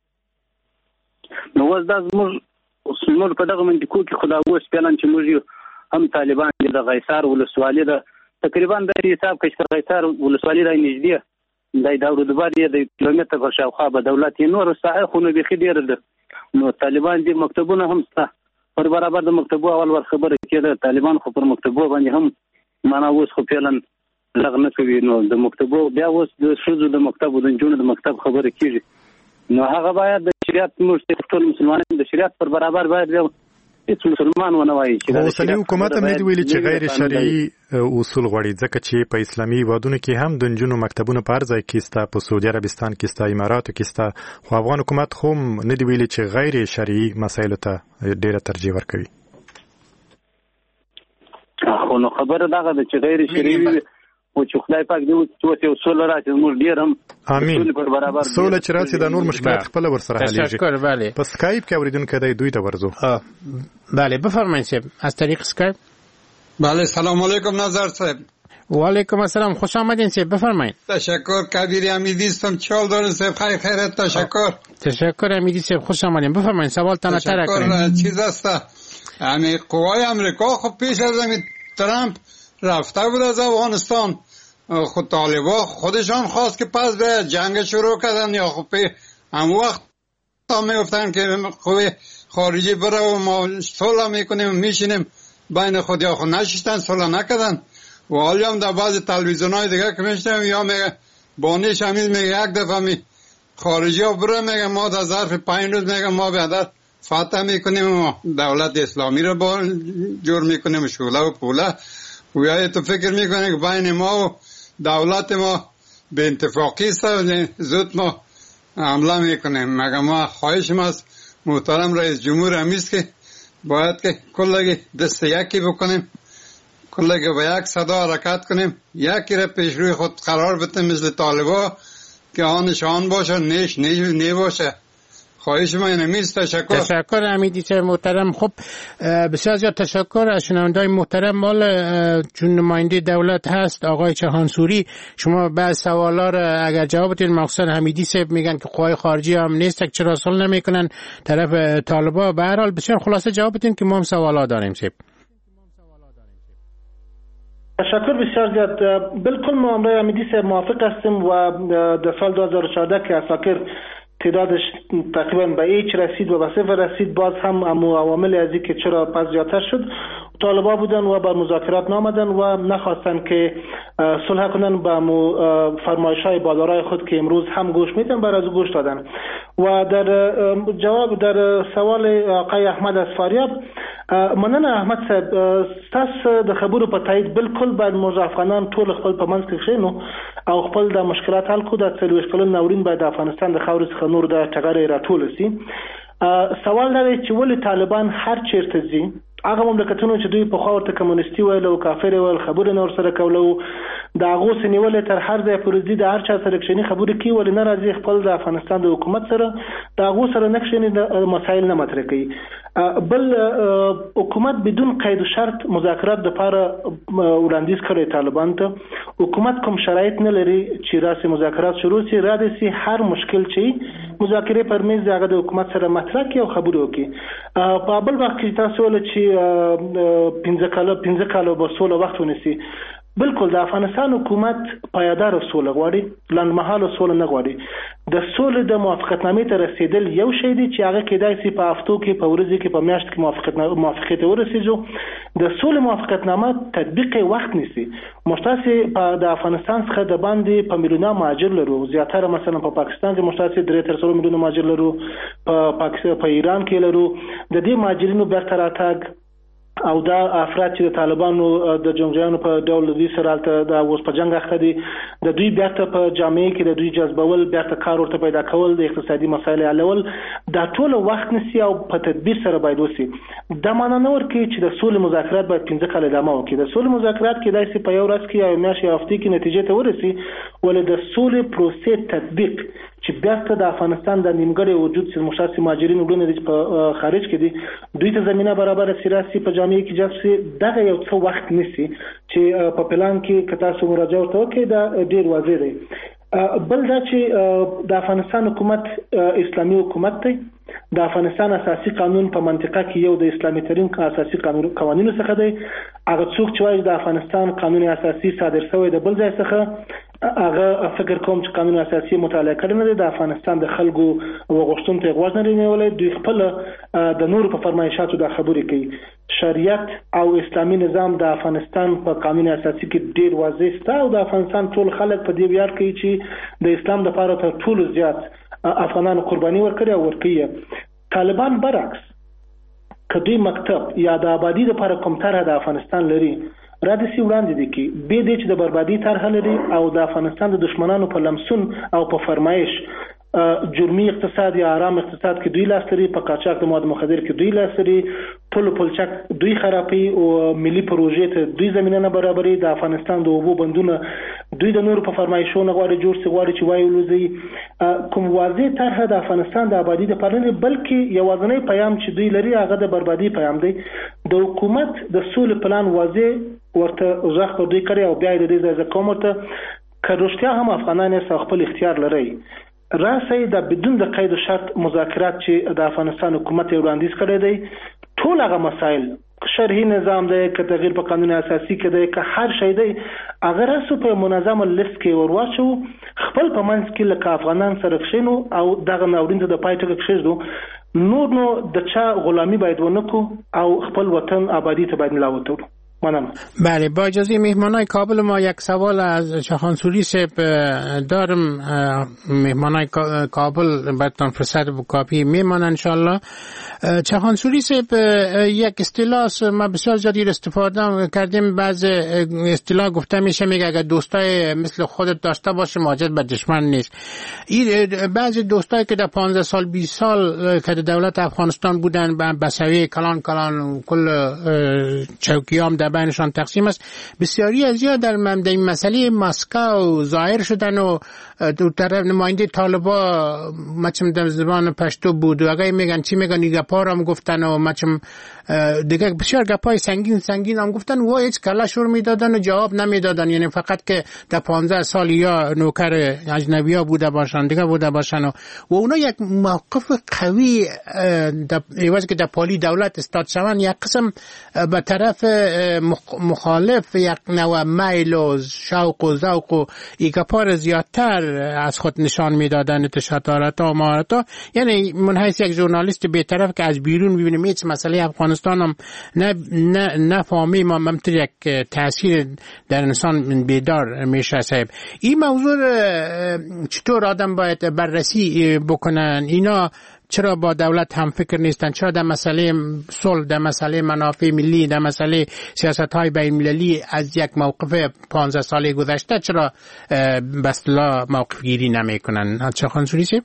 نو اوس دا زموږ په دغه منطقو کې خو دا اوس فعلا چې موږ هم طالبان دي د غیسار ولسوالۍ ده تقریبا د حساب کې غیسار ولسوالۍ را نږدې دای داور د باندې د کیلومتر په شاوخوا به دولت نور ساحه خو نه بخي ډیر ده نو طالبان دي مکتبونه هم ستا پر برابر د مکتبو اول ور خبره کېده طالبان خو پر مکتبو باندې هم معنا اوس خو پیلن لغنه کوي نو د مکتبو بیا اوس د شذو د مکتبو د جون د مکتب خبره کیږي نو هغه باید د شریعت موږ ټول مسلمانان د شریعت پر برابر باید هیڅ مسلمان ونه وایي چې اوسنی حکومت هم دی ویلي چې غیر شرعي اصول غواړي ځکه چې په اسلامي هیوادونو کې هم د نجونو مکتبونه په هر ځای کې ستا په سعودي عربستان کې ستا اماراتو کې ستا خو افغان حکومت خو نه دی ویلي چې غیر شرعي مسایلو ته ډیره ترجیح ورکوي. خو نو خبره دغه ده چې غیر شرعي او چې خدای پاک دې توته اصول راځي موږ ډیر هم امين سوله چې راسي د نور مشکلات خپل ور سره حلېږي. تشکر. بله په اسکایپ کې اوریدونکو دی دوی ته ورزو. بله بفرمایید صاحب از طریق اسکایپ. بله سلام علیکم نظر صاحب. و علیکم السلام خوش آمدین صاحب بفرمایید. تشکر کبیر امیدی هستم چال دارم صاحب خیرت تشکر امیدی صاحب خوش آمدین بفرمایید سوال تان تر کنید. چیز است همین قوای امریکا خب پیش از همین ترامپ رفته بود از افغانستان خود طالبا خودشان خواست که پس به جنگ شروع کردن یا خب هم وقت میگفتن که خوی خارجی بره و ما صلح میکنیم و میشینیم بین خود یا خود نشستن صلح نکردن و حالی هم در بعض تلویزیون های دیگه که میشنیم یا میگه بانیش همین میگه یک دفعه خارجی ها بره میگه ما در ظرف 5 روز میگه ما بیادر فتح میکنیم و دولت اسلامی رو جور میکنیم شوله و پوله و یا تو فکر میکنه که بین ما و دولت ما به اتفاقی است زود ما حمله میکنیم مگه ما خواهشم از محترم رئیس جمهور همیست که باید که کلگی دست یکی بکنیم کلگی به یک صدا حرکت کنیم یکی را پیش روی خود قرار بتیم مثل طالبا که آنشان باشه نیش نی باشه خواهش من نمیست. تشکر امیدی صاحب محترم. خب بسیار زیاد تشکر از شنونده‌های محترم. مال چون نماینده دولت هست آقای چهانسوری شما بعض سوالا را اگر جواب بدین مقصد حمیدی صاحب میگن که قوای خارجی هم نیست چرا صلح نمیکنن طرف طالبا به هر حال بسیار خلاصه جواب بدین که ما هم سوالا داریم صاحب. تشکر بسیار زیاد. بالکل ما امروز امیدی صاحب موافق هستیم و در سال 2014 که اساکر تعدادش تقریبا به هیچ رسید و به صفر رسید. باز هم عوامل ازی که چرا پس زیادتر شد طالبا بودن و بر مذاکرات نامدن و نخواستن که صلح کنن به فرمایش‌های بالارای خود که امروز هم گوش میدن بر از گوش دادن. و در جواب در سوال آقای احمد از فاریاب، مننه احمد صاحب، تاسو د خبرو په تایید بالکل باید موږ افغانان ټول خپل په منځ کې کښینو او خپل د مشکلات حل کړو. د 40 کلن ناورین باید د افغانستان د خاورې څخه نور د ټغرې راټول شي. سوال دا دی چې ولې طالبان هر چیرته ځي، هغه مملکتونو چې دوی په خوا ورته کمونیستي ویل او کافر ویل خبرې نور سره کولو، د هغو سنیولې تر هر ځای پورې ځي، د هر چا سره کښیني خبرې کوي، ولې نه راځي خپل د افغانستان د حکومت سره د هغو سره نه کښیني، د مسایل نه مطرح کوي. بل حکومت بدون قید و شرط مذاکرات لپاره وړاندیز کړی طالبان ته. حکومت کوم شرایط نه لري چې راسي مذاکرات شروع شي، را دي هر مشکل چې مذاکره پر میز هغه د حکومت سره مطرح کوي او خبرې وکړي. په بل وخت کې تاسو ول چې 15 کال به سوله وخت ونیسي. بالکل د افغانستان حکومت پایدار سوله غواړي، لنډمهاله سوله نه غواړي. د سولې د موافقتنامې ته رسیدل یو شی دی چې هغه کېدای شي په هفتو کې، په ورځو کې، په میاشت کې موافقت ته ورسیږو. د سولې موافقتنامه تطبیق وخت نیسي. مشتاسي د افغانستان څخه د باندې په میلیونه مهاجر لرو، زیاتره مثلا په پاکستان کې مشتاسي 3 میلیونه مهاجر لرو، په ایران کې لرو. د دې مهاجرینو بیرته راتګ او دا افراد چې د طالبانو د جنگجویانو په ډول دوی سره د اوس په جنگ اخته دي، د دوی بیرته په جامعه کې د دوی جذبول، بیرته کار ورته پیدا کول، د اقتصادي مسایل حلول، دا ټول وخت نسی او په تدبیر سره باید وسی. دا معنی نه ورکوي چې د سولې مذاکرات باید 15 کال ادامه وکړي. د سولې مذاکرات کېدای شي په یو ورځ کې یا میاشت یا هفته کې نتیجې ته ورسي، ولې د سولې پروسې تطبیق چې بیرته د افغانستان د نیمګړی وجود چې مشخص مهاجرین وګړي په خارج کې دي دوی ته زمينه برابر سیاسي په جامعه کې جذب دغه یو څه وخت نسی چې په پلان کې کتا سو مراجعه وکړي دا ډیر واضح دی. بل دا چې د افغانستان حکومت اسلامي حکومت دی. د افغانستان اساسي قانون په منطقه کې یو د اسلامي ترين اساسي قوانینو څخه دی. هغه څوک چې د افغانستان قانون اساسي صادر شوی د بل ځای څخه هغه فکر کوم چې قانون اساسي مطالعه کړی نه دی. د افغانستان د خلکو وغوښتنو ته غوږ نه نیولای، دوی خپل د نور په فرمایشاتو د خبرې کوي. شریعت او اسلامي نظام د افغانستان په قانون اساسي کې ډیر واضح ستا او د افغانستان ټول خلک په دې ویاړ کوي چې د اسلام لپاره تر ټولو زیات افغانانو قرباني ورکړي او ورکوي. طالبان برعکس کدی مکتب یا د آبادی لپاره کوم طرح د افغانستان لري را دي سی وړاندې دي کې به دې چې د بربادي طرح لري او د افغانستان د دشمنانو په لمسون او په فرمایش جرمي اقتصاد یا آرام اقتصاد کې دوی لاس لري، په قاچاق د مواد مخدر کې دوی لاس لري، پلچک دوی خرابي او ملي پروژې ته دوی زمينه نه برابري. د افغانستان د اوبو بندونه دوی د نور په فرمایشونو غواړي جوړ سي، غواړي چې وایي ولوزي. کوم واضح طرح د افغانستان د آبادی لپاره نه بلکې یوازنی پیام چې دوی لري هغه د بربادي پیام دی. د حکومت د سولې پلان واضح ورته ځخ په دوی کړی او بیا د دې ځکه کوم ته کړوشتیا هم افغانان یې خپل اختیار لري. راسي د بدون د قید و شرط مذاکرات چې د افغانستان حکومت وړاندیز کړی دی ټول هغه مسائل شرعي نظام دی که تغییر په قانون اساسي کې دی که هر شی دی هغه راسو په منظم لیست کې ورواچو خپل په منځ کې لکه افغانان سره کښینو او دغه ناورین ته د پای ټکی کښېږدو. نو د چا غلامی باید ونکو او خپل وطن آبادی ته باید ملا وتړو. بله، با اجازه مهمانای کابل ما یک سوال از شاهانسوری صاحب دارم. مهمانای کابل براتون فرصت کافی میمانن انشالله. شاهانسوری صاحب یک اصطلاح ما بسیار زیادی استفاده کردیم، بعض اصطلاح گفته میشه میگه اگر دوستای مثل خودت داشته باشه مواجهت با دشمن نیست. این بعضی دوستایی که در 15 سال 20 سال که دولت افغانستان بودن بسوی کلان کل چوکیام در بینشان تقسیم است، بسیاری از یا در این مسئله مسکو ظاهر شدن و دو طرف نماینده طالبا مچم در زبان پشتو بود و اگه میگن چی میگن دیگه پارم گفتن و مچم دیگه بسیار گپای سنگین هم گفتن و هیچ کلاشور میدادن و جواب نمیدادن، یعنی فقط که در 15 سال یا نوکر اجنبی ها بوده باشن دیگه بوده باشن و اونا یک موقف قوی در عوض که در پالی دولت استاد شون یک قسم به طرف مخالف یک نوع میل و شوق و ذوق و ایکاپار زیادتر از خود نشان میدادن تشاتارت و مهارت. یعنی من حیث یک ژورنالیست بی‌طرف که از بیرون میبینیم هیچ مسئله افغانستان هم نفهمی ما ممتر یک تاثیر در انسان بیدار میشه. صاحب این موضوع چطور آدم باید بررسی بکنن؟ اینا چرا با دولت هم فکر نیستن؟ چرا در مسئله صلح، در مسئله منافع ملی، در مسئله سیاست‌های بین‌المللی از یک موقف 15 ساله گذشته چرا به اصطلاح موقف گیری نمی‌کنن؟ چه خانسوری سیب؟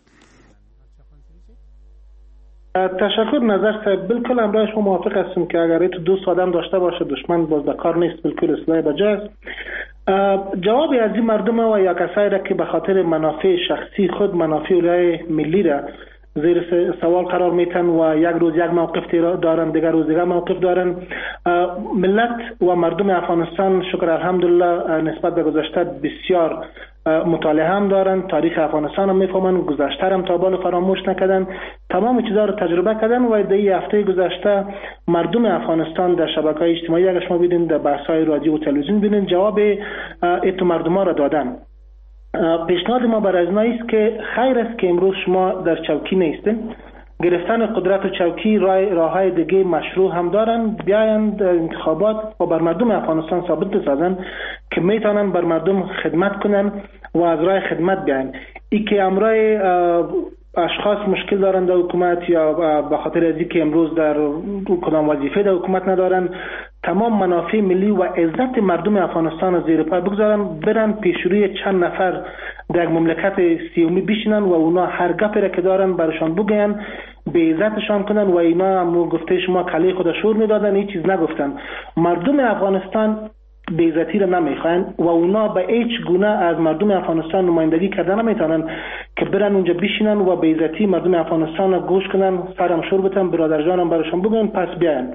تشکر نظر صاحب. بالکل امروز شما موافق هستم که اگر ایت دوست آدم داشته باشه دشمن باز به کار نیست. بالکل اصلاح بجای است. جوابی از این مردم و یا کسایی را که به خاطر منافع شخصی خود، منافع اولای ملی را زیر سوال قرار میتن و یک روز یک موقف دارن، دیگر روز دیگر موقف دارن. ملت و مردم افغانستان شکر الحمدلله نسبت به گذشته بسیار مطالعه هم دارن، تاریخ افغانستان هم میفهمن، گذشته هم تا بال فراموش نکردن، تمام چیزا رو تجربه کردن و در این هفته گذشته مردم افغانستان در شبکه‌های اجتماعی اگر شما ببینید، در بحث‌های رادیو و تلویزیون ببینید، جواب ایت مردم‌ها را دادن. پیشنهاد ما برای ازنا است که خیر است که امروز شما در چوکی نیستین، گرفتن قدرت و چوکی راههای دیگه مشروع هم دارن، بیایند انتخابات و بر مردم افغانستان ثابت بسازن که میتونن بر مردم خدمت کنن و از راه خدمت بیاین. ای که امرای اشخاص مشکل دارن در حکومت یا به خاطر از اینکه امروز در کدام وظیفه در حکومت ندارن، تمام منافع ملی و عزت مردم افغانستان را زیر پای بگذارن، برن پیشروی چند نفر در مملکت سیومی بشینن و اونا هر گپی را که دارن برشان بگن، به عزتشان کنن و اینا هم گفته شما کله خود شور میدادن، هیچ چیز نگفتن. مردم افغانستان به عزتی را نمیخواین و اونا به هیچ گونه از مردم افغانستان نمایندگی کردن نمیتونن که برن اونجا بشینن و به عزتی مردم افغانستان را گوش کنن، سرم شور بتن، برادر جانم برشان بگن، پس بیاین.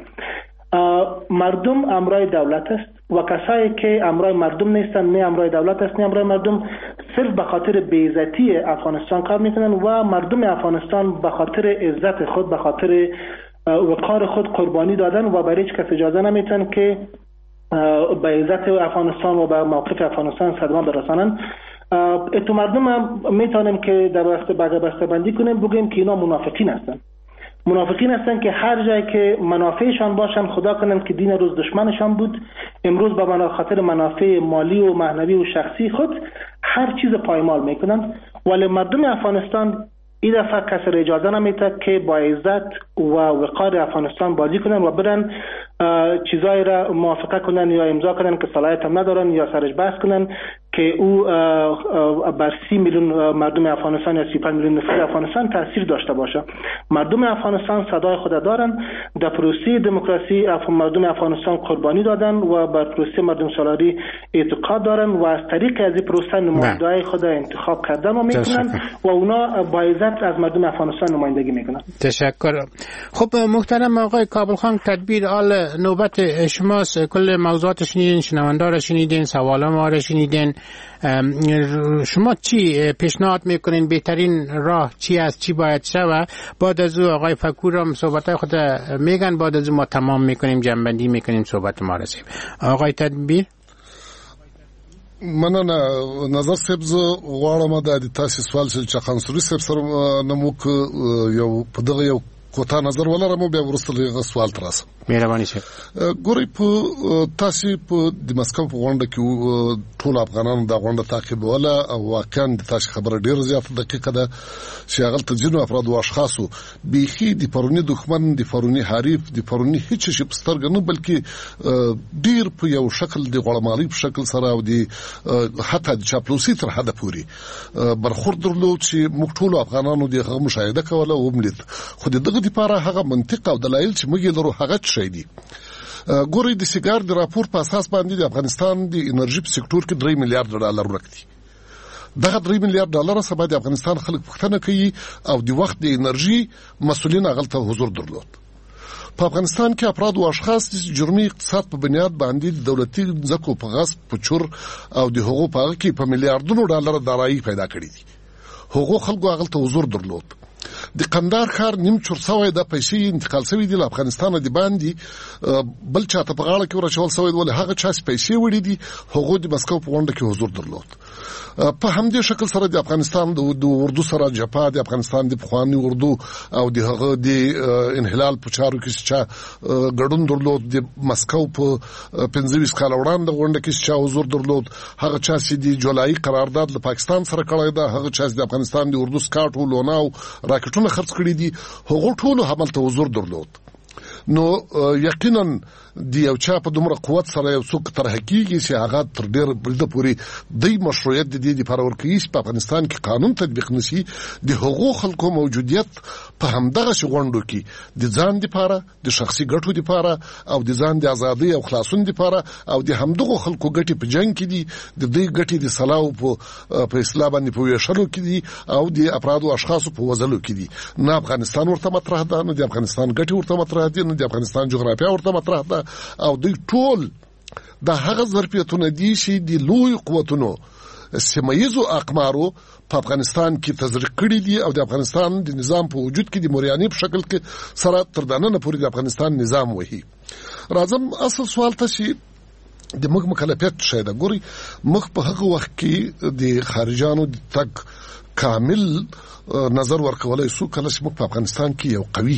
مردم امرای دولت است و کسایی که امرای مردم نیستن، نه امرای دولت است نه امرای مردم، صرف به خاطر بی‌عزتی افغانستان کار میکنن و مردم افغانستان به خاطر عزت خود، به خاطر وقار خود قربانی دادن و برای هیچ کس اجازه نمیتن که به عزت افغانستان و به موقف افغانستان صدمه برسانن. اتو مردم هم میتونیم که در بسته بندی کنیم، بگیم که اینا منافقین هستن. منافقین هستن که هر جایی که منافعشان باشن خدا کنن که دین روز دشمنشان بود، امروز به خاطر منافع مالی و معنوی و شخصی خود هر چیز پایمال میکنن. ولی مردم افغانستان این دفعه کسی را اجازه نمیده که با عزت و وقار افغانستان بازی کنن و برن چیزایی را موافقه کنن یا امضا کنن که صلاحیت هم ندارن یا سرش بحث کنن که او بر 30 میلیون مردم افغانستان یا 35 میلیون نفر افغانستان تاثیر داشته باشه. مردم افغانستان صدای خود دارن، در پروسه دموکراسی مردم افغانستان قربانی دادن و بر پروسه مردم سالاری اعتقاد دارن و از طریق از این پروسه نماینده‌های خود انتخاب کردن و میکنن و اونا با عزت از مردم افغانستان نمایندگی میکنن. تشکر. خب محترم آقای کابل خان، تدبیر آل نوبت شماست. کل موضوعات شنیدین، شنونده را شنیدین، سوالا ما را شنیدین. شما چی پیشنهاد میکنین؟ بهترین راه چی است؟ چی باید شود؟ بعد از او آقای فکور هم صحبت خود میگن، بعد از او ما تمام میکنیم، جنبندی میکنیم صحبت ما رسیم. آقای تدبیر. من نظر سبز غواړم د تاسو سوال چې خانسوري سب سره نموک یو په دغه یو کوتا نظر ولرم بیا ورسته له سوال تراسه. مهرباني شه. ګوري په تاسو په د مسکو په غونډه کې ټول افغانانو د غونډه تعقیب ولا او واقعا د تاسو خبره ډیر زیات دقیقه ده چې هغه تجربه افراد او اشخاصو بيخي د پرونی دښمن، د پرونی حریف، د پرونی هیڅ شي په سترګه نه بلکې ډیر په یو شکل د غړمالي په شکل سره او د حتی د چاپلوسي تر حد پوري برخورد درلود چې موږ ټول افغانانو دغه مشاهده کوله او وملید. خو دغه لپاره هغه منطق او دلایل چې موږ لرو هغه شي دي. ګوري د سیګار د راپور په اساس باندې د افغانستان د انرژي په سکتور کې 3 میلیارډ ډالر ورکړي. دغه 3 میلیارډ ډالر سبا د افغانستان خلک پښتنه کوي او د وخت د انرژي مسؤلین غلطه حضور درلود. په افغانستان کې افراد او اشخاص د جرمي اقتصاد په بنیاد باندې د دولتي ځکو په غصب، په چور او د حقوق په کې په میلیارډونو ډالر دارایی پیدا کړې دي. حقوق خلکو غلطه حضور درلود. د قندهار ښار نیم چور سوی د پیسې انتقال شوي دي له افغانستانه د باندې بل چاته په غاړه کې ورچول شوی ولې هغه چا چې پیسې وړي دي هغوی د مسکو په غونډه کې حضور درلود. په همدې شکل سره د افغانستان د اردو سره جپا د افغانستان د پخواني اردو او د هغه د انحلال په چارو کې چې ګډون درلود د مسکو په 25 کال وړاندې غونډه کې چې حضور درلود هغه چا چې د جولای قرارداد له پاکستان سره کړی دا هغه چا چې د افغانستان د اردو سکاټ او لوناو راکټونه خرڅ کړي دي هغه ټول همالته حضور درلود. نو یقینا د یو چا په دومره قوت سره یو څوک طرح کیږي چې هغه تر ډیر بلده پوري د مشروعیت د دې لپاره ورکوي چې په افغانستان کې قانون تطبیق نشي د حقوق خلکو موجودیت په همدغه غونډو کې د ځان لپاره د شخصي ګټو لپاره او د ځان د ازادۍ او خلاصون لپاره او د همدغه خلکو ګټي په جنگ کې دي د دې ګټي د صلاح په اسلام باندې په ویشلو کې دي او د افراد او اشخاص په وزلو کې دي. نه افغانستان ورته مطرح ده نه د افغانستان ګټي ورته مطرح دي نه د افغانستان جغرافیه ورته مطرح ده او دوی ټول د هغه ظرفیتونه دي چې د لوی قوتونو سیمایزو اقمارو په افغانستان کې تزریق کړي دي او د افغانستان د نظام په وجود کې د موریاني په شکل کې سره تر دننه پورې د افغانستان نظام وهي. راځم اصل سوال ته چې د موږ مکلفیت شاید ګوري موږ په هغه وخت کې د خارجانو د تک کامل نظر ورکولای شو کله چې موږ په افغانستان کې یو قوي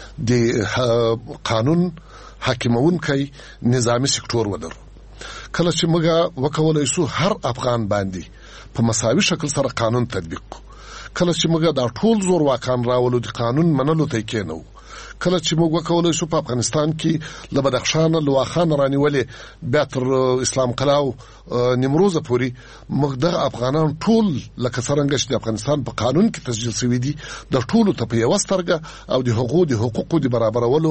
د قانون حاکمونکی نظامی سکتور ولرو. کله چې موږ وکولای شو هر افغان باندې په مساوي شکل سره قانون تطبیق کو. کله چې موږ دا ټول زور واکان راولو د قانون منلو ته کېنو. کله چې موږ وکولای شو په افغانستان کې له بدخشان لواخان رانیولې بیا تر اسلام قلاو نیمروزه پوري موږ د افغانان ټول لکه څنګه چې د افغانستان په قانون کې تسجیل شوی دي د ټولو ته په یو سترګه او د حقوقو د برابرولو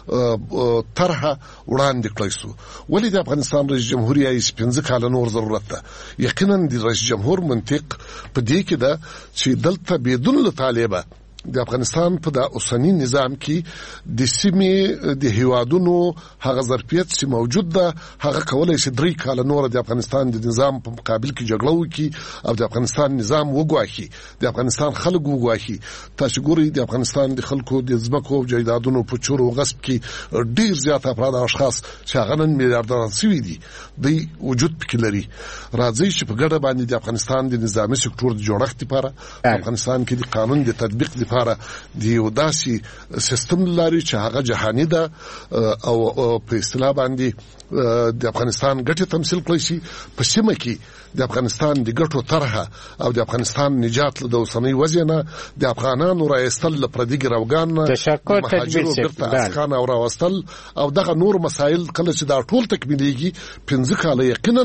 طرح وړاندې کړی شو. ولې د افغانستان رئیس جمهور یې 15 کال نور ضرورت ده. یقینا د رئیس جمهور منطق په دې کې ده چې دلته بدون له طالبه د افغانستان په د اوسنی نظام کې د سیمې د هیوادونو هغه ظرفیت چې موجود ده هغه کولای شي 3 کال نور د افغانستان د نظام په مقابل کې جګړه وکړي او د افغانستان نظام وګواهي د افغانستان خلک وګواهي. تاسو ګورئ د افغانستان د خلکو د ځمکو او جایدادونو په چور او غصب کې ډیر زیات افراد او اشخاص چې هغه نن میلیارډران شوي دي د وجود پکې لري. راځي چې په ګډه باندې د افغانستان د نظامی سکتور د جوړښت لپاره افغانستان کې د قانون د تطبیق لپاره د یو داسې سیستم لري چې هغه جهاني ده او په اصطلاح باندې د افغانستان ګټه تمثيل کړی شي په سیمه کې د افغانستان د ګټو طرحه او د افغانستان نجات له اوسنۍ وضعیت د افغانانو راایستل لپاره د ګروګان تشکر تدبیر افغان او راوستل او دغه نور مسایل کله چې دا ټول تکمیلېږي 15 کال یقینا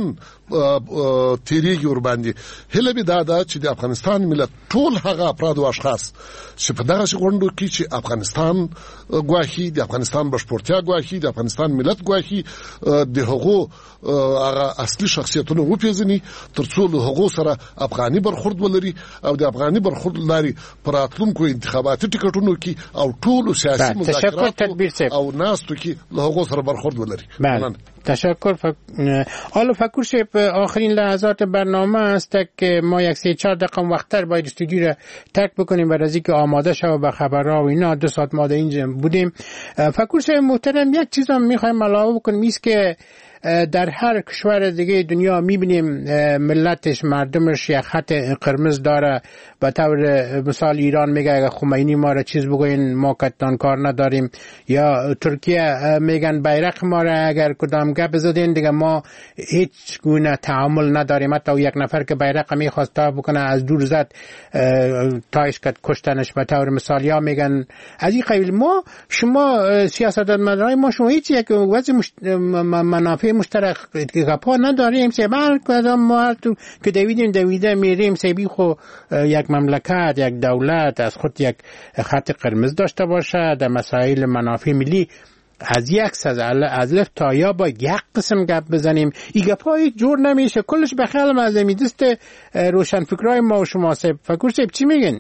تیریږي ور باندې هله به دا چې د افغانستان ملت ټول هغه افراد او اشخاص چې په دغه غونډو کې چې افغانستان ګواهي د افغانستان بشپړتیا ګواهي د افغانستان ملت ګواهي د هغو هغه اصلي شخصیتونو وپیژني ترڅو له هغو سره افغاني برخورد ولري او د افغاني برخورد لاري پر راتلونکو انتخاباتي ټیکټونو کې او ټول سیاسي مذاکرات او ناستو کې له هغو سره برخورد ولري. تشکر. حالا فکر شب آخرین لحظات برنامه است که ما یک 3-4 دقیقه وقتتر باید استودیو را ترک بکنیم برای از اینکه آماده شو به خبرها و اینا 2 ساعت ما اینجا بودیم. فکر شب محترم یک چیز هم میخوایم علاوه بکنیم ایست که در هر کشور دیگه دنیا میبینیم ملتش مردمش یک خط قرمز داره. به طور مثال ایران میگه اگه خمینی ما را چیز بگوین ما کتان کار نداریم، یا ترکیه میگن بیرق ما را اگر کدام گپ زدین دیگه ما هیچ گونه تعامل نداریم. حتی یک نفر که بیرق میخواست تا بکنه از دور زد تایش کت کشتنش به طور مثال. یا میگن از این قبیل ما شما سیاستمدارای ما شما هیچ یک وضع منافع مشترک گپا نداریم. سبر کدام ما که دویده میریم سبی خو یک مملکت یک دولت از خود یک خط قرمز داشته باشه در مسائل منافع ملی از یک از الف تا یا با یک قسم گپ بزنیم. این گپا هیچ جور نمیشه، کلش به خیال مزمی دست روشن فکرای ما و شما سب. فکر سب چی میگن؟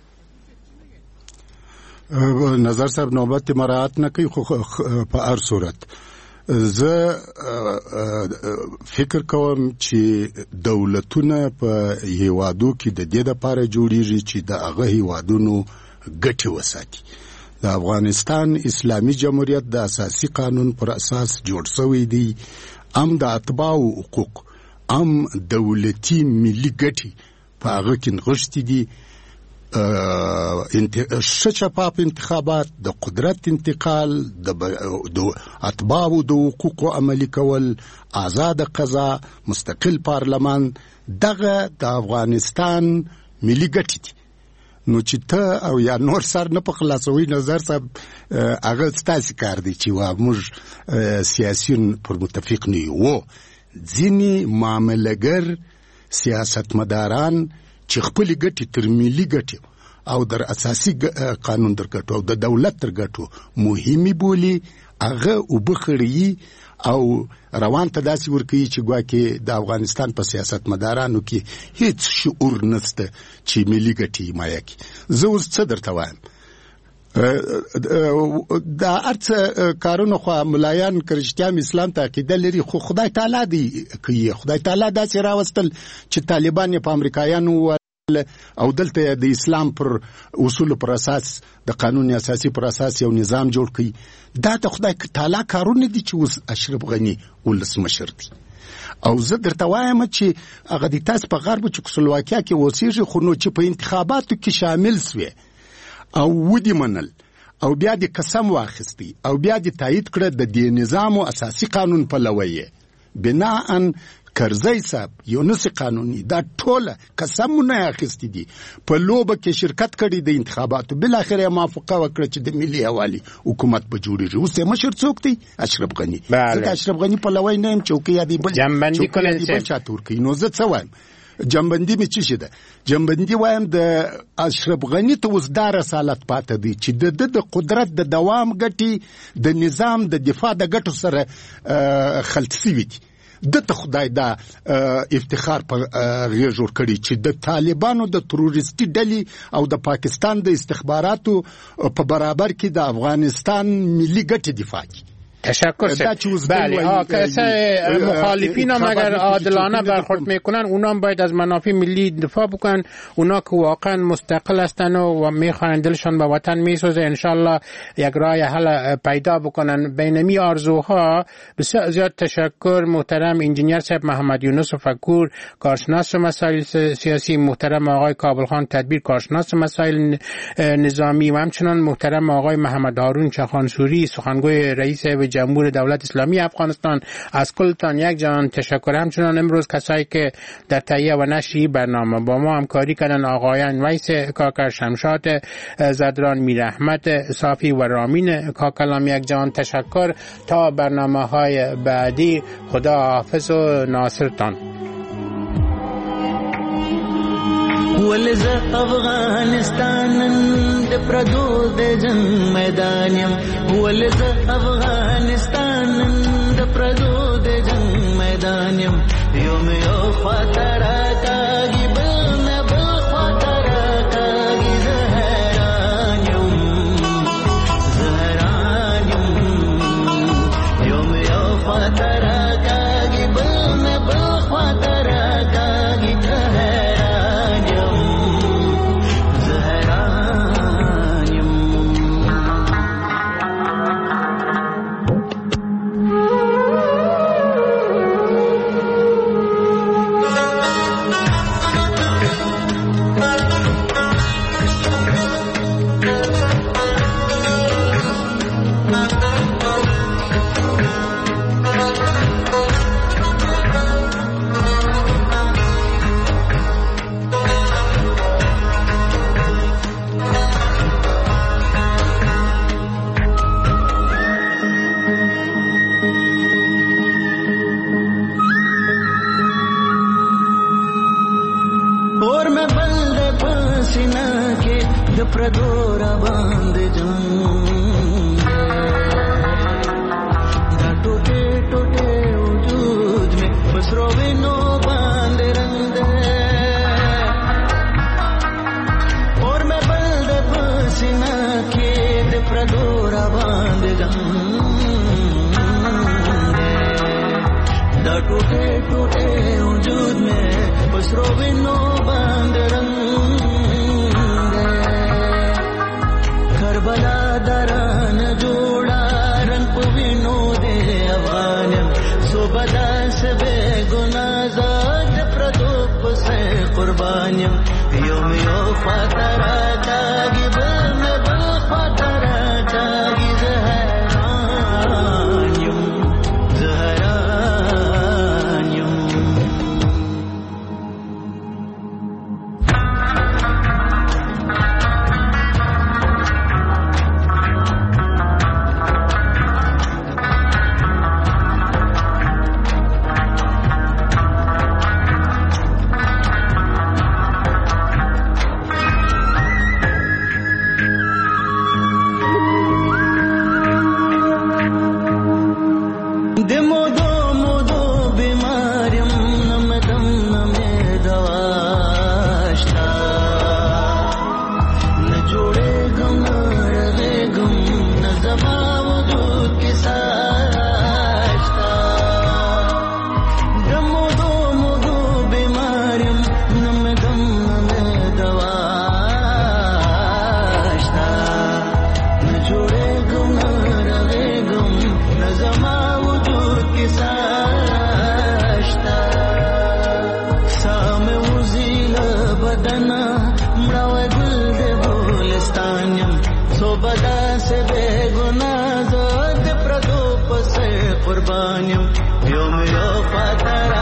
نظر صاحب نوبت مراعات نکوي خو په هر صورت زه فکر کوم چې دولتونه په هیوادو کې د دې لپاره جوړیږي چې د هغه هیوادونو ګټې وساتي. د افغانستان اسلامي جمهوریت د اساسي قانون پر اساس جوړ شوی دی. د اتباعو حقوق دولتي ملي ګټې په هغه کې نغښتي دي. شفاف انتخابات، د قدرت انتقال، د اتباعو د حقوقو عملي کول، آزاد قضا، مستقل پارلمان، دغه د افغانستان ملي ګټې دي. نو چې ته او یا نور سر نه په خلاصوي نظر صاحب هغه ستاسې کار دی چې موږ سیاسیون پر متفق نه یو. ځینې معاملهګر سیاستمداران چې خپلې ګټې تر ملي ګټې او در اساسي قانون در ګټو او د دولت تر ګټو مهمې بولي، هغه اوبه خړوي او روان ته داسې ورکوي چې ګواکې د افغانستان په سیاستمدارانو کې هیڅ شعور نشته چې ملي ګټې حمایه کړي. زه اوس څه درته وایم، دا هر کارونه خو ملایان کرشتیان اسلام ته عقیده لري، خو خدای تعالی دی کوي. خدای تعالی داسې راوستل چې طالبان یې په امریکایانو او دلته د اسلام پر اصول پر اساس د قانون اساسي پر اساس یو نظام جوړ کړي. دا د خدای تعالی کارونه دي چې اوس اشرف غنی ولسمشر دی. او زه درته وایم چې هغه د تاسو په غرب چکسلواکیا کې اوسېږي، خو نو چې په انتخاباتو کې شامل سوی او ودی منل او بیا د قسم واخیستی او بیا د تایید کړه د دې نظام او اساسي قانون په لوی بناءً کرزی صاحب یونس قانوني دا ټوله قسمونه اخیستی دي، په لوبه کې شرکت کړي د انتخاباتو، بل اخر موافقه وکړه چې د ملي حوالي حکومت به جوړیږي. اوس مشر څوک دی؟ اشرف غنی. ځکه اشرف غنی په لوی نه يم چوکۍ یادی بل چاته ورکوي. نو زه څه وایم، جنبندي مې څه ده؟ جنبندي وایم د اشرف غنی ته اوس دا رسالت پاته دی چې د قدرت د دوام ګټي د نظام د دفاع د ګټو سره خلط شوي دي. دته خدای دا افتخار په غیر جوړ کړي چې د طالبانو د تروریستي ډلې او د پاکستان د استخباراتو په برابر کې د افغانستان ملي ګټې دفاع کوي. تشکر بله مخالفین هم اگر عادلانه برخورد میکنن اونا هم باید از منافع ملی دفاع بکنن. اونا که واقعا مستقل هستن و میخواین دلشان به وطن میسوزه، انشالله یک راه حل پیدا بکنن. بینمی آرزوها بسیار زیاد تشکر. محترم انجینیر صاحب محمد یونس فکور کارشناس مسائل سیاسی، محترم آقای کابل خان تدبیر کارشناس مسائل نظامی و همچنان محترم آقای محمد هارون چخانسوری سخنگوی رئیس جمهور دولت اسلامی افغانستان. از کلتان یک جان تشکر. همچنان امروز کسایی که در تهیه و نشر برنامه با ما همکاری کردن، آقایان ویس کاکر، شمشاد زدران، میر احمد صافی و رامین کاکلام، یک جان تشکر. تا برنامه‌های بعدی خدا حافظ و ناصرتان. ولز افغانستان د پردو د جنگ میدانیم، ولز افغانستان د پردو د جنگ میدانیم. یوم یو خاطر کاږي بل نه بل خاطر کاږي، زهران یم یوم یو خاطر کاږي بل نه بل خاطر کاږي، پردو را باندې جنگ دا ټوټه ټوټه وجود میں بسرو وینو باندې رنگ اور میں بل د پسینا کې د پردو را باندې جنگ دا ټوټه ټوټه وجود میں بسرو وینو باندې رنگ قربانیم یوم یو فاتر